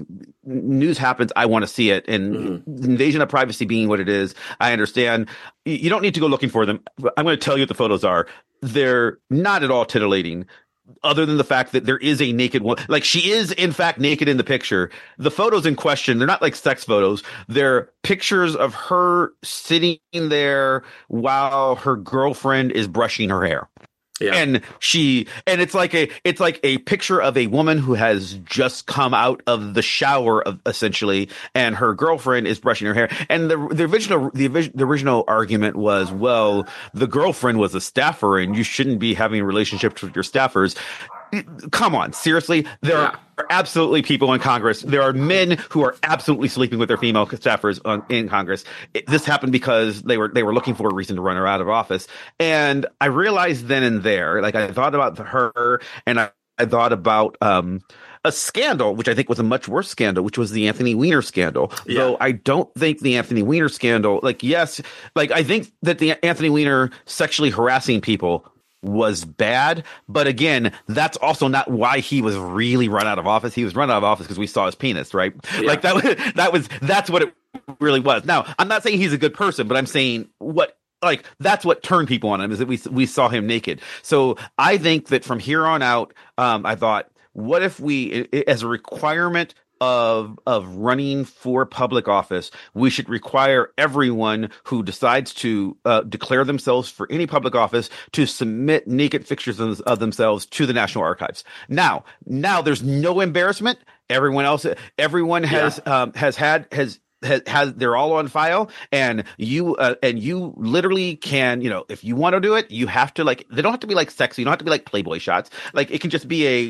news happens. I want to see it. And invasion of privacy being what it is, I understand. You don't need to go looking for them. I'm going to tell you what the photos are. They're not at all titillating, other than the fact that there is a naked one. Like, she is, in fact, naked in the picture. The photos in question, they're not like sex photos. They're pictures of her sitting there while her girlfriend is brushing her hair. Yeah. And it's like a picture of a woman who has just come out of the shower, essentially, and her girlfriend is brushing her hair. And the original argument was, well, the girlfriend was a staffer and you shouldn't be having relationships with your staffers. Come on, seriously? There are absolutely people in Congress. There are men who are absolutely sleeping with their female staffers in Congress. This happened because they were looking for a reason to run her out of office. And I realized then and there, like, I thought about her, and I thought about a scandal, which I think was a much worse scandal, which was the Anthony Weiner scandal. Yeah. Though I don't think the Anthony Weiner scandal, like, yes, like I think that the Anthony Weiner sexually harassing people was bad, but again, that's also not why he was really run out of office. He was run out of office because we saw his penis, right? Yeah. Like that's what it really was. Now, I'm not saying he's a good person, but I'm saying that's what turned people on him, is that we saw him naked. So I think that from here on out, I thought, what if we, as a requirement of running for public office, we should require everyone who decides to declare themselves for any public office to submit naked pictures of themselves to the National Archives. Now there's no embarrassment. Everyone has they're all on file, and you literally can, if you want to do it, you have to, like, they don't have to be like sexy, you don't have to be like Playboy shots, like it can just be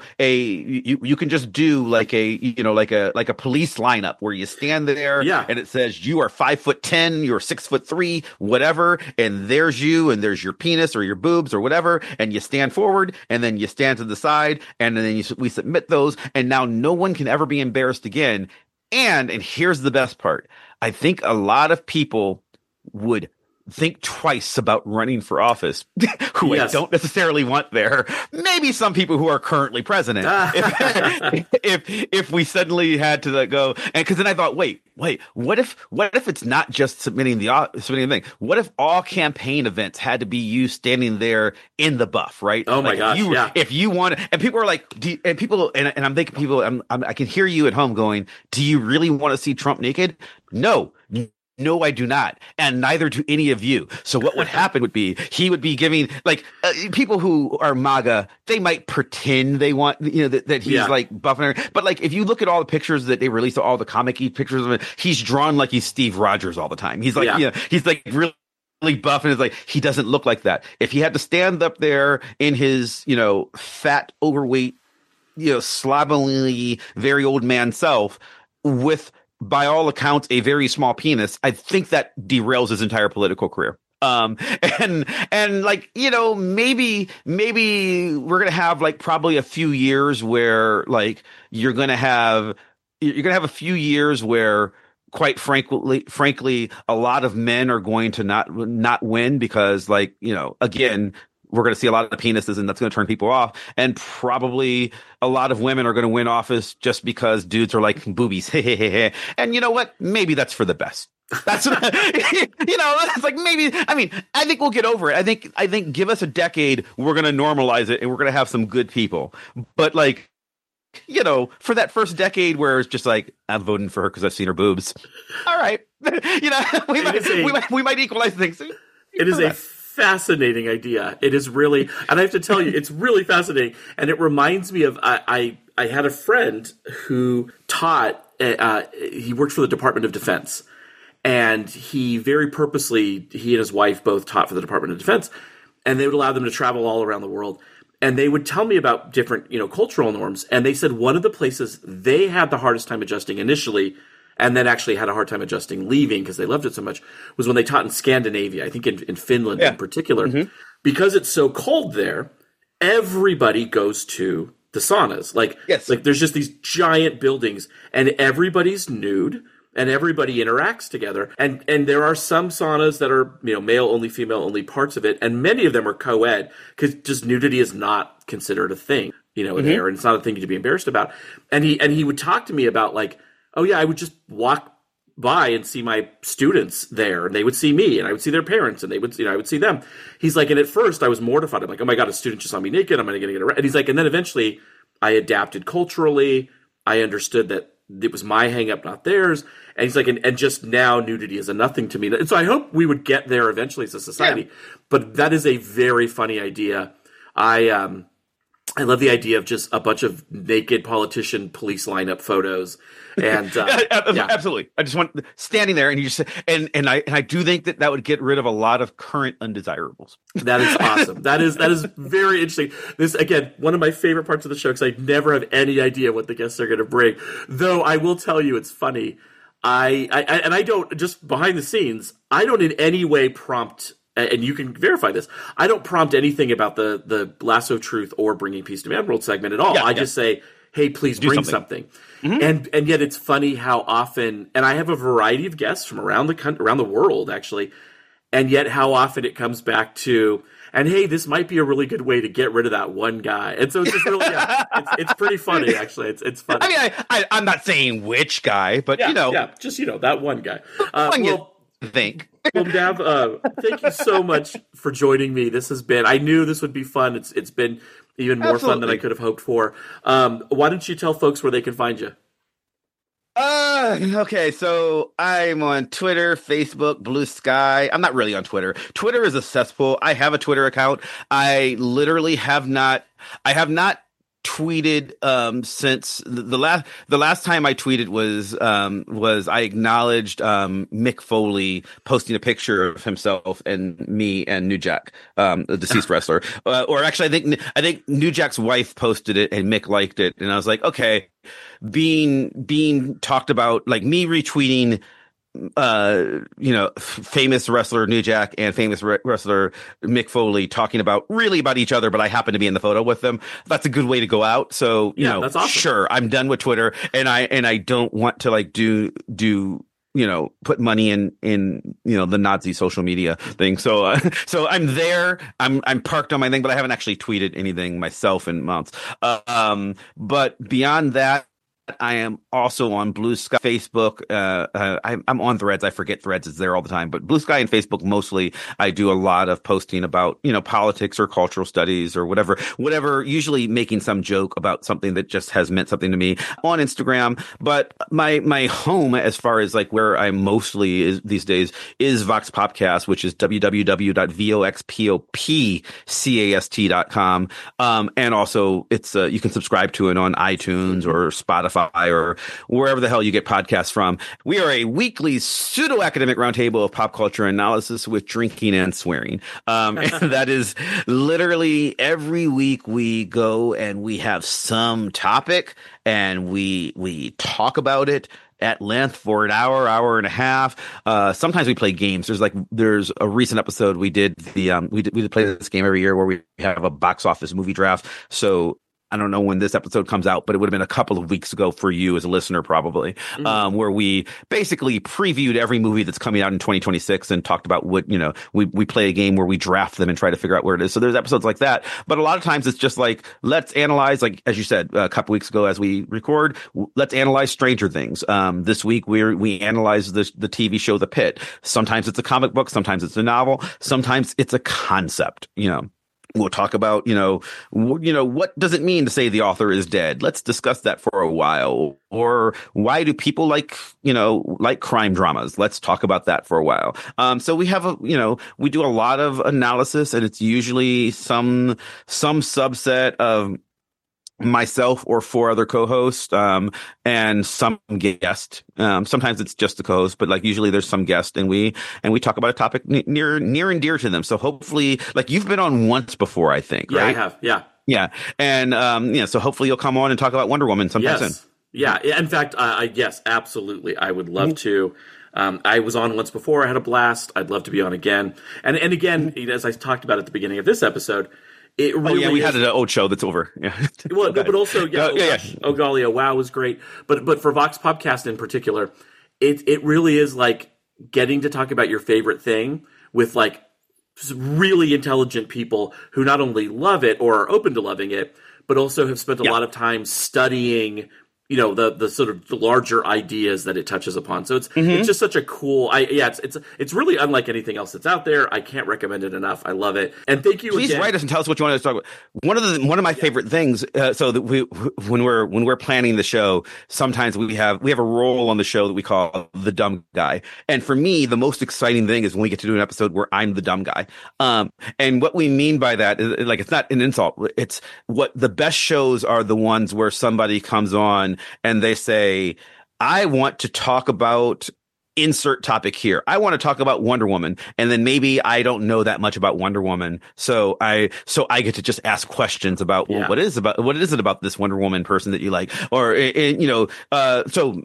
you can just do like a police lineup where you stand there, and it says you are 5'10", you're 6'3", whatever, and there's you, and there's your penis or your boobs or whatever, and you stand forward, and then you stand to the side, and then we submit those, and now no one can ever be embarrassed again. And here's the best part. I think a lot of people would think twice about running for office who I don't necessarily want there. Maybe some people who are currently president. if we suddenly had to go, and because then I thought, wait, what if it's not just submitting the thing? What if all campaign events had to be you standing there in the buff, right? Oh my gosh! If you want, and people are like, I'm thinking people, I can hear you at home going, do you really want to see Trump naked? No, I do not. And neither do any of you. So what would happen would be, he would be giving, like, people who are MAGA, they might pretend they want, that he's like buffing her. But like, if you look at all the pictures that they released, all the comic-y pictures of it, he's drawn like he's Steve Rogers all the time. He's like, he's like really buff, and it's like, he doesn't look like that. If he had to stand up there in his, fat, overweight, slobbily, very old man self with, by all accounts, a very small penis, I think that derails his entire political career. And like, maybe we're going to have like probably a few years where like you're going to have a few years where, quite frankly, a lot of men are going to not win because, like, again, we're going to see a lot of penises, and that's going to turn people off. And probably a lot of women are going to win office just because dudes are like boobies. And you know what? Maybe that's for the best. That's it's like, maybe, I mean, I think we'll get over it. I think give us a decade, we're going to normalize it, and we're going to have some good people. But like, for that first decade where it's just like, I'm voting for her because I've seen her boobs. All right. We might equalize things. It is a fascinating idea. It is really, and I have to tell you, it's really fascinating. And it reminds me of, I had a friend who taught, he worked for the Department of Defense. And he very purposely, he and his wife both taught for the Department of Defense. And they would allow them to travel all around the world. And they would tell me about different, cultural norms. And they said one of the places they had the hardest time adjusting initially, and then actually had a hard time adjusting leaving because they loved it so much, was when they taught in Scandinavia, I think in Finland in particular. Mm-hmm. Because it's so cold there, everybody goes to the saunas. Like there's just these giant buildings, and everybody's nude, and everybody interacts together. And there are some saunas that are, male only, female only parts of it, and many of them are co-ed, because just nudity is not considered a thing, there, and it's not a thing to be embarrassed about. And he would talk to me about, like, oh yeah, I would just walk by and see my students there, and they would see me, and I would see their parents, and they would, I would see them. He's like, and at first I was mortified. I'm like, oh my God, a student just saw me naked. I'm going to get arrested. And he's like, and then eventually I adapted culturally. I understood that it was my hang up, not theirs. And he's like, and just now nudity is a nothing to me. And so I hope we would get there eventually as a society. Yeah. But that is a very funny idea. I love the idea of just a bunch of naked politician police lineup photos. And absolutely. I just want standing there, and you just and I do think that would get rid of a lot of current undesirables. That is awesome. That is very interesting. This, again, one of my favorite parts of the show, because I never have any idea what the guests are going to bring. Though I will tell you, it's funny. I don't, just behind the scenes, I don't in any way prompt. And you can verify this. I don't prompt anything about the Lasso of Truth or Bringing Peace to Man World segment at all. I just say, hey, please Do bring something. something. And yet it's funny how often, and I have a variety of guests from around the world actually, and yet how often it comes back to, and hey, this might be a really good way to get rid of that one guy. And so it's just really, it's pretty funny actually. It's funny. I mean, I'm not saying which guy, but just that one guy. Think. Well, Dav, thank you so much for joining me. This has been, I knew this would be fun. It's been even more fun than I could have hoped for. Why don't you tell folks where they can find you? Okay, so I'm on Twitter, Facebook, Blue Sky. I'm not really on Twitter. Twitter is a cesspool. I have a Twitter account. I literally have not tweeted since the last time I tweeted was I acknowledged Mick Foley posting a picture of himself and me and New Jack, the deceased wrestler. Or actually, I think New Jack's wife posted it and Mick liked it, and I was like, okay, being talked about, like me retweeting famous wrestler New Jack and famous wrestler Mick Foley talking about each other, but I happen to be in the photo with them. That's a good way to go out. So, that's awesome. Sure, I'm done with Twitter, and I don't want to like do put money in the Nazi social media thing. So so I'm there. I'm parked on my thing, but I haven't actually tweeted anything myself in months. But beyond that, I am also on Blue Sky, Facebook. I'm on Threads. I forget Threads is there all the time, but Blue Sky and Facebook mostly. I do a lot of posting about politics or cultural studies or whatever. Usually making some joke about something that just has meant something to me on Instagram. But my home, as far as like where I'm mostly is these days, is Vox Popcast, which is www.voxpopcast.com. And also it's you can subscribe to it on iTunes or Spotify or wherever the hell you get podcasts from. We are a weekly pseudo-academic roundtable of pop culture analysis with drinking and swearing. And that is literally every week we go and we have some topic and we talk about it at length for an hour and a half. Sometimes we play games. There's a recent episode we did we play this game every year where we have a box office movie draft. So I don't know when this episode comes out, but it would have been a couple of weeks ago for you as a listener, probably, where we basically previewed every movie that's coming out in 2026 and talked about what, we play a game where we draft them and try to figure out where it is. So there's episodes like that. But a lot of times it's just like, let's analyze, like, as you said, a couple weeks ago as we record, let's analyze Stranger Things. This week we analyze the TV show The Pit. Sometimes it's a comic book. Sometimes it's a novel. Sometimes it's a concept, We'll talk about, what does it mean to say the author is dead? Let's discuss that for a while. Or why do people like crime dramas? Let's talk about that for a while. So we have we do a lot of analysis, and it's usually some subset of myself or four other co-hosts, and some guest. Sometimes it's just the co-host, but like usually there's some guest, and we talk about a topic near and dear to them. So hopefully, like you've been on once before, I think, right? Yeah, I have. Yeah. Yeah. And, so hopefully you'll come on and talk about Wonder Woman sometime soon. Yeah. In fact, yes, absolutely. I would love to. I was on once before. I had a blast. I'd love to be on again. And again, as I talked about at the beginning of this episode, it really we had an old show that's over. Yeah. Well, no, but also, Ogalia, wow, was great. But for Vox Popcast in particular, it really is like getting to talk about your favorite thing with like really intelligent people who not only love it or are open to loving it, but also have spent a lot of time studying the sort of the larger ideas that it touches upon. So it's just such a cool, it's really unlike anything else that's out there. I can't recommend it enough. I love it. And thank you. Please again. Write us and tell us what you want to talk about. One of my favorite things. So that when we're planning the show, sometimes we have a role on the show that we call the dumb guy. And for me, the most exciting thing is when we get to do an episode where I'm the dumb guy. And what we mean by that is, like, it's not an insult. It's what the best shows are, the ones where somebody comes on and they say, I want to talk about insert topic here. I want to talk about Wonder Woman. And then maybe I don't know that much about Wonder Woman. So I get to just ask questions about, what is it about this Wonder Woman person that you like? Or, so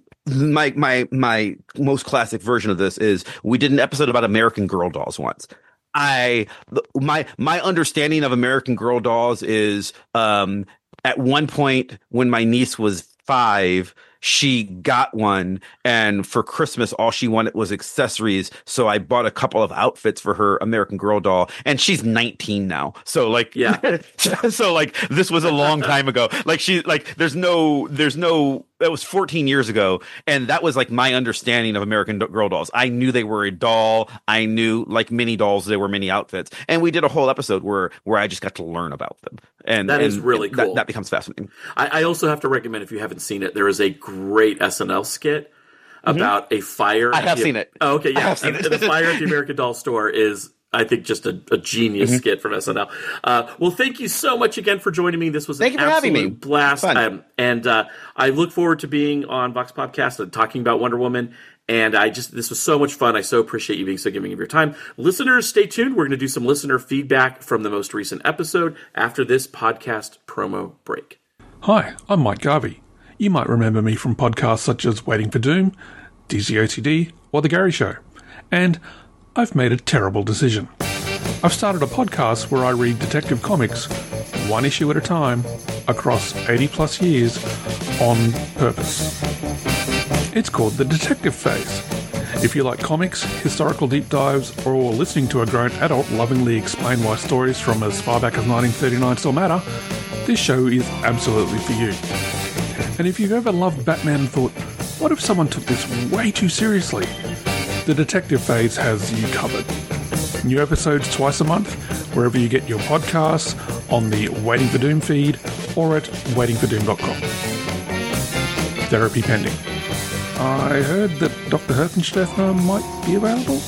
my most classic version of this is we did an episode about American Girl dolls once. My understanding of American Girl dolls is, At one point, when my niece was 5, she got one, and for Christmas, all she wanted was accessories. So I bought a couple of outfits for her American Girl doll, and she's 19 now. So like, yeah, so like this was a long time ago. Like there's no, that was 14 years ago. And that was like my understanding of American Girl dolls. I knew they were a doll. I knew like mini dolls, they were mini outfits. And we did a whole episode where I just got to learn about them. And that is really cool. That becomes fascinating. I also have to recommend, if you haven't seen it, there is a great SNL skit about a fire. I have seen it. Oh, okay, yeah. I have seen it. The fire at the American Doll store is, I think, just a genius skit from SNL. Well, thank you so much again for joining me. This was an absolute blast. And I look forward to being on Vox Podcast and talking about Wonder Woman. And this was so much fun. I so appreciate you being so giving of your time. Listeners, stay tuned. We're going to do some listener feedback from the most recent episode after this podcast promo break. Hi, I'm Mike Garvey. You might remember me from podcasts such as Waiting for Doom, DCOTD, or The Gary Show. And I've made a terrible decision. I've started a podcast where I read detective comics, one issue at a time, across 80 plus years, on purpose. It's called The Detective Phase. If you like comics, historical deep dives, or listening to a grown adult lovingly explain why stories from as far back as 1939 still matter, this show is absolutely for you. And if you've ever loved Batman and thought, what if someone took this way too seriously? The Detective Phase has you covered. New episodes twice a month, wherever you get your podcasts, on the Waiting for Doom feed, or at waitingfordoom.com. Therapy pending. I heard that Dr. Herzensteffner might be available.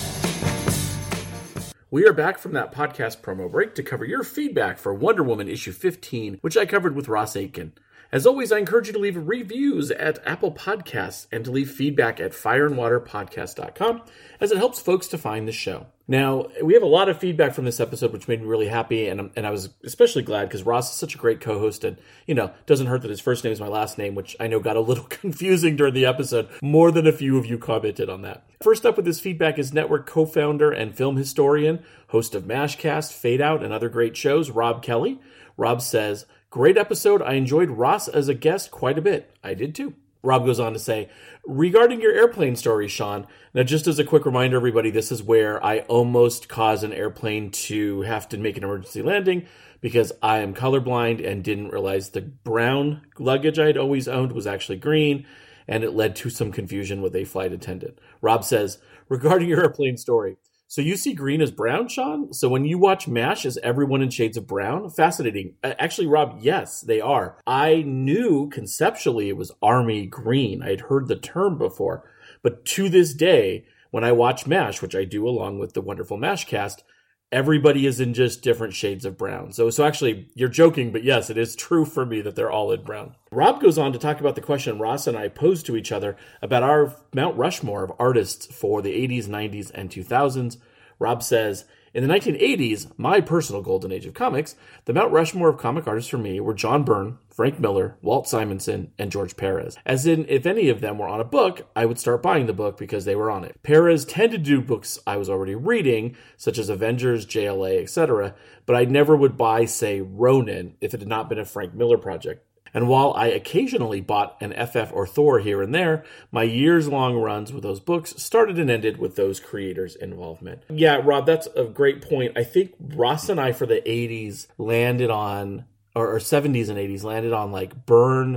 We are back from that podcast promo break to cover your feedback for Wonder Woman issue 15, which I covered with Ross Aitken. As always, I encourage you to leave reviews at Apple Podcasts and to leave feedback at fireandwaterpodcast.com, as it helps folks to find the show. Now, we have a lot of feedback from this episode, which made me really happy, and I was especially glad because Ross is such a great co-host, and, doesn't hurt that his first name is my last name, which I know got a little confusing during the episode. More than a few of you commented on that. First up with this feedback is network co-founder and film historian, host of MASHcast, Fade Out, and other great shows, Rob Kelly. Rob says, "Great episode. I enjoyed Ross as a guest quite a bit." I did too. Rob goes on to say, "Regarding your airplane story, Sean, now just as a quick reminder, everybody, this is where I almost caused an airplane to have to make an emergency landing because I am colorblind and didn't realize the brown luggage I had always owned was actually green, and it led to some confusion with a flight attendant." Rob says, "Regarding your airplane story, so you see green as brown, Sean? So when you watch MASH, is everyone in shades of brown? Fascinating." Actually, Rob, yes, they are. I knew conceptually it was army green. I had heard the term before. But to this day, when I watch MASH, which I do along with the wonderful MASHcast, everybody is in just different shades of brown. So actually, you're joking, but yes, it is true for me that they're all in brown. Rob goes on to talk about the question Ross and I posed to each other about our Mount Rushmore of artists for the 80s, 90s, and 2000s. Rob says, "In the 1980s, my personal golden age of comics, the Mount Rushmore of comic artists for me were John Byrne, Frank Miller, Walt Simonson, and George Perez. As in, if any of them were on a book, I would start buying the book because they were on it. Perez tended to do books I was already reading, such as Avengers, JLA, etc., but I never would buy, say, Ronin, if it had not been a Frank Miller project. And while I occasionally bought an FF or Thor here and there, my years-long runs with those books started and ended with those creators' involvement." Yeah, Rob, that's a great point. I think Ross and I for the 80s landed on, or 70s and 80s, landed on like Byrne,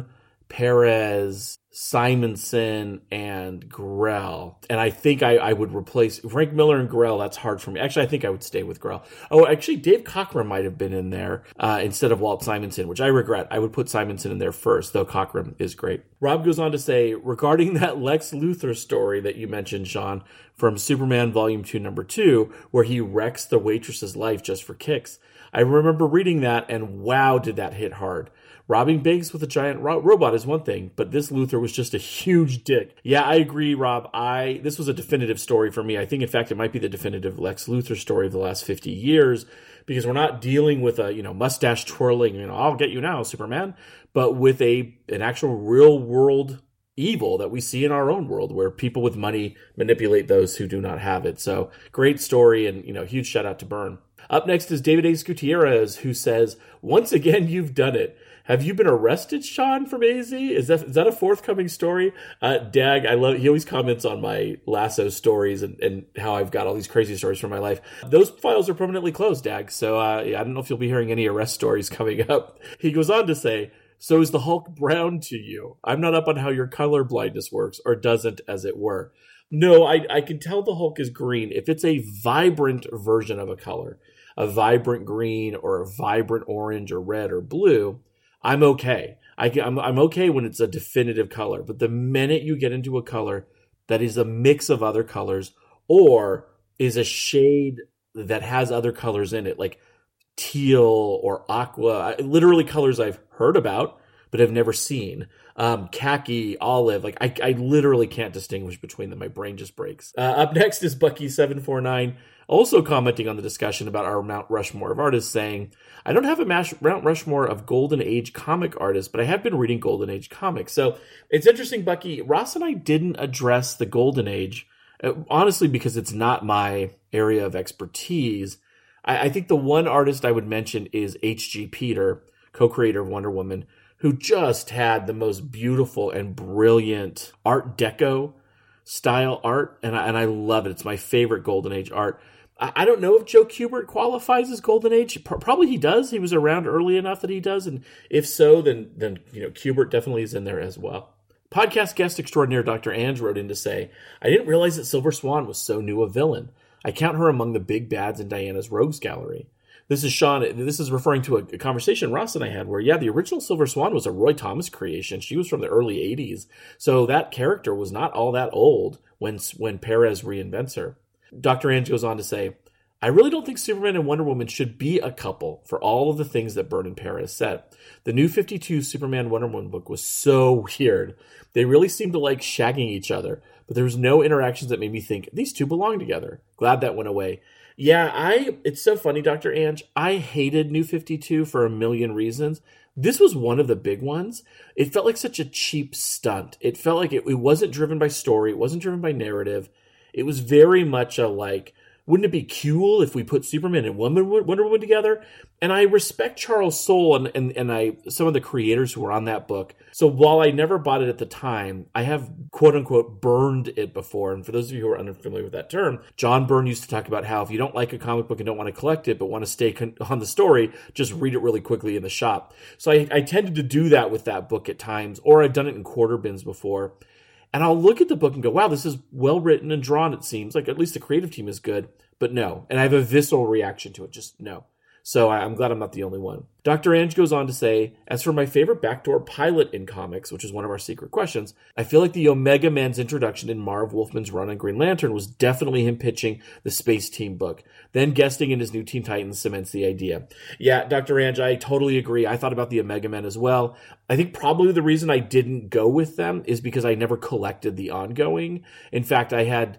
Perez, Simonson, and Grell. And I think I would replace Frank Miller and Grell. That's hard for me. Actually, I think I would stay with Grell. Oh, actually, Dave Cockrum might have been in there instead of Walt Simonson, which I regret. I would put Simonson in there first, though Cockrum is great. Rob goes on to say, "Regarding that Lex Luthor story that you mentioned, Sean, from Superman Volume 2, Number 2, where he wrecks the waitress's life just for kicks. I remember reading that, and wow, did that hit hard. Robbing banks with a giant robot is one thing, but this Luthor was just a huge dick." Yeah, I agree, Rob. This was a definitive story for me. I think, in fact, it might be the definitive Lex Luthor story of the last 50 years, because we're not dealing with a, mustache twirling, I'll get you now, Superman, but with an actual real world evil that we see in our own world where people with money manipulate those who do not have it. So great story, and, huge shout out to Byrne. Up next is David Ace Gutierrez, who says, once again, you've done it. Have you been arrested, Sean, from AZ? Is that a forthcoming story? Dag, he always comments on my Lasso stories and how I've got all these crazy stories from my life. Those files are permanently closed, Dag, so I don't know if you'll be hearing any arrest stories coming up. He goes on to say, so is the Hulk brown to you? I'm not up on how your color blindness works, or doesn't, as it were. No, I can tell the Hulk is green if it's a vibrant version of a color, a vibrant green or a vibrant orange or red or blue. I'm okay. I'm okay when it's a definitive color. But the minute you get into a color that is a mix of other colors or is a shade that has other colors in it, like teal or aqua, literally colors I've heard about but have never seen, khaki, olive, like I literally can't distinguish between them. My brain just breaks. Up next is Bucky749, also commenting on the discussion about our Mount Rushmore of artists, saying, I don't have a Mount Rushmore of Golden Age comic artists, but I have been reading Golden Age comics. So it's interesting, Bucky. Ross and I didn't address the Golden Age, honestly, because it's not my area of expertise. I think the one artist I would mention is H.G. Peter, co-creator of Wonder Woman, who just had the most beautiful and brilliant Art Deco style art, and I love it. It's my favorite Golden Age art. I don't know if Joe Kubert qualifies as Golden Age. Probably he does. He was around early enough that he does, and if so, then Kubert definitely is in there as well. Podcast guest extraordinaire Dr. Ange wrote in to say, I didn't realize that Silver Swan was so new a villain. I count her among the big bads in Diana's Rogues Gallery. This is Sean. This is referring to a conversation Ross and I had where, the original Silver Swan was a Roy Thomas creation. She was from the early 80s. So that character was not all that old when Perez reinvents her. Dr. Ange goes on to say, I really don't think Superman and Wonder Woman should be a couple for all of the things that Byrne and Perez said. The New 52 Superman Wonder Woman book was so weird. They really seemed to like shagging each other, but there was no interactions that made me think these two belong together. Glad that went away. Yeah, it's so funny, Dr. Ange. I hated New 52 for a million reasons. This was one of the big ones. It felt like such a cheap stunt. It felt like it wasn't driven by story. It wasn't driven by narrative. It was very much a wouldn't it be cool if we put Superman and Wonder Woman together? And I respect Charles Soule and some of the creators who were on that book. So while I never bought it at the time, I have quote unquote burned it before. And for those of you who are unfamiliar with that term, John Byrne used to talk about how if you don't like a comic book and don't want to collect it, but want to stay on the story, just read it really quickly in the shop. So I tended to do that with that book at times, or I've done it in quarter bins before. And I'll look at the book and go, wow, this is well written and drawn, it seems. Like at least the creative team is good. But no. And I have a visceral reaction to it. Just no. So I'm glad I'm not the only one. Dr. Ange goes on to say, as for my favorite backdoor pilot in comics, which is one of our secret questions, I feel like the Omega Man's introduction in Marv Wolfman's run on Green Lantern was definitely him pitching the Space Team book. Then guesting in his new Teen Titans cements the idea. Yeah, Dr. Ange, I totally agree. I thought about the Omega Men as well. I think probably the reason I didn't go with them is because I never collected the ongoing. In fact,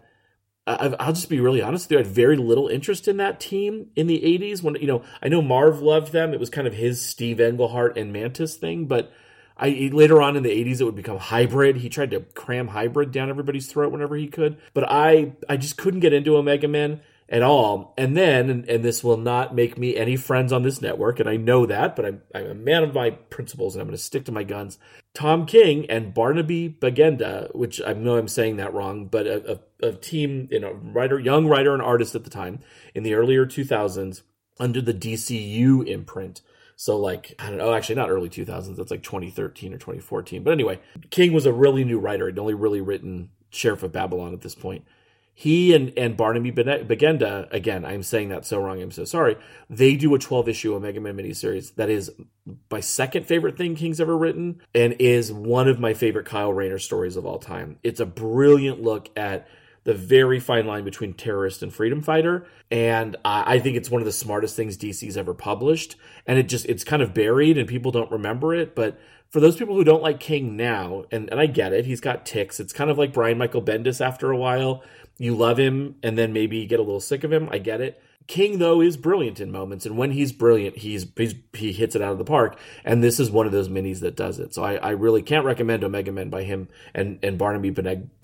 I'll just be really honest with you. I had very little interest in that team in the 80s when, I know Marv loved them. It was kind of his Steve Englehart and Mantis thing, but later on in the 80s, it would become Hybrid. He tried to cram Hybrid down everybody's throat whenever he could, but I just couldn't get into Omega Men at all. And then, and this will not make me any friends on this network, and I know that, but I'm a man of my principles and I'm going to stick to my guns. Tom King and Barnaby Bagenda, which I know I'm saying that wrong, but a team, young writer and artist at the time in the earlier 2000s under the DCU imprint. So I don't know, actually not early 2000s. That's like 2013 or 2014. But anyway, King was a really new writer. He'd only really written Sheriff of Babylon at this point. He and Barnaby Bagenda, again, I'm saying that so wrong, I'm so sorry, they do a 12-issue Omega Man miniseries that is my second favorite thing King's ever written and is one of my favorite Kyle Rayner stories of all time. It's a brilliant look at the very fine line between terrorist and freedom fighter, and I think it's one of the smartest things DC's ever published, and it's kind of buried and people don't remember it, but for those people who don't like King now, and I get it, he's got tics, it's kind of like Brian Michael Bendis after a while. You love him, and then maybe you get a little sick of him. I get it. King, though, is brilliant in moments, and when he's brilliant, he hits it out of the park, and this is one of those minis that does it. So I really can't recommend Omega Men by him and Barnaby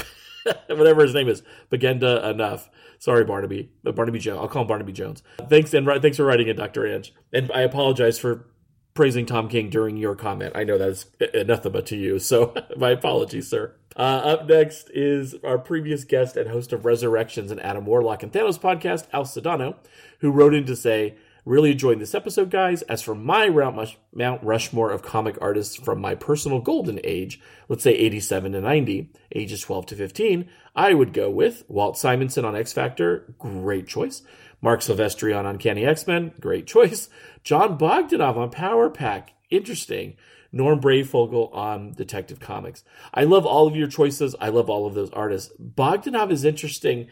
whatever his name is, Bagenda Enough. Sorry, Barnaby Jones. I'll call him Barnaby Jones. Thanks for writing it, Dr. Ange. And I apologize for praising Tom King during your comment. I know that is anathema to you, so my apologies, sir. Up next is our previous guest and host of Resurrections and Adam Warlock and Thanos podcast, Al Sedano, who wrote in to say, really enjoyed this episode, guys. As for my Mount Rushmore of comic artists from my personal golden age, let's say 87 to 90, ages 12 to 15, I would go with Walt Simonson on X Factor, great choice. Mark Silvestri on Uncanny X-Men, great choice. John Bogdanov on Power Pack, interesting. Norm Brayfogle on Detective Comics. I love all of your choices. I love all of those artists. Bogdanov is interesting.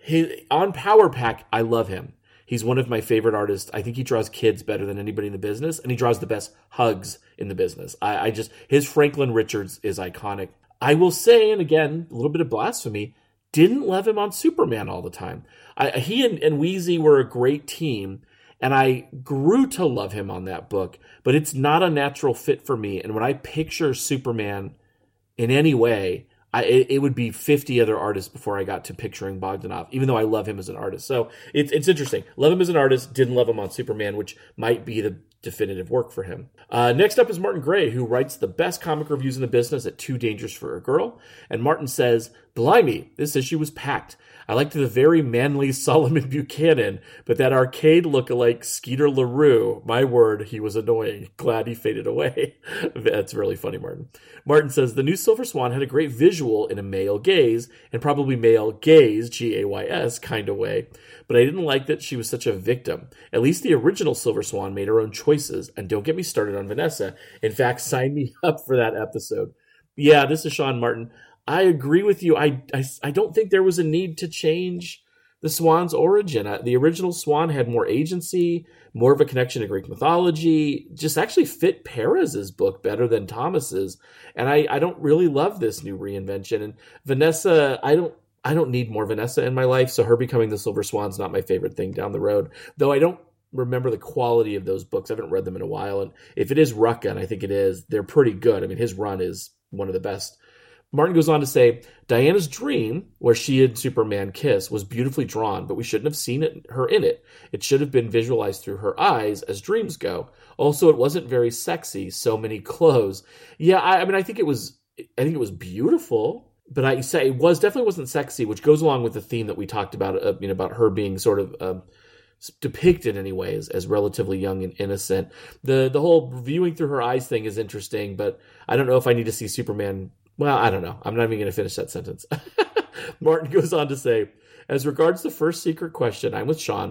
On Power Pack, I love him. He's one of my favorite artists. I think he draws kids better than anybody in the business, and he draws the best hugs in the business. His Franklin Richards is iconic. I will say, and again, a little bit of blasphemy, didn't love him on Superman all the time. He and Weezy were a great team, and I grew to love him on that book, but it's not a natural fit for me. And when I picture Superman in any way, it would be 50 other artists before I got to picturing Bogdanov, even though I love him as an artist. So it's interesting. Love him as an artist, didn't love him on Superman, which might be the definitive work for him. Next up is Martin Gray, who writes the best comic reviews in the business at Too Dangerous for a Girl. And Martin says, blimey, this issue was packed. I liked the very manly Solomon Buchanan, but that arcade lookalike Skeeter LaRue, my word, he was annoying. Glad he faded away. That's really funny, Martin. Martin says, the new Silver Swan had a great visual in a male gaze, and probably male gaze, Gays, kind of way. But I didn't like that she was such a victim. At least the original Silver Swan made her own choices, and don't get me started on Vanessa. In fact, sign me up for that episode. Yeah, this is Sean Martin. I agree with you. I don't think there was a need to change the Swan's origin. The original Swan had more agency, more of a connection to Greek mythology, just actually fit Perez's book better than Thomas's. And I don't really love this new reinvention. And Vanessa, I don't need more Vanessa in my life, so her becoming the Silver Swan's not my favorite thing down the road. Though I don't remember the quality of those books. I haven't read them in a while. And if it is Rucka, and I think it is, they're pretty good. I mean, his run is one of the best. Martin goes on to say, Diana's dream, where she and Superman kiss, was beautifully drawn, but we shouldn't have seen her in it. It should have been visualized through her eyes, as dreams go. Also, it wasn't very sexy, so many clothes. Yeah, I think it was beautiful, but I say it definitely wasn't sexy, which goes along with the theme that we talked about, about her being sort of depicted anyways as relatively young and innocent. The whole viewing through her eyes thing is interesting, but I don't know if I need to see Superman. Well, I don't know. I'm not even going to finish that sentence. Martin goes on to say, as regards the first secret question, I'm with Sean.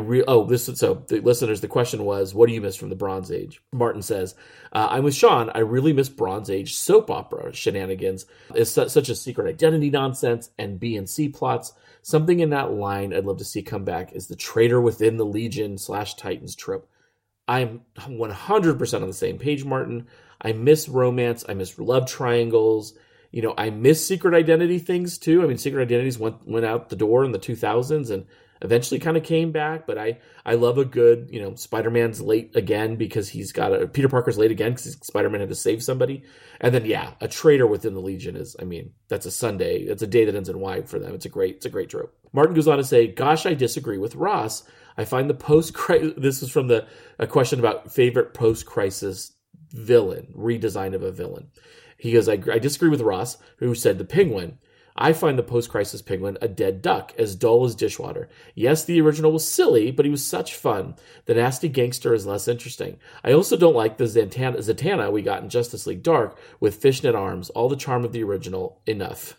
The listeners, the question was, what do you miss from the Bronze Age? Martin says, I'm with Sean. I really miss Bronze Age soap opera shenanigans. It's such a secret identity nonsense and B and C plots. Something in that line I'd love to see come back is the traitor within the Legion / Titans trope. I'm 100% on the same page, Martin. I miss romance. I miss love triangles. I miss secret identity things too. I mean, secret identities went out the door in the 2000s and eventually kind of came back. But I love a good, Spider-Man's late again because Peter Parker's late again because Spider-Man had to save somebody. And then, a traitor within the Legion that's a Sunday. It's a day that ends in Y for them. It's a great trope. Martin goes on to say, gosh, I disagree with Ross. I find the post-crisis, this is from a question about favorite post-crisis villain, redesign of a villain. He goes, I disagree with Ross, who said the Penguin. I find the post-crisis Penguin a dead duck, as dull as dishwater. Yes, the original was silly, but he was such fun. The nasty gangster is less interesting. I also don't like the Zatanna we got in Justice League Dark with fishnet arms. All the charm of the original. Enough.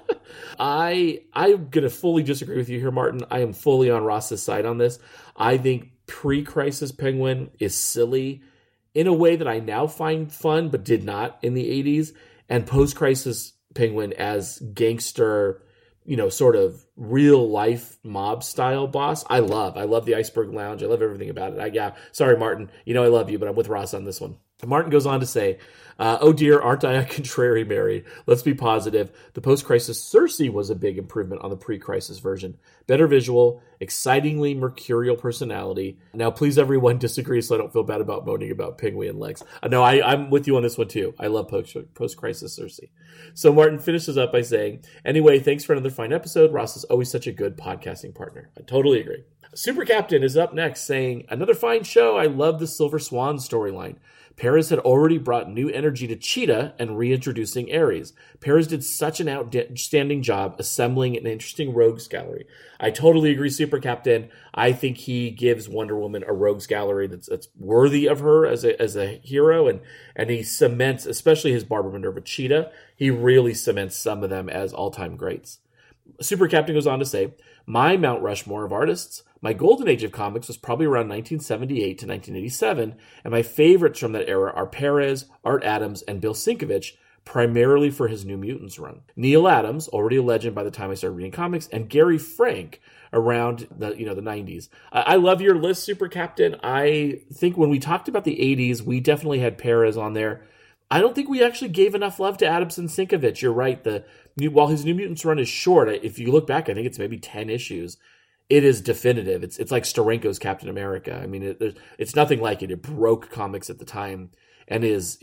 I'm going to fully disagree with you here, Martin. I am fully on Ross's side on this. I think pre-crisis Penguin is silly in a way that I now find fun, but did not in the 80s. And post-crisis Penguin as gangster, sort of real life mob style boss. I love the Iceberg Lounge. I love everything about it. Sorry, Martin. I love you, but I'm with Ross on this one. Martin goes on to say, oh dear, aren't I a contrary Mary? Let's be positive. The post-crisis Cersei was a big improvement on the pre-crisis version. Better visual, excitingly mercurial personality. Now, please everyone disagree so I don't feel bad about moaning about Pingui and Lex. No, I'm with you on this one too. I love post-crisis Cersei. So Martin finishes up by saying, anyway, thanks for another fine episode. Ross is always such a good podcasting partner. I totally agree. Super Captain is up next saying, another fine show. I love the Silver Swan storyline. Perez had already brought new energy to Cheetah and reintroducing Ares. Perez did such an outstanding job assembling an interesting rogues gallery. I totally agree, Super Captain. I think he gives Wonder Woman a rogues gallery that's worthy of her as a hero, and he cements, especially his Barbara Minerva Cheetah, he really cements some of them as all-time greats. Super Captain goes on to say, my Mount Rushmore of artists, my golden age of comics was probably around 1978 to 1987, and my favorites from that era are Perez, Art Adams, and Bill Sienkiewicz, primarily for his New Mutants run. Neil Adams, already a legend by the time I started reading comics, and Gary Frank around the 90s. I love your list, Super Captain. I think when we talked about the 80s, we definitely had Perez on there. I don't think we actually gave enough love to Adams and Sienkiewicz. You're right. While his New Mutants run is short, if you look back, I think it's maybe 10 issues. It is definitive. It's like Steranko's Captain America. I mean, it's nothing like it. It broke comics at the time and is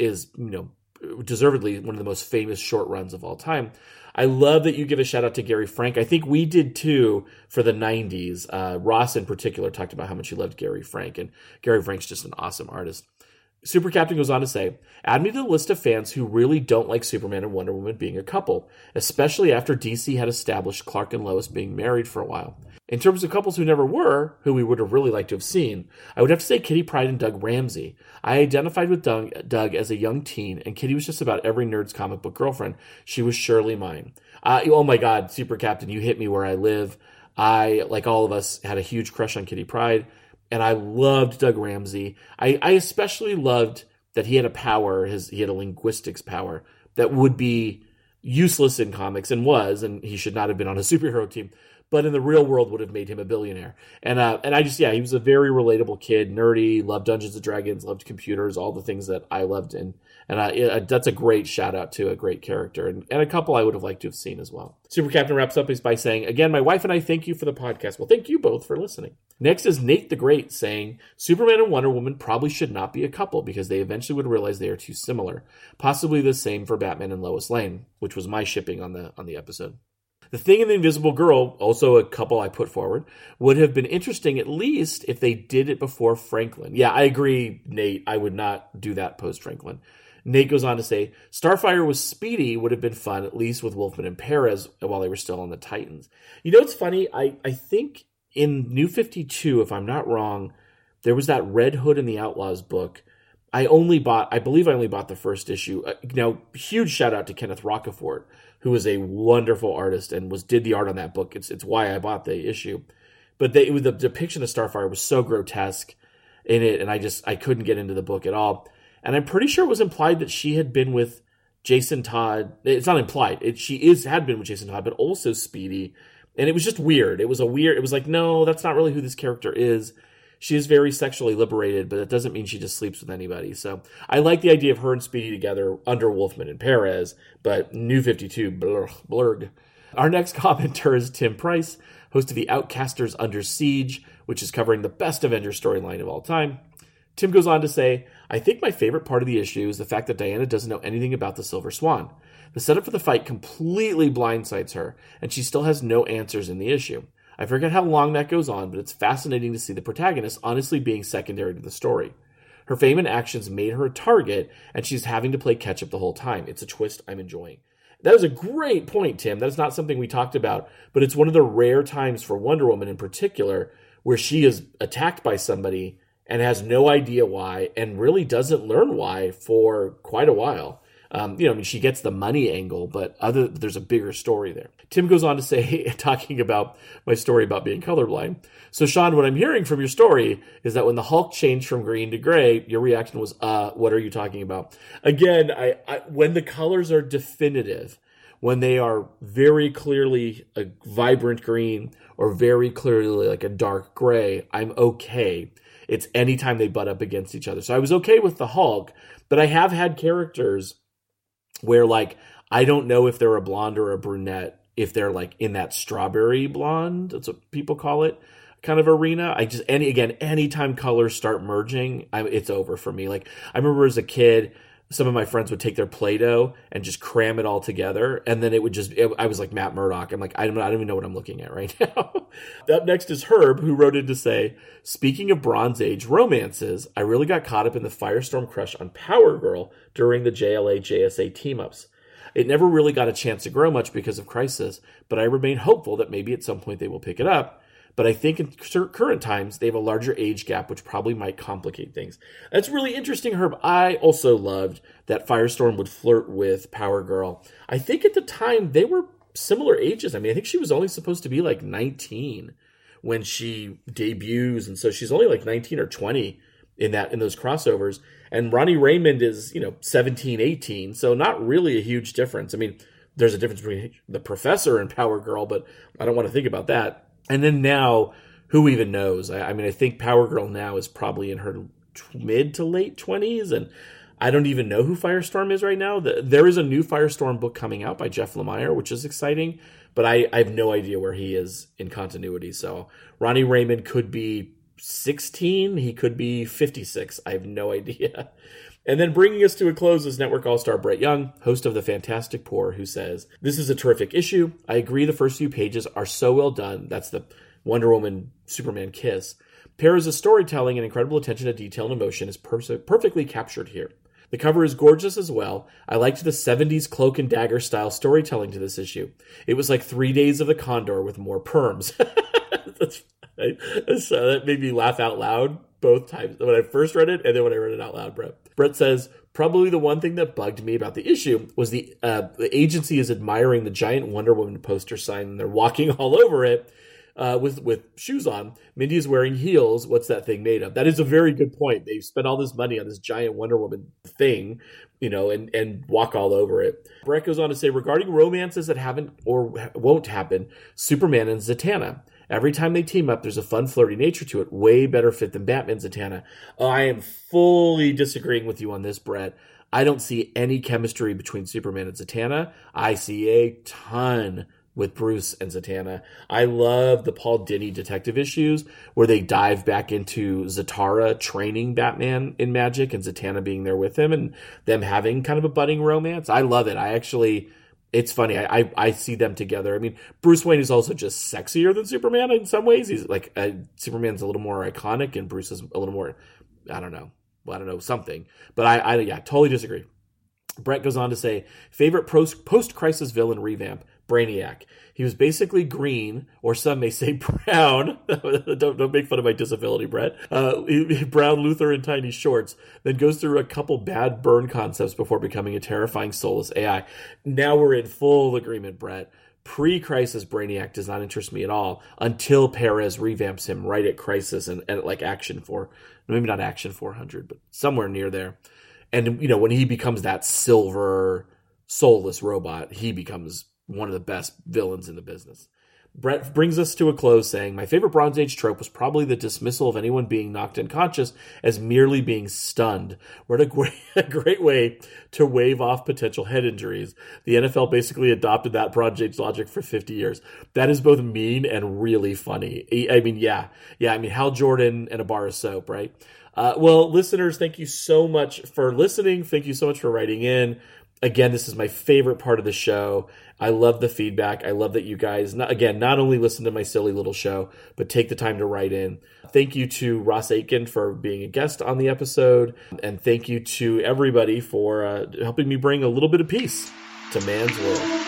deservedly one of the most famous short runs of all time. I love that you give a shout out to Gary Frank. I think we did too for the 90s. Ross in particular talked about how much he loved Gary Frank, and Gary Frank's just an awesome artist. Super Captain goes on to say, add me to the list of fans who really don't like Superman and Wonder Woman being a couple, especially after DC had established Clark and Lois being married for a while. In terms of couples who never were, who we would have really liked to have seen, I would have to say Kitty Pryde and Doug Ramsey. I identified with Doug as a young teen, and Kitty was just about every nerd's comic book girlfriend. She was surely mine. Oh my God, Super Captain, you hit me where I live. I, like all of us, had a huge crush on Kitty Pryde. And I loved Doug Ramsey. I especially loved that he had a power, he had a linguistics power that would be useless in comics and he should not have been on a superhero team, but in the real world would have made him a billionaire. And he was a very relatable kid, nerdy, loved Dungeons and Dragons, loved computers, all the things that I loved. And that's a great shout out to a great character and a couple I would have liked to have seen as well. Super Captain wraps up by saying, again, my wife and I thank you for the podcast. Well, thank you both for listening. Next is Nate the Great saying, Superman and Wonder Woman probably should not be a couple because they eventually would realize they are too similar. Possibly the same for Batman and Lois Lane, which was my shipping on the episode. The Thing and the Invisible Girl, also a couple I put forward, would have been interesting at least if they did it before Franklin. Yeah, I agree, Nate. I would not do that post-Franklin. Nate goes on to say, Starfire with Speedy would have been fun, at least with Wolfman and Perez while they were still on the Titans. You know what's funny? I think in New 52, if I'm not wrong, there was that Red Hood and the Outlaws book. I believe I only bought the first issue. Now, huge shout out to Kenneth Rocafort, who is a wonderful artist and did the art on that book. It's why I bought the issue. But the depiction of Starfire was so grotesque in it, and I couldn't get into the book at all. And I'm pretty sure it was implied that she had been with Jason Todd. It's not implied. She had been with Jason Todd, but also Speedy. And it was just weird. It was like, no, that's not really who this character is. She is very sexually liberated, but that doesn't mean she just sleeps with anybody. So I like the idea of her and Speedy together under Wolfman and Perez, but New 52, blurg. Our next commenter is Tim Price, host of the Outcasters Under Siege, which is covering the best Avengers storyline of all time. Tim goes on to say, I think my favorite part of the issue is the fact that Diana doesn't know anything about the Silver Swan. The setup for the fight completely blindsides her, and she still has no answers in the issue. I forget how long that goes on, but it's fascinating to see the protagonist honestly being secondary to the story. Her fame and actions made her a target, and she's having to play catch-up the whole time. It's a twist I'm enjoying. That is a great point, Tim. That is not something we talked about, but it's one of the rare times for Wonder Woman in particular where she is attacked by somebody and has no idea why, and really doesn't learn why for quite a while. She gets the money angle, but there's a bigger story there. Tim goes on to say, talking about my story about being colorblind. So, Sean, what I'm hearing from your story is that when the Hulk changed from green to gray, your reaction was, what are you talking about? Again, when the colors are definitive, when they are very clearly a vibrant green or very clearly like a dark gray, I'm okay. It's anytime they butt up against each other. So I was okay with the Hulk, but I have had characters where, like, I don't know if they're a blonde or a brunette, if they're like in that strawberry blonde, that's what people call it, kind of arena. Anytime colors start merging, it's over for me. Like, I remember as a kid, some of my friends would take their Play-Doh and just cram it all together, and then I was like Matt Murdock. I'm like, I don't even know what I'm looking at right now. Up next is Herb, who wrote in to say, speaking of Bronze Age romances, I really got caught up in the Firestorm crush on Power Girl during the JLA JSA team-ups. It never really got a chance to grow much because of Crisis, but I remain hopeful that maybe at some point they will pick it up. But I think in current times, they have a larger age gap, which probably might complicate things. That's really interesting, Herb. I also loved that Firestorm would flirt with Power Girl. I think at the time, they were similar ages. I mean, I think she was only supposed to be like 19 when she debuts, and so she's only like 19 or 20 in those crossovers. And Ronnie Raymond is, 17, 18, so not really a huge difference. I mean, there's a difference between the Professor and Power Girl, but I don't want to think about that. And then now, who even knows? I mean, I think Power Girl now is probably in her mid to late 20s, and I don't even know who Firestorm is right now. There is a new Firestorm book coming out by Jeff Lemire, which is exciting, but I have no idea where he is in continuity. So Ronnie Raymond could be 16, he could be 56. I have no idea. And then bringing us to a close is Network All-Star Brett Young, host of The Fantastic Poor, who says, this is a terrific issue. I agree the first few pages are so well done. That's the Wonder Woman Superman kiss. Perez's storytelling and incredible attention to detail and emotion is perfectly captured here. The cover is gorgeous as well. I liked the 70s Cloak and Dagger style storytelling to this issue. It was like 3 Days of the Condor with more perms. So that made me laugh out loud both times, when I first read it and then when I read it out loud, Brett. Brett says, probably the one thing that bugged me about the issue was the agency is admiring the giant Wonder Woman poster sign and they're walking all over it with shoes on. Mindy is wearing heels. What's that thing made of? That is a very good point. They've spent all this money on this giant Wonder Woman thing, and walk all over it. Brett goes on to say, regarding romances that haven't or won't happen, Superman and Zatanna. Every time they team up, there's a fun, flirty nature to it. Way better fit than Batman Zatanna. I am fully disagreeing with you on this, Brett. I don't see any chemistry between Superman and Zatanna. I see a ton with Bruce and Zatanna. I love the Paul Dini detective issues where they dive back into Zatara training Batman in magic and Zatanna being there with him and them having kind of a budding romance. I love it. It's funny. I see them together. I mean, Bruce Wayne is also just sexier than Superman in some ways. He's like, Superman's a little more iconic and Bruce is a little more, I don't know, something. But I totally disagree. Brett goes on to say, favorite post-crisis villain revamp, Brainiac. He was basically green, or some may say brown. Don't make fun of my disability, Brett. Brown Luthor in tiny shorts, then goes through a couple bad burn concepts before becoming a terrifying soulless AI. Now we're in full agreement, Brett. Pre-Crisis Brainiac does not interest me at all until Perez revamps him right at Crisis and at like maybe not Action 400, but somewhere near there. And, when he becomes that silver, soulless robot, he becomes one of the best villains in the business. Brett brings us to a close saying, my favorite Bronze Age trope was probably the dismissal of anyone being knocked unconscious as merely being stunned. What a great way to wave off potential head injuries. The NFL basically adopted that Bronze Age logic for 50 years. That is both mean and really funny. I mean, yeah. I mean, Hal Jordan and a bar of soap, right? Well, listeners, thank you so much for listening. Thank you so much for writing in. Again, this is my favorite part of the show. I love the feedback. I love that you guys, not only listen to my silly little show, but take the time to write in. Thank you to Ross Aiken for being a guest on the episode. And thank you to everybody for helping me bring a little bit of peace to man's world.